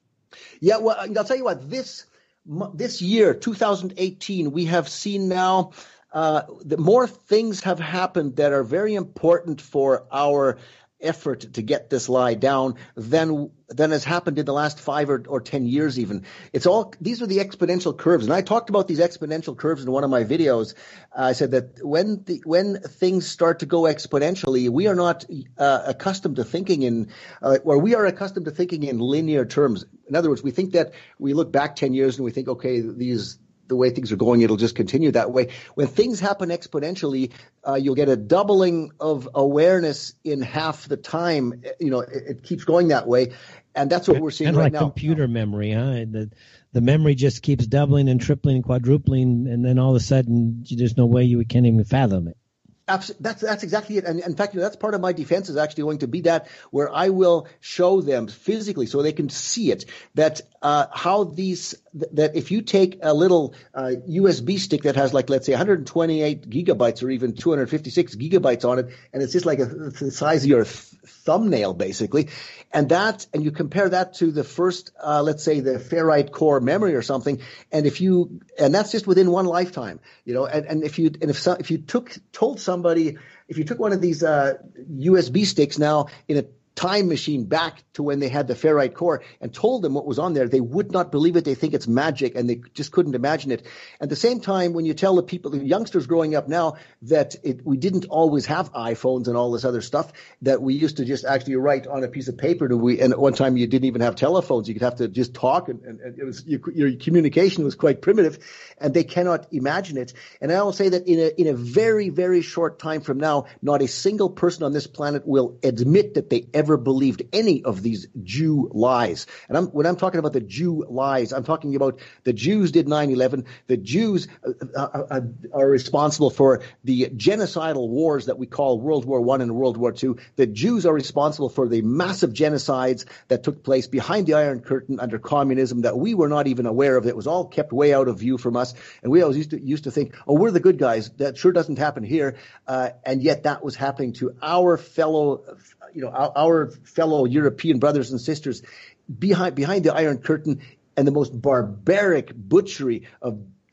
Yeah, well, I'll tell you what, this this year, two thousand eighteen, we have seen now uh, that more things have happened that are very important for our effort to get this lie down than than has happened in the last five or, or ten years even. It's all, these are the exponential curves. And I talked about these exponential curves in one of my videos. Uh, I said that when the, when things start to go exponentially, we are not uh, accustomed to thinking in, uh, or we are accustomed to thinking in linear terms. In other words, we think that we look back ten years and we think, okay, these, the way things are going, it'll just continue that way. When things happen exponentially, uh, you'll get a doubling of awareness in half the time. You know, it, it keeps going that way. And that's what we're seeing kind of right like now. Computer memory, huh? The, the memory just keeps doubling and tripling and quadrupling, and then all of a sudden, there's no way you can't even fathom it. That's that's exactly it. And in fact, you know, that's part of my defense is actually going to be that where I will show them physically so they can see it, that uh, how these th- that if you take a little uh, U S B stick that has like, let's say one hundred twenty-eight gigabytes or even two hundred fifty-six gigabytes on it, and it's just like a, the size of your th- thumbnail basically, and that and you compare that to the first, uh, let's say the ferrite core memory or something, and if you and that's just within one lifetime, you know, and, and if you and if so, if you took told some Somebody, if you took one of these uh, U S B sticks now in a time machine back to when they had the ferrite core and told them what was on there, they would not believe it. They think it's magic and they just couldn't imagine it. At the same time, when you tell the people, the youngsters growing up now, that it, we didn't always have iPhones and all this other stuff, that we used to just actually write on a piece of paper. And, we, and at one time you didn't even have telephones. You could have to just talk, and, and, and it was you, your communication was quite primitive, and they cannot imagine it. And I will say that in a, in a very, very short time from now, not a single person on this planet will admit that they ever believed any of these Jew lies. And I'm, when I'm talking about the Jew lies, I'm talking about the Jews did nine eleven. The Jews uh, uh, are responsible for the genocidal wars that we call World War One and World War Two. The Jews are responsible for the massive genocides that took place behind the Iron Curtain under communism that we were not even aware of. It was all kept way out of view from us. And we always used to, used to think, oh, we're the good guys. That sure doesn't happen here. Uh, and yet that was happening to our fellow you know, our, our fellow European brothers and sisters behind behind the Iron Curtain, and the most barbaric butchery of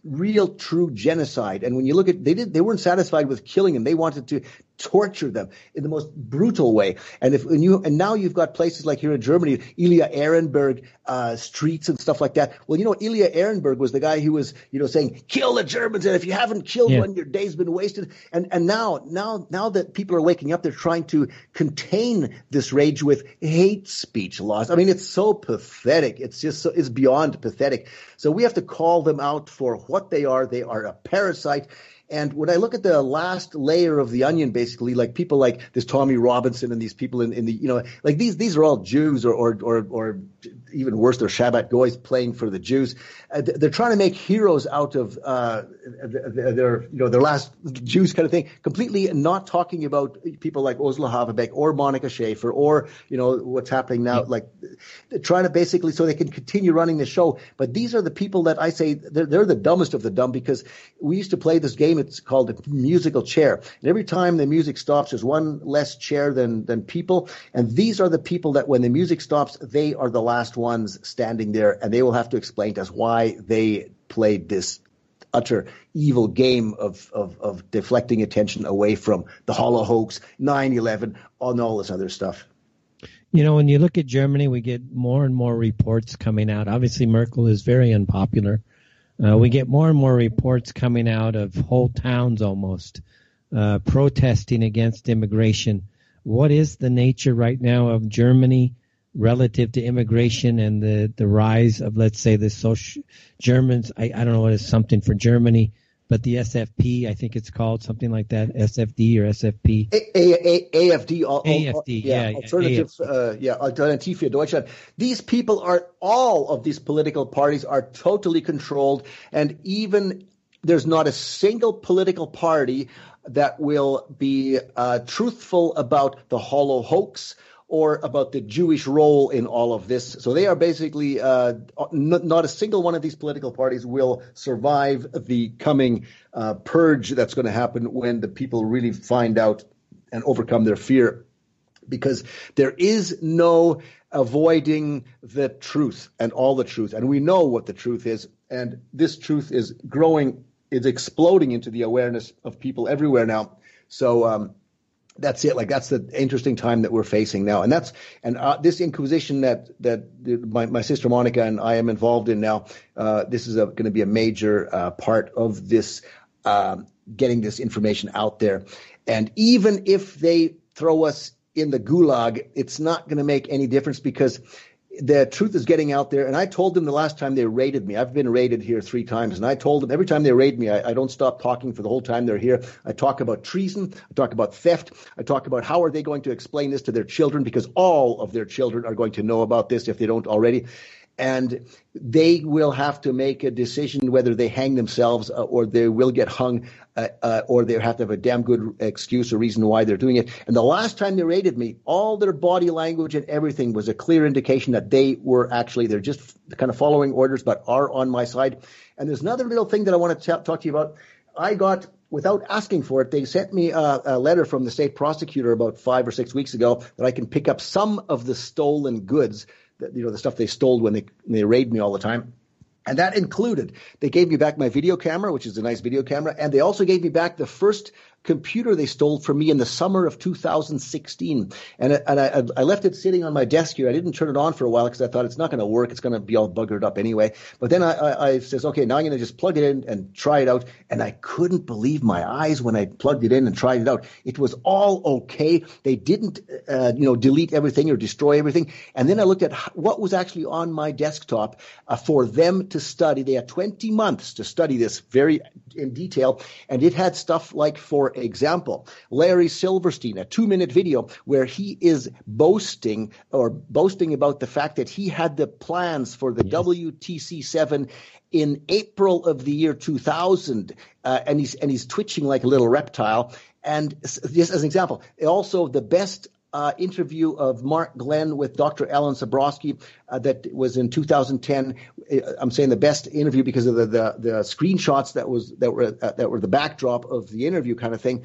real, true genocide. And when you look at, they did, they weren't satisfied with killing them. They wanted to torture them in the most brutal way. And if and you and now you've got places like here in Germany, Ilya Ehrenberg uh, streets and stuff like that. Well, you know, Ilya Ehrenberg was the guy who was, you know, saying kill the Germans, and if you haven't killed yeah. one, your day's been wasted. And and now now now that people are waking up, they're trying to contain this rage with hate speech laws. I mean, it's so pathetic. It's just so, it's beyond pathetic. So we have to call them out for what they are. They are a parasite. And when I look at the last layer of the onion, basically, like people like this Tommy Robinson and these people in, in the, you know, like these these are all Jews or or or, or even worse, they're Shabbat Goys playing for the Jews. Uh, they're trying to make heroes out of uh, their, you know, their last Jews kind of thing, completely not talking about people like Ursula Haverbeck or Monica Schaefer or, you know, what's happening now, like trying to basically so they can continue running the show. But these are the people that I say they're, they're the dumbest of the dumb, because we used to play this game. It's called a musical chair. And every time the music stops, there's one less chair than, than people. And these are the people that when the music stops, they are the last ones standing there, and they will have to explain to us why they played this utter evil game of, of, of deflecting attention away from the Holo hoax, nine eleven, and all this other stuff. You know, when you look at Germany, we get more and more reports coming out. Obviously, Merkel is very unpopular. Uh, we get more and more reports coming out of whole towns almost uh, protesting against immigration. What is the nature right now of Germany relative to immigration and the, the rise of, let's say, the social Germans? I, I don't know what is something for Germany, but the S F P, I think it's called something like that, S F D or S F P. A, A, A, AFD. All, A F D, yeah. yeah. Alternative, yeah, uh, yeah, Alternative für Deutschland. These people are, all of these political parties are totally controlled, and even there's not a single political party that will be uh, truthful about the Holo hoax or about the Jewish role in all of this. So they are basically, uh, n- not a single one of these political parties will survive the coming uh, purge that's going to happen when the people really find out and overcome their fear. Because there is no avoiding the truth and all the truth. And we know what the truth is. And this truth is growing, it's exploding into the awareness of people everywhere now. So, um, That's it. Like that's the interesting time that we're facing now, and that's and uh, this inquisition that that my, my sister Monica and I am involved in now. Uh, this is going to be a major uh, part of this, uh, getting this information out there. And even if they throw us in the gulag, it's not going to make any difference, because the truth is getting out there. And I told them the last time they raided me, I've been raided here three times, and I told them every time they raid me, I, I don't stop talking for the whole time they're here. I talk about treason. I talk about theft. I talk about how are they going to explain this to their children, because all of their children are going to know about this if they don't already. And they will have to make a decision whether they hang themselves uh, or they will get hung, uh, uh, or they have to have a damn good excuse or reason why they're doing it. And the last time they raided me, all their body language and everything was a clear indication that they were actually, they're just kind of following orders, but are on my side. And there's another little thing that I want to t- talk to you about. I got, without asking for it, they sent me a, a letter from the state prosecutor about five or six weeks ago that I can pick up some of the stolen goods, you know, the stuff they stole when they, when they raid me all the time. And that included, they gave me back my video camera, which is a nice video camera. And they also gave me back the first computer they stole from me in the summer of two thousand sixteen. And, and I, I left it sitting on my desk here. I didn't turn it on for a while because I thought it's not going to work. It's going to be all buggered up anyway. But then I, I, I says, okay, now I'm going to just plug it in and try it out. And I couldn't believe my eyes when I plugged it in and tried it out. It was all okay. They didn't, uh, you know, delete everything or destroy everything. And then I looked at what was actually on my desktop uh, for them to study. They had twenty months to study this very in detail. And it had stuff like, for example, Larry Silverstein, a two-minute video where he is boasting or boasting about the fact that he had the plans for the yes. W T C seven in April of the year two thousand, uh, and he's and he's twitching like a little reptile. And just as an example, also the best Uh, interview of Mark Glenn with Doctor Alan Sabrowski uh, that was in two thousand ten. I'm saying the best interview because of the the, the screenshots that was that were uh, that were the backdrop of the interview kind of thing.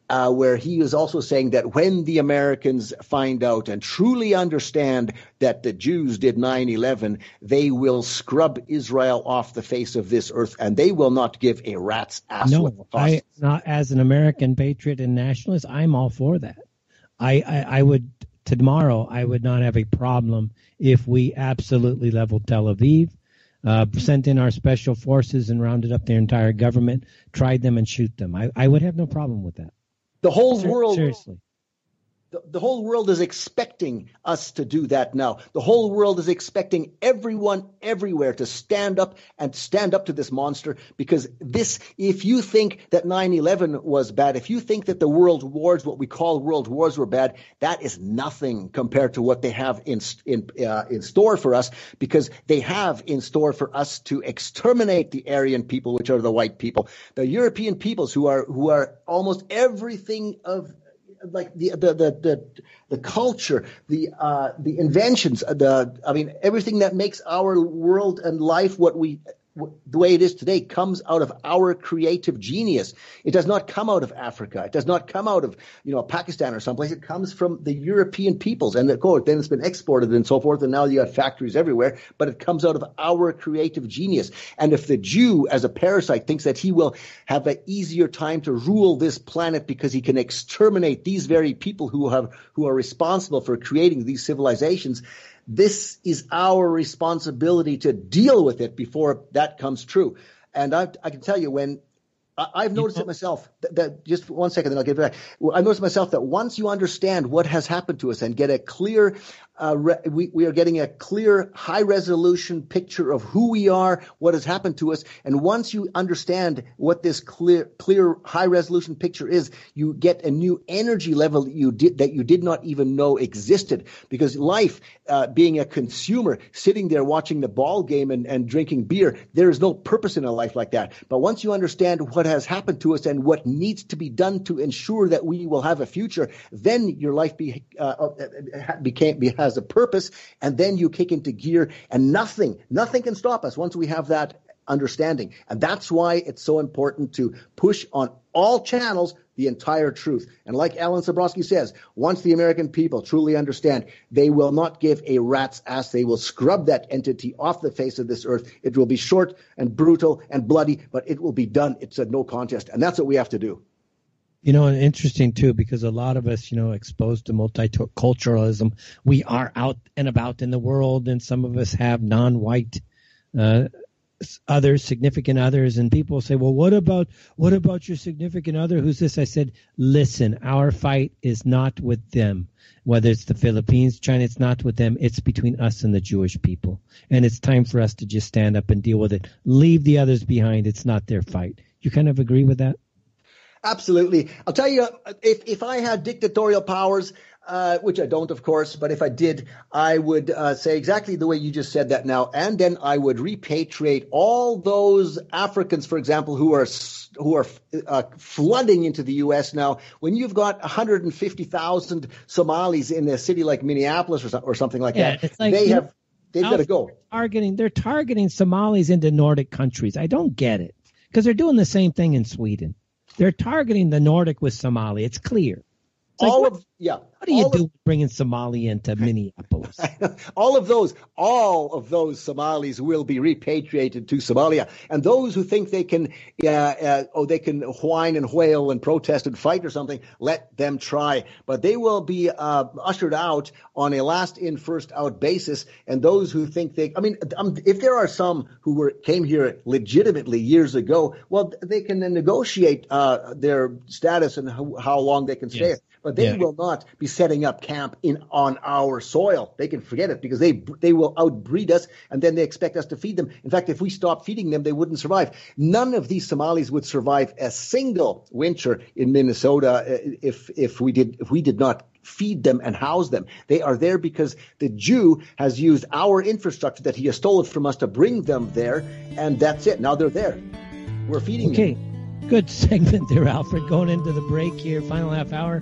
uh, where he is also saying that when the Americans find out and truly understand that the Jews did nine eleven, they will scrub Israel off the face of this earth, and they will not give a rat's ass. No, I, not as an American patriot and nationalist, I'm all for that. I, I, I would, tomorrow, I would not have a problem if we absolutely leveled Tel Aviv, uh, sent in our special forces and rounded up their entire government, tried them and shoot them. I, I would have no problem with that. The whole Ser- world, seriously. The, the whole world is expecting us to do that now. The whole world is expecting everyone everywhere to stand up and stand up to this monster, because this, if you think that nine eleven was bad, if you think that the world wars, what we call world wars, were bad, that is nothing compared to what they have in in uh, in store for us, because they have in store for us to exterminate the Aryan people, which are the white people, the European peoples who are who are almost everything of like the the the the, the culture, the uh, the inventions, the I mean everything that makes our world and life what we the way it is today comes out of our creative genius. It does not come out of Africa. It does not come out of, you know, Pakistan or someplace. It comes from the European peoples. And of course, then it's been exported and so forth. And now you have factories everywhere. But it comes out of our creative genius. And if the Jew, as a parasite, thinks that he will have an easier time to rule this planet because he can exterminate these very people who have who are responsible for creating these civilizations, this is our responsibility to deal with it before that comes true. And I, I can tell you, when I, I've noticed it myself, that, that just one second, then I'll give it back. Well, I've noticed myself that once you understand what has happened to us and get a clear, uh, re, we, we are getting a clear, high resolution picture of who we are, what has happened to us. And once you understand what this clear, clear, high resolution picture is, you get a new energy level that you did, that you did not even know existed. Because life, uh, being a consumer, sitting there watching the ball game and, and drinking beer, there is no purpose in a life like that. But once you understand what has happened to us and what needs to be done to ensure that we will have a future, then your life be, uh, became, has a purpose, and then you kick into gear, and nothing, nothing can stop us once we have that understanding. And that's why it's so important to push on all channels the entire truth. And like Alan Sabrowski says, once the American people truly understand, they will not give a rat's ass. They will scrub that entity off the face of this earth. It will be short and brutal and bloody, but it will be done. It's a no contest. And that's what we have to do. You know, and interesting, too, because a lot of us, you know, exposed to multiculturalism, we are out and about in the world, and some of us have non-white uh, others, significant others, and people say, well, what about what about your significant other? Who's this? I said, listen, our fight is not with them. Whether it's the Philippines, China, it's not with them. It's between us and the Jewish people. And it's time for us to just stand up and deal with it. Leave the others behind. It's not their fight. You kind of agree with that? Absolutely. I'll tell you, if, if I had dictatorial powers, uh, which I don't, of course, but if I did, I would uh, say exactly the way you just said that now. And then I would repatriate all those Africans, for example, who are who are uh, flooding into the U S now. When you've got one hundred fifty thousand Somalis in a city like Minneapolis or, so, or something like yeah, that, it's like, they have, know, they've got to go. Targeting, they're targeting Somalis into Nordic countries. I don't get it, because they're doing the same thing in Sweden. They're targeting the Nordic with Somali. It's clear. It's all like, of yeah. What do you all do of, bringing Somali into Minneapolis? all of those, all of those Somalis will be repatriated to Somalia, and those who think they can, uh, uh, oh, they can whine and wail and protest and fight or something, let them try. But they will be uh, ushered out on a last-in, first-out basis. And those who think they, I mean, um, if there are some who were came here legitimately years ago, well, they can then negotiate uh, their status and how, how long they can stay. Yes. But they Yeah. will not be setting up camp in on our soil. They can forget it, because they they will outbreed us, and then they expect us to feed them. In fact, if we stopped feeding them, they wouldn't survive. None of these Somalis would survive a single winter in Minnesota if if we did if we did not feed them and house them. They are there because the Jew has used our infrastructure that he has stolen from us to bring them there, and that's it. Now they're there. We're feeding Okay. them. Good segment there, Alfred. Going into the break here, final half hour.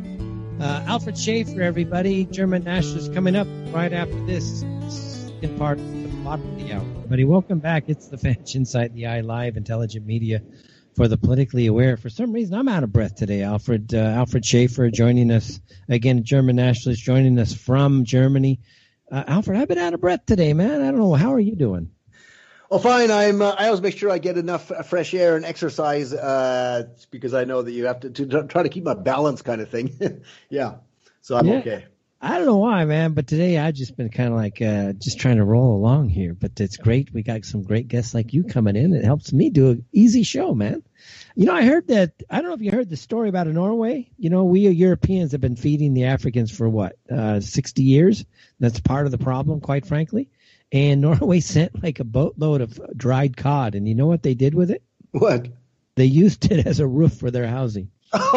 Uh, Alfred Schaefer, everybody, German nationalist, coming up right after this in part of the bottom of the hour. Everybody, welcome back. It's the Fetch Inside the Eye Live Intelligent Media for the politically aware. For some reason, I'm out of breath today. Alfred uh, Alfred Schaefer joining us again, German nationalist joining us from Germany. Uh, Alfred, I've been out of breath today, man. I don't know. How are you doing? Well, fine. I'm. Uh, I always make sure I get enough uh, fresh air and exercise uh, because I know that you have to, to try to keep my balance, kind of thing. Yeah. So I'm yeah. okay. I don't know why, man, but today I've just been kind of like uh, just trying to roll along here. But it's great. We got some great guests like you coming in. It helps me do an easy show, man. You know, I heard that, I don't know if you heard the story about Norway. You know, we Europeans have been feeding the Africans for what, uh, sixty years? That's part of the problem, quite frankly. And Norway sent like a boatload of dried cod. And you know what they did with it? What? They used it as a roof for their housing.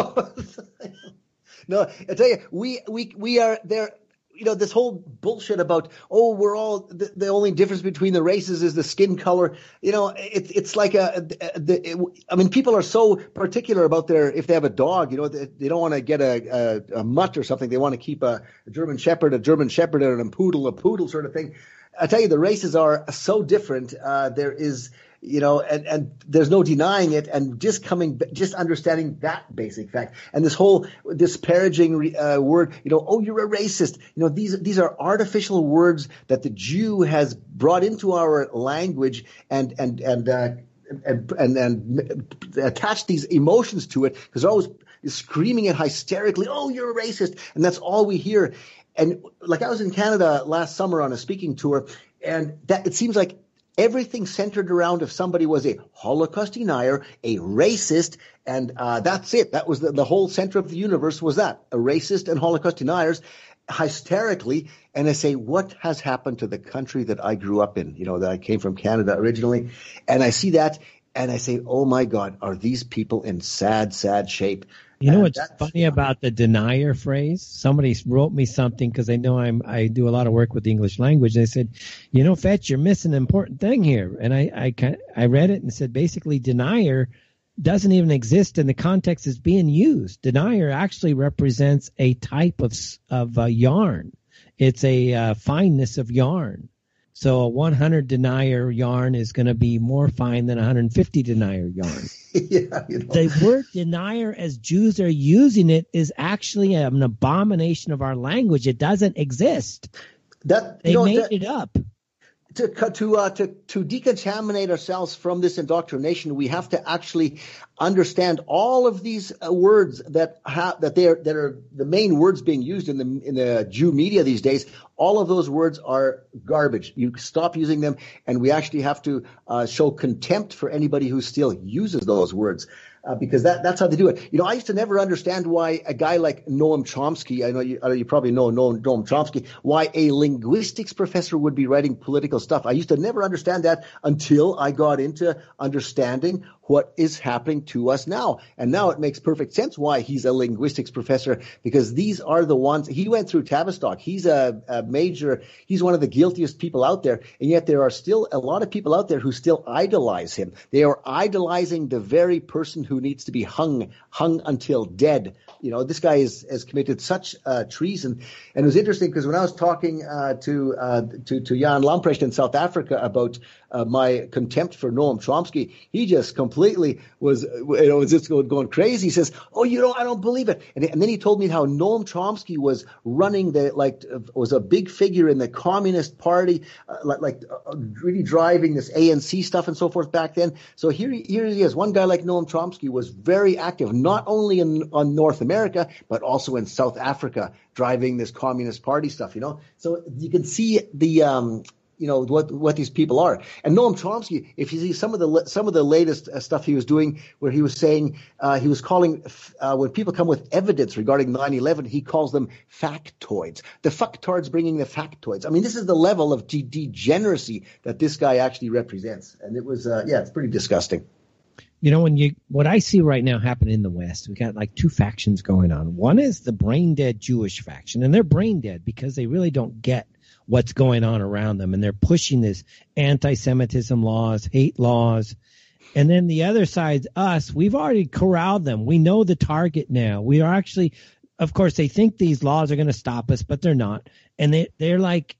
No, I tell you, we we we are there. You know, this whole bullshit about, oh, we're all the, the only difference between the races is the skin color. You know, it's it's like a, a the. It, I mean, people are so particular about their if they have a dog. You know, they, they don't want to get a, a a mutt or something. They want to keep a, a German Shepherd, a German Shepherd, and a poodle, a poodle sort of thing. I tell you, the races are so different. Uh, there is. You know, and, and there's no denying it, and just coming, just understanding that basic fact, and this whole disparaging uh, word, you know, oh, you're a racist. You know, these these are artificial words that the Jew has brought into our language, and and and uh, and, and and attach these emotions to it, because they're always screaming it hysterically. Oh, you're a racist, and that's all we hear. And like I was in Canada last summer on a speaking tour, and that it seems like everything centered around if somebody was a Holocaust denier, a racist, and uh, that's it. That was the, the whole center of the universe was that, a racist and Holocaust deniers, hysterically. And I say, what has happened to the country that I grew up in? You know, that I came from Canada originally. And I see that, and I say, oh, my God, are these people in sad, sad shape? You know what's funny about the denier phrase? Somebody wrote me something because they know I'm I do a lot of work with the English language. They said, you know, Fetch, you're missing an important thing here. And I I, I read it and said, basically, denier doesn't even exist in the context it's being used. Denier actually represents a type of of uh, yarn. It's a uh, fineness of yarn. So a one hundred denier yarn is going to be more fine than a one hundred fifty denier yarn. Yeah, you know. The word denier, as Jews are using it, is actually an abomination of our language. It doesn't exist. That they you know, made that, it up. To to uh, to to decontaminate ourselves from this indoctrination, we have to actually understand all of these uh, words that have that they are that are the main words being used in the in the Jew media these days. All of those words are garbage. You stop using them, and we actually have to uh, show contempt for anybody who still uses those words. Uh, because that, that's how they do it. You know, I used to never understand why a guy like Noam Chomsky, I know you, you probably know Noam, Noam Chomsky, why a linguistics professor would be writing political stuff. I used to never understand that until I got into understanding what is happening to us now. And now it makes perfect sense why he's a linguistics professor, because these are the ones, he went through Tavistock. He's a, a major, he's one of the guiltiest people out there. And yet there are still a lot of people out there who still idolize him. They are idolizing the very person who needs to be hung, hung until dead. You know, this guy is, has committed such uh, treason. And it was interesting because when I was talking uh, to, uh, to to Jan Lamprecht in South Africa about uh, my contempt for Noam Chomsky, he just completely was, you know, was just going, going crazy. He says, "Oh, you know, I don't believe it." And, and then he told me how Noam Chomsky was running the like uh, was a big figure in the Communist Party, uh, like, like uh, really driving this A N C stuff and so forth back then. So here he, here he is, one guy like Noam Chomsky was very active, not only in on North America, but also in South Africa, driving this Communist Party stuff, you know. So you can see the, um, you know, what what these people are. And Noam Chomsky, if you see some of the some of the latest uh, stuff he was doing, where he was saying uh, he was calling uh, when people come with evidence regarding nine eleven, he calls them factoids. The fucktards bringing the factoids. I mean, this is the level of de- degeneracy that this guy actually represents. And it was, uh, yeah, it's pretty disgusting. You know, when you what I see right now happening in the West, we got like two factions going on. One is the brain dead Jewish faction, and they're brain dead because they really don't get what's going on around them, and they're pushing this anti-Semitism laws, hate laws. And then the other side, us, we've already corralled them. We know the target now. We are actually, of course, they think these laws are going to stop us, but they're not. And they they're like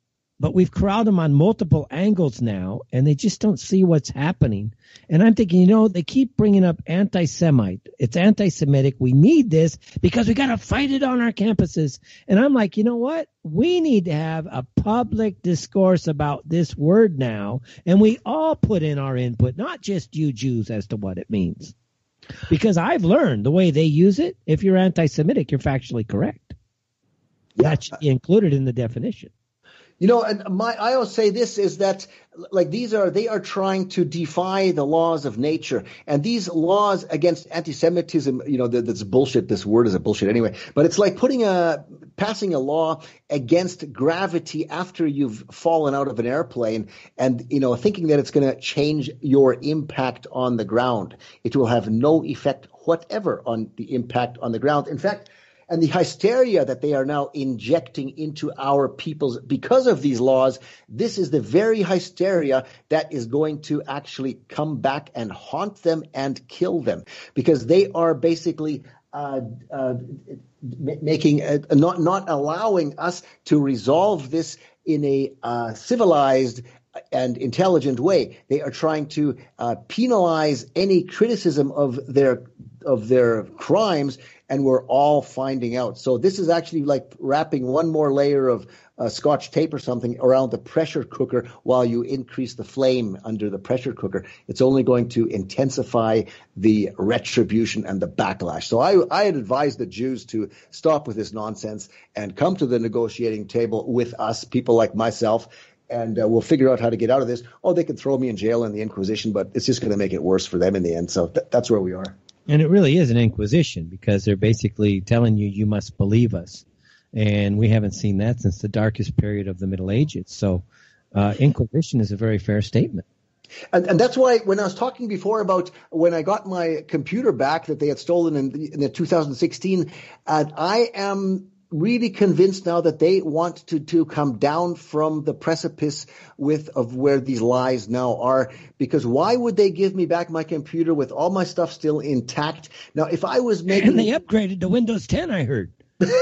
but we've corralled them on multiple angles now, and they just don't see what's happening. And I'm thinking, you know, they keep bringing up anti-Semite. It's anti-Semitic. We need this because we got to fight it on our campuses. And I'm like, you know what? We need to have a public discourse about this word now, and we all put in our input, not just you Jews, as to what it means. Because I've learned the way they use it, if you're anti-Semitic, you're factually correct. Yeah. That should be included in the definition. You know, and my I always say this is that, like, these are they are trying to defy the laws of nature, and these laws against anti-Semitism, you know, that's bullshit. This word is a bullshit anyway. But it's like putting a passing a law against gravity after you've fallen out of an airplane, and you know, thinking that it's going to change your impact on the ground. It will have no effect whatever on the impact on the ground. In fact. And the hysteria that they are now injecting into our peoples because of these laws, this is the very hysteria that is going to actually come back and haunt them and kill them, because they are basically uh, uh, making a, not not allowing us to resolve this in a uh, civilized and intelligent way. They are trying to uh, penalize any criticism of their of their crimes, and we're all finding out. So this is actually like wrapping one more layer of uh, Scotch tape or something around the pressure cooker while you increase the flame under the pressure cooker. It's only going to intensify the retribution and the backlash. So I, I had advised the Jews to stop with this nonsense and come to the negotiating table with us, people like myself, and uh, we'll figure out how to get out of this. Oh, they could throw me in jail in the Inquisition, but it's just going to make it worse for them in the end. So th- that's where we are. And it really is an inquisition, because they're basically telling you you must believe us. And we haven't seen that since the darkest period of the Middle Ages. So uh, inquisition is a very fair statement. And, and that's why when I was talking before about when I got my computer back that they had stolen in the, in the two thousand sixteen, uh, I am really convinced now that they want to, to come down from the precipice with of where these lies now are. Because why would they give me back my computer with all my stuff still intact? Now, if I was making... And they upgraded to Windows ten, I heard.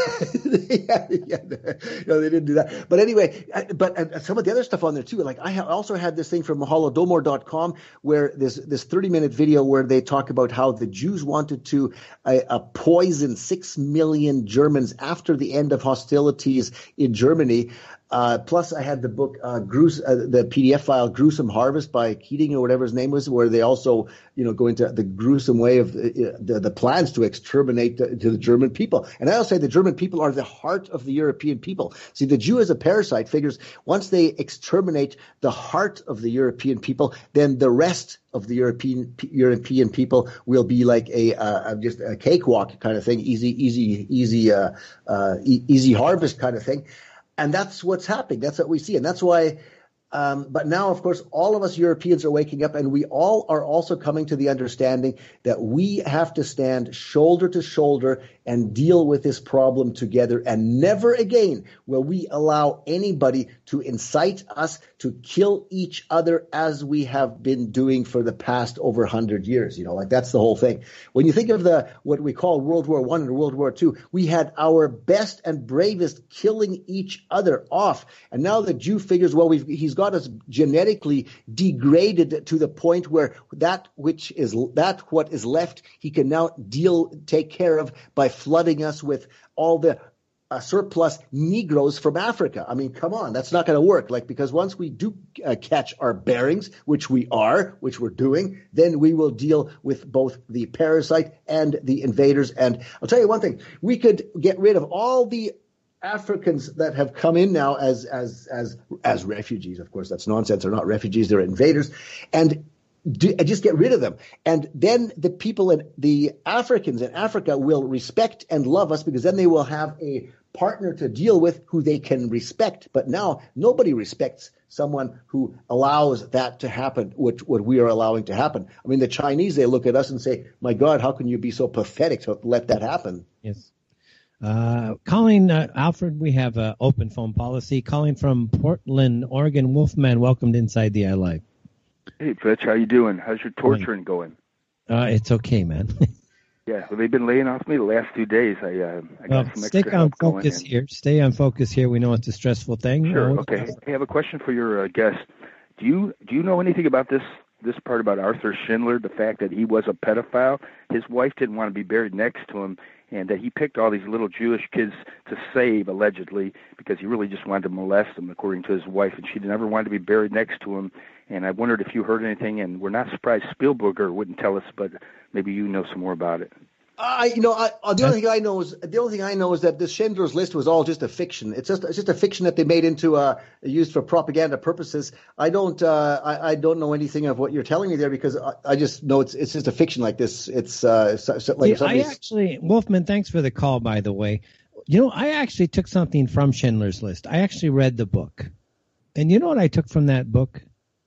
yeah, yeah, no, they didn't do that. But anyway, but uh, some of the other stuff on there too. Like I ha- also had this thing from holodomor dot com where this this thirty minute video where they talk about how the Jews wanted to uh, uh, poison six million Germans after the end of hostilities in Germany. Uh, plus, I had the book, uh, Grues- uh, the P D F file, Gruesome Harvest by Keating or whatever his name was, where they also, you know, go into the gruesome way of uh, the, the plans to exterminate the, to the German people. And I also say the German people are the heart of the European people. See, the Jew as a parasite figures once they exterminate the heart of the European people, then the rest of the European European people will be like a uh, just a cakewalk kind of thing, easy, easy, easy, uh, uh, e- easy harvest kind of thing. And that's what's happening. That's what we see. And that's why um, – but now, of course, all of us Europeans are waking up, and we all are also coming to the understanding that we have to stand shoulder to shoulder and deal with this problem together. And never again will we allow anybody to incite us to kill each other as we have been doing for the past over one hundred years. You know, like that's the whole thing. When you think of the what we call World War One and World War Two, we had our best and bravest killing each other off. And now the Jew figures, well, we've, he's got us genetically degraded to the point where that which is that what is left, he can now deal take care of by flooding us with all the Uh, surplus Negroes from Africa. I mean, come on, that's not going to work. Like, because once we do uh, catch our bearings, which we are, which we're doing, then we will deal with both the parasite and the invaders. And I'll tell you one thing, we could get rid of all the Africans that have come in now as, as, as, as refugees. Of course, that's nonsense. They're not refugees. They're invaders. And Do, just get rid of them. And then the people in the Africans in Africa will respect and love us, because then they will have a partner to deal with who they can respect. But now nobody respects someone who allows that to happen, which what we are allowing to happen. I mean, the Chinese, they look at us and say, my God, how can you be so pathetic to let that happen? Yes. Uh, calling, uh, Alfred, we have an open phone policy. Calling from Portland, Oregon, Wolfman, welcome to Inside the Eye Live. Hey, Fletch, how you doing? How's your torturing going? Uh, it's okay, man. Yeah, well, they've been laying off me the last two days. I, uh, I Well, got some stick extra on help going. focus and- here. Stay on focus here. We know it's a stressful thing. Sure. No, Okay. I have a question for your uh, guest. Do you do you know anything about this this part about Arthur Schindler? The fact that he was a pedophile. His wife didn't want to be buried next to him, and that he picked all these little Jewish kids to save, allegedly, because he really just wanted to molest them, according to his wife, and she never wanted to be buried next to him. And I wondered if you heard anything, and we're not surprised Spielberger wouldn't tell us, but maybe you know some more about it. I, you know, I, uh, the only thing I know is the only thing I know is that this Schindler's List was all just a fiction. It's just it's just a fiction that they made into uh used for propaganda purposes. I don't uh I, I don't know anything of what you're telling me there, because I, I just know it's it's just a fiction like this. It's uh so, so, like See, I actually, Wolfman, thanks for the call, by the way. You know, I actually took something from Schindler's List. I actually read the book, and you know what I took from that book?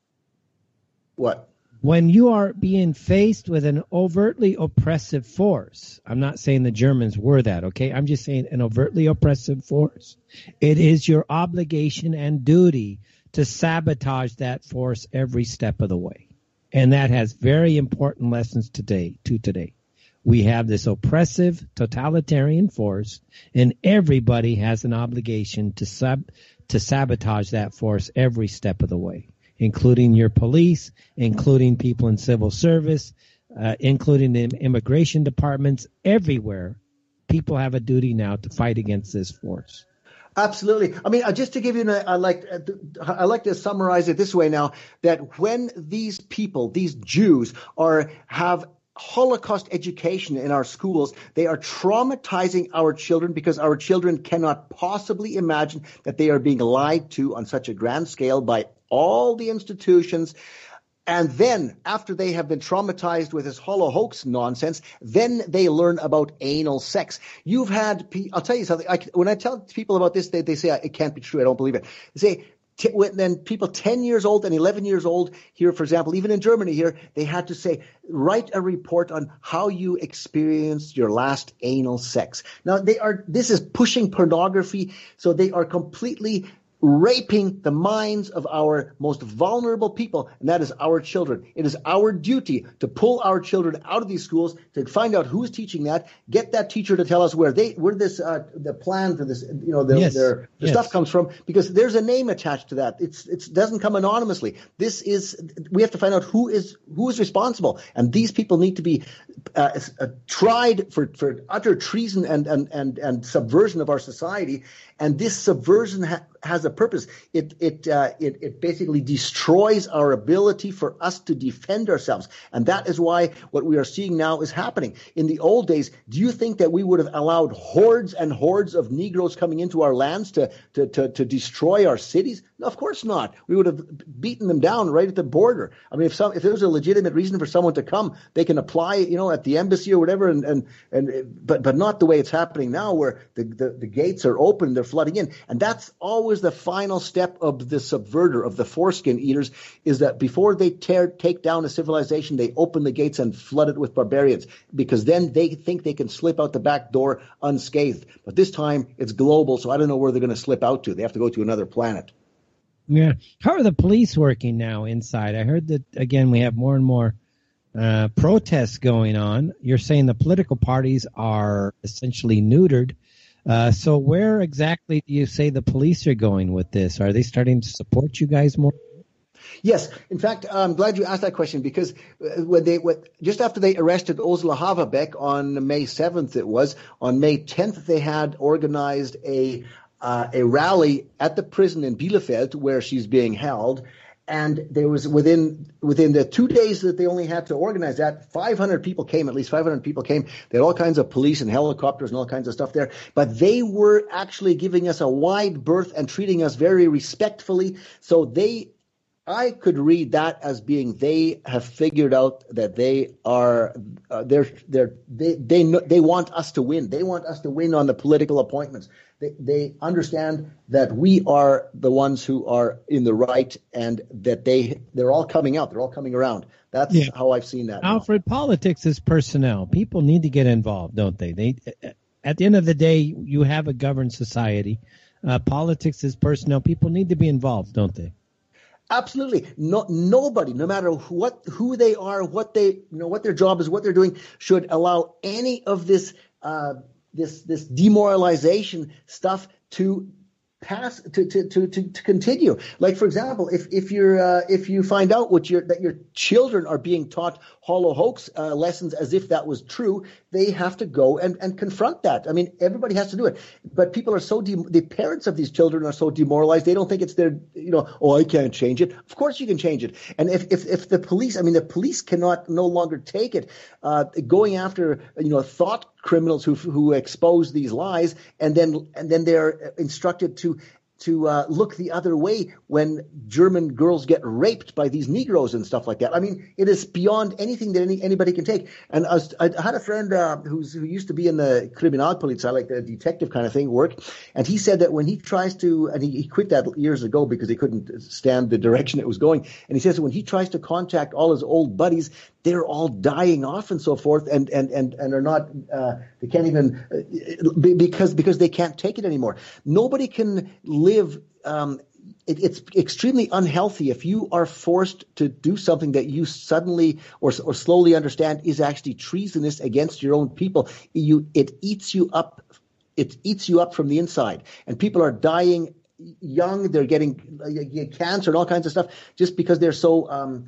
What? When you are being faced with an overtly oppressive force, I'm not saying the Germans were that, okay? I'm just saying an overtly oppressive force. It is your obligation and duty to sabotage that force every step of the way. And that has very important lessons today, to today. We have this oppressive totalitarian force, and everybody has an obligation to sub, to sabotage that force every step of the way, including your police, including people in civil service, uh, including the immigration departments, everywhere. People have a duty now to fight against this force. Absolutely. I mean, uh, just to give you, a, I like, uh, I like to summarize it this way now: that when these people, these Jews, are have Holocaust education in our schools, they are traumatizing our children, because our children cannot possibly imagine that they are being lied to on such a grand scale by all the institutions. And then, after they have been traumatized with this hollow hoax nonsense, then they learn about anal sex. You've had, I'll tell you something, I, when I tell people about this, they, they say, it can't be true, I don't believe it. They say, T- when, then people ten years old and eleven years old here, for example, even in Germany here, they had to say, write a report on how you experienced your last anal sex. Now, they are, this is pushing pornography, so they are completely raping the minds of our most vulnerable people, and that is our children. It is our duty to pull our children out of these schools, to find out who's teaching that, get that teacher to tell us where they where this uh, the plan for this, you know, the, Yes. their the Yes. stuff comes from, because there's a name attached to that. It's it doesn't come anonymously. This is we have to find out who is who is responsible, and these people need to be uh, uh, tried for for utter treason and and and and subversion of our society. And this subversion ha- has a purpose. It it, uh, it it basically destroys our ability for us to defend ourselves, and that is why what we are seeing now is happening. In the old days, do you think that we would have allowed hordes and hordes of Negroes coming into our lands to to to, to destroy our cities? No, of course not. We would have beaten them down right at the border. I mean, if some if there was a legitimate reason for someone to come, they can apply, you know, at the embassy or whatever, and and and but but not the way it's happening now, where the the, the gates are open. They're flooding in. And that's always the final step of the subverter, of the foreskin eaters, is that before they tear, take down a civilization, they open the gates and flood it with barbarians, because then they think they can slip out the back door unscathed. But this time it's global, so I don't know where they're going to slip out to. They have to go to another planet. Yeah. How are the police working now inside? I heard that, again, we have more and more uh, protests going on. You're saying the political parties are essentially neutered. Uh, so where exactly do you say the police are going with this? Are they starting to support you guys more? Yes. In fact, I'm glad you asked that question, because when they when, just after they arrested Ursula Haverbeck on May seventh, it was, on May tenth, they had organized a uh, a rally at the prison in Bielefeld where she's being held. And there was within within the two days that they only had to organize that, five hundred people came, at least five hundred people came. They had all kinds of police and helicopters and all kinds of stuff there. But they were actually giving us a wide berth and treating us very respectfully. So they, I could read that as being they have figured out that they are uh, they're they're they they they want us to win. They want us to win on the political appointments. They, they understand that we are the ones who are in the right, and that they they're all coming out. They're all coming around. That's Yeah. how I've seen that. now. Alfred, politics is personnel. People need to get involved, don't they? They, at the end of the day, you have a governed society. Uh, politics is personnel. People need to be involved, don't they? Absolutely. No, nobody, no matter what, who they are, what they, you know, what their job is, what they're doing, should allow any of this, uh, this, this demoralization stuff to pass, to, to, to, to, to continue. Like, for example, if, if you're, uh, if you find out what your, that your children are being taught hollow hoax uh, lessons as if that was true, they have to go and, and confront that. I mean, everybody has to do it. But people are so, de- the parents of these children are so demoralized, they don't think it's their, you know, oh, I can't change it. Of course you can change it. And if, if, if the police, I mean, the police cannot no longer take it, uh, going after, you know, thought criminals who, who expose these lies, and then, and then they're instructed to, to uh, look the other way when German girls get raped by these Negroes and stuff like that. I mean, it is beyond anything that any, anybody can take. And I, was, I had a friend uh, who's, who used to be in the Kriminalpolizei, like the detective kind of thing, work, and he said that when he tries to, and he, he quit that years ago because he couldn't stand the direction it was going, and he says that when he tries to contact all his old buddies, they're all dying off and so forth, and and and and are not. Uh, they can't even uh, because because they can't take it anymore. Nobody can live. Um, it, it's extremely unhealthy if you are forced to do something that you suddenly or or slowly understand is actually treasonous against your own people. You it eats you up. It eats you up from the inside, and people are dying young. They're getting uh, cancer and all kinds of stuff just because they're so. Um,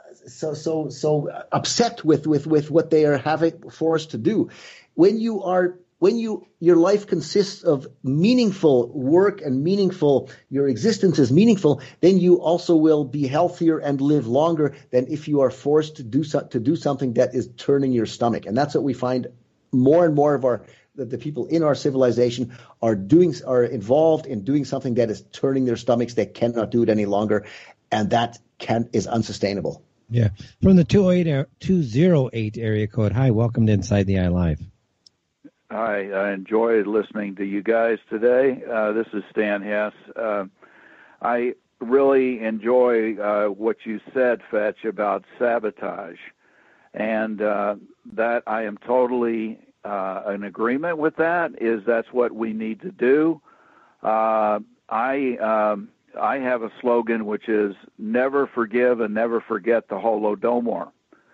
so so so upset with, with, with what they are having forced to do. When you are when you your life consists of meaningful work and meaningful your existence is meaningful, then you also will be healthier and live longer than if you are forced to do so, to do something that is turning your stomach. And that's what we find more and more of our that the people in our civilization are doing are involved in doing something that is turning their stomachs. They cannot do it any longer, and that can is unsustainable. Yeah. From the two oh eight area code. Hi, welcome to Inside the Eye Live. Hi, I enjoyed listening to you guys today. Uh, this is Stan Hess. Uh, I really enjoy uh, what you said, Fetch, about sabotage. And uh, that I am totally uh, in agreement with that, is that's what we need to do. Uh, I... Um, I have a slogan which is never forgive and never forget the Holodomor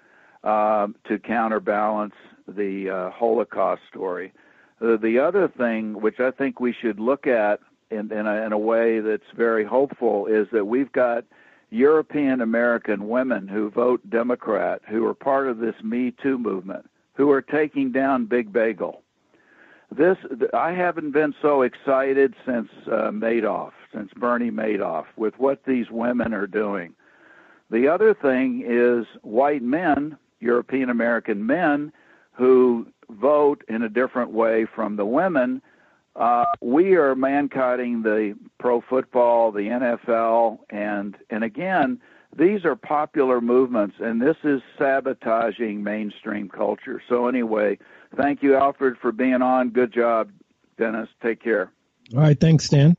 uh, to counterbalance the uh, Holocaust story. Uh, the other thing which I think we should look at in, in, a, in a way that's very hopeful is that we've got European American women who vote Democrat who are part of this Me Too movement, who are taking down Big Bagel. This I haven't been so excited since uh, Madoff, since Bernie Madoff, with what these women are doing. The other thing is white men, European American men, who vote in a different way from the women. Uh, we are man-cutting the pro football, the N F L, and and again, these are popular movements, and this is sabotaging mainstream culture. So anyway, thank you, Alfred, for being on. Good job, Dennis. Take care. All right. Thanks, Stan.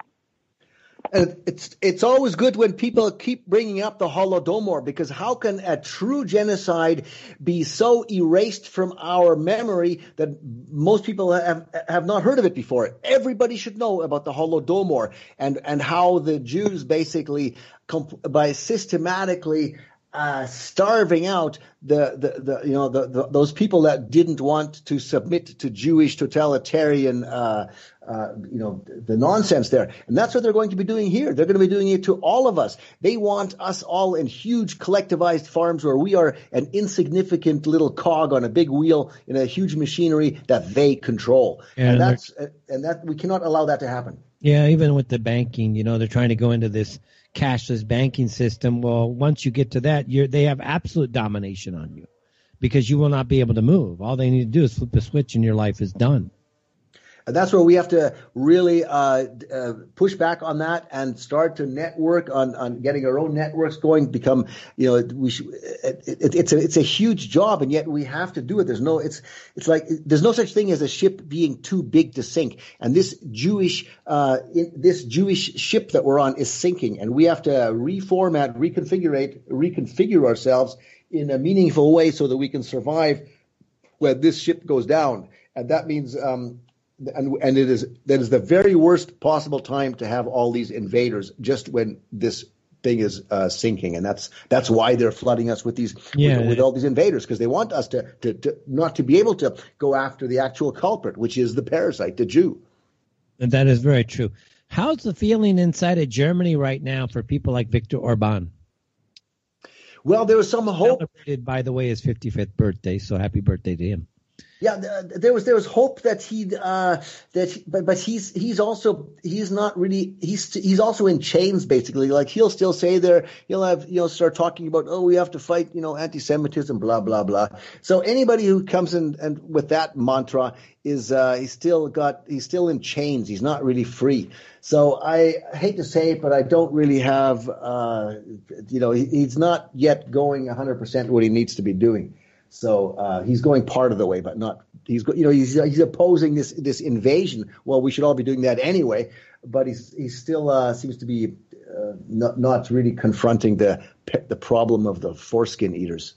And it's it's always good when people keep bringing up the Holodomor, because how can a true genocide be so erased from our memory that most people have have not heard of it before? Everybody should know about the Holodomor and and how the Jews basically by systematically uh, starving out the, the, the you know the, the those people that didn't want to submit to Jewish totalitarian uh, uh, you know the nonsense there, and that's what they're going to be doing here. They're going to be doing it to all of us. They want us all in huge collectivized farms where we are an insignificant little cog on a big wheel in a huge machinery that they control, and, and that's and that we cannot allow that to happen. Yeah, even with the banking, you know, they're trying to go into this cashless banking system. Well, once you get to that, you're, they have absolute domination on you because you will not be able to move. All they need to do is flip a switch and your life is done. And that's where we have to really uh, uh, push back on that and start to network on, on getting our own networks going. Become, you know, we should, it, it, it's a it's a huge job, and yet we have to do it. There's no, it's it's like there's no such thing as a ship being too big to sink. And this Jewish uh, in, this Jewish ship that we're on is sinking, and we have to reformat, reconfigure, reconfigure ourselves in a meaningful way so that we can survive when this ship goes down. And that means. Um, And, and it is that is the very worst possible time to have all these invaders, just when this thing is uh, sinking, and that's that's why they're flooding us with these Yeah. with, with all these invaders, because they want us to, to to not to be able to go after the actual culprit, which is the parasite, the Jew. And that is very true. How's the feeling inside of Germany right now for people like Viktor Orban? Well, there was some hope. Celebrated, by the way, his fifty-fifth birthday, so happy birthday to him. Yeah, th- there was there was hope that he'd uh, that, but but he's he's also he's not really he's he's also in chains basically. Like he'll still say there, he'll have you know start talking about oh we have to fight you know anti-Semitism, blah blah blah. So anybody who comes in and with that mantra is uh, he's still got he's still in chains. He's not really free. So I hate to say it, but I don't really have uh, you know he, he's not yet going one hundred percent what he needs to be doing. So uh, he's going part of the way, but not he's you know he's he's opposing this this invasion. Well, we should all be doing that anyway, but he's he still uh, seems to be uh, not not really confronting the the problem of the foreskin eaters.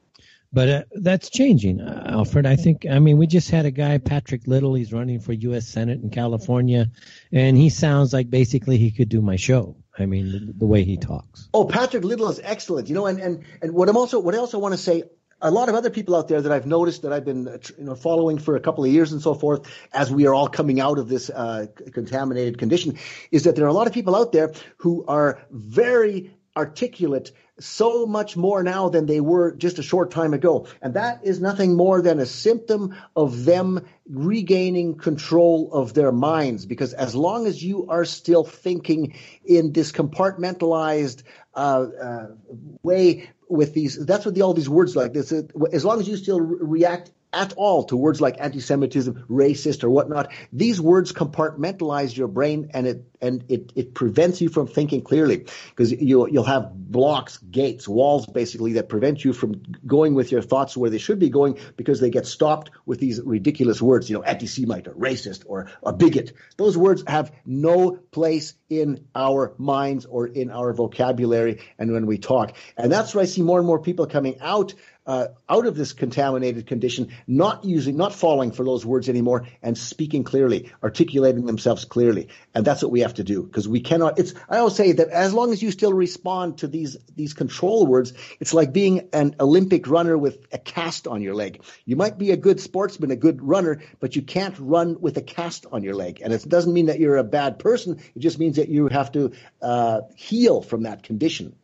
But uh, that's changing, uh, Alfred. I think, I mean, we just had a guy, Patrick Little. He's running for U S Senate in California, and he sounds like basically he could do my show. I mean, the, the way he talks. Oh, Patrick Little is excellent. You know, and and and what I'm also what I also want to say. A lot of other people out there that I've noticed that I've been you know, following for a couple of years and so forth, as we are all coming out of this uh, contaminated condition, is that there are a lot of people out there who are very articulate, so much more now than they were just a short time ago. And that is nothing more than a symptom of them regaining control of their minds. Because as long as you are still thinking in this compartmentalized uh, uh, way, with these, that's what the, all these words like this. As long as you still re- react at all to words like anti-Semitism, racist, or whatnot, these words compartmentalize your brain, and it and it, it prevents you from thinking clearly, because you'll you'll have blocks, gates, walls, basically, that prevent you from going with your thoughts where they should be going, because they get stopped with these ridiculous words, you know, anti-Semite or racist or a bigot. Those words have no place in our minds or in our vocabulary, and when we talk, and that's where I see more and more people coming out. Uh, out of this contaminated condition, not using, not falling for those words anymore, and speaking clearly, articulating themselves clearly. And that's what we have to do, because we cannot, it's, I always say that as long as you still respond to these, these control words, it's like being an Olympic runner with a cast on your leg. You might be a good sportsman, a good runner, but you can't run with a cast on your leg. And it doesn't mean that you're a bad person. It just means that you have to, uh, heal from that condition.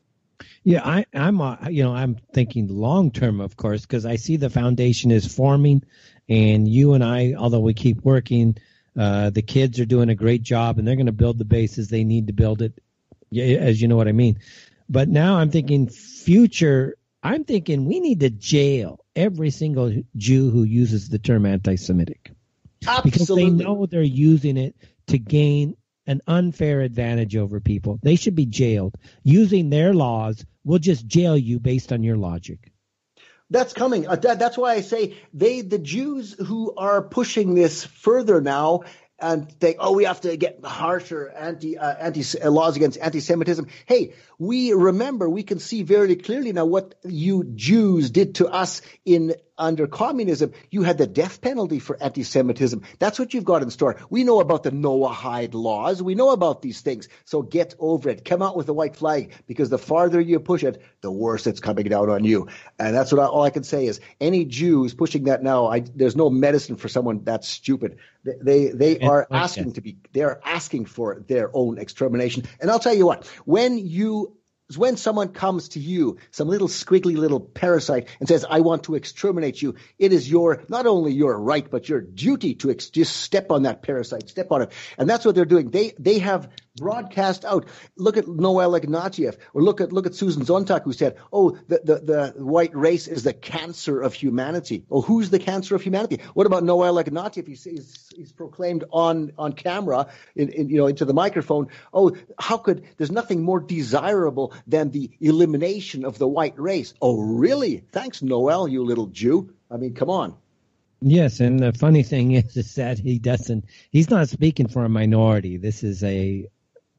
Yeah, I, I'm, uh, you know, I'm thinking long term, of course, because I see the foundation is forming, and you and I, although we keep working, uh, the kids are doing a great job, and they're going to build the bases they need to build it, as you know what I mean. But now I'm thinking future. I'm thinking we need to jail every single Jew who uses the term anti-Semitic, Absolutely. Because they know they're using it to gain an unfair advantage over people. They should be jailed. Using their laws will just jail you based on your logic. That's coming. Uh, that, that's why I say they, the Jews who are pushing this further now and think, oh, we have to get harsher anti, uh, anti uh, laws against anti-Semitism. Hey, we remember, we can see very clearly now what you Jews did to us in under communism. You had the death penalty for anti-Semitism. That's what you've got in store. We know about the Noahide laws. We know about these things. So get over it. Come out with a white flag, because the farther you push it, the worse it's coming down on you. And that's what I, all I can say is any Jew who's pushing that now, I, there's no medicine for someone that's stupid. They they, they are asking to be. They are asking for their own extermination. And I'll tell you what, when you when someone comes to you, some little squiggly little parasite, and says, I want to exterminate you, it is your, not only your right, but your duty to ex- just step on that parasite, step on it. And that's what they're doing. They they have broadcast out. Look at Noel Ignatieff, or look at look at Susan Sontag, who said, oh, the, the, the white race is the cancer of humanity. Oh, who's the cancer of humanity? What about Noel Ignatieff? He's, he's, he's proclaimed on, on camera, in, in, you know, into the microphone, oh, how could, there's nothing more desirable than the elimination of the white race. Oh, really? Thanks, Noel, you little Jew. I mean, come on. Yes, and the funny thing is, is that he doesn't, he's not speaking for a minority. This is a,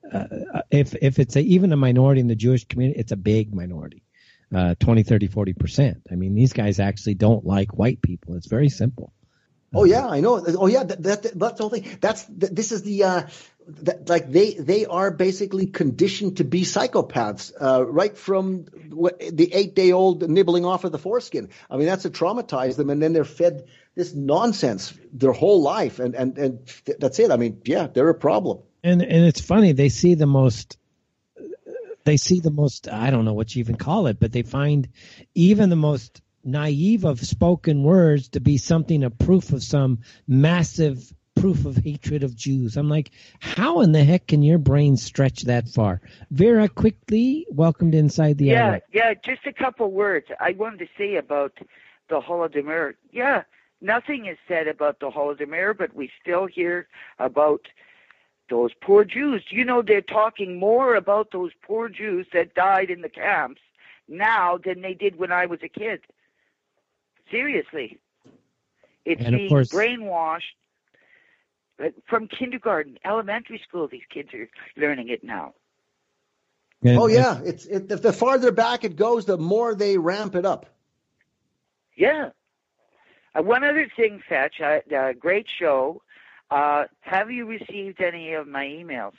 uh, if if it's a, even a minority in the Jewish community, it's a big minority, uh, twenty, thirty, forty percent. I mean, these guys actually don't like white people. It's very simple. Oh, yeah, I know. Oh, yeah, that, that, that's the whole thing. That's, this is the, uh, that, like they they are basically conditioned to be psychopaths, uh, right from the eight day old nibbling off of the foreskin. I mean, that's to traumatize them, and then they're fed this nonsense their whole life, and and and that's it. I mean, yeah, they're a problem. And and it's funny, they see the most. They see the most, I don't know what you even call it, but they find even the most naive of spoken words to be something, a proof of some massive proof of hatred of Jews. I'm like, how in the heck can your brain stretch that far? Vera, quickly, welcomed inside the Yeah, hour. yeah, just a couple words I wanted to say about the Holodomor. Yeah, nothing is said about the Holodomor, but we still hear about those poor Jews. You know, they're talking more about those poor Jews that died in the camps now than they did when I was a kid. Seriously. It's And of being course- brainwashed from kindergarten, elementary school. These kids are learning it now. And- Oh yeah, it's it, the farther back it goes, the more they ramp it up. Yeah. Uh, one other thing, Fetch, uh, uh, great show. Uh, have you received any of my emails?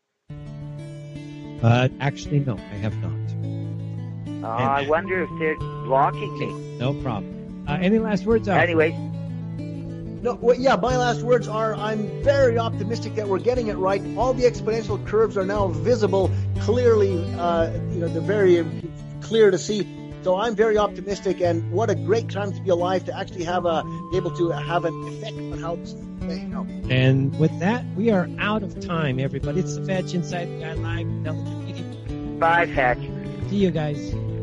Uh, actually, no, I have not. Uh, I wonder if they're blocking me. No problem. Uh, any last words? Alfred? Anyway, No, well, yeah, my last words are I'm very optimistic that we're getting it right. All the exponential curves are now visible clearly. Uh, you know, they're very clear to see. So I'm very optimistic, and what a great time to be alive to actually have a be able to have an effect on how this is playing out. And with that, we are out of time, everybody. It's the Fetch Inside the Guy Live. Intelligent Media. bye, Fetch. See you guys.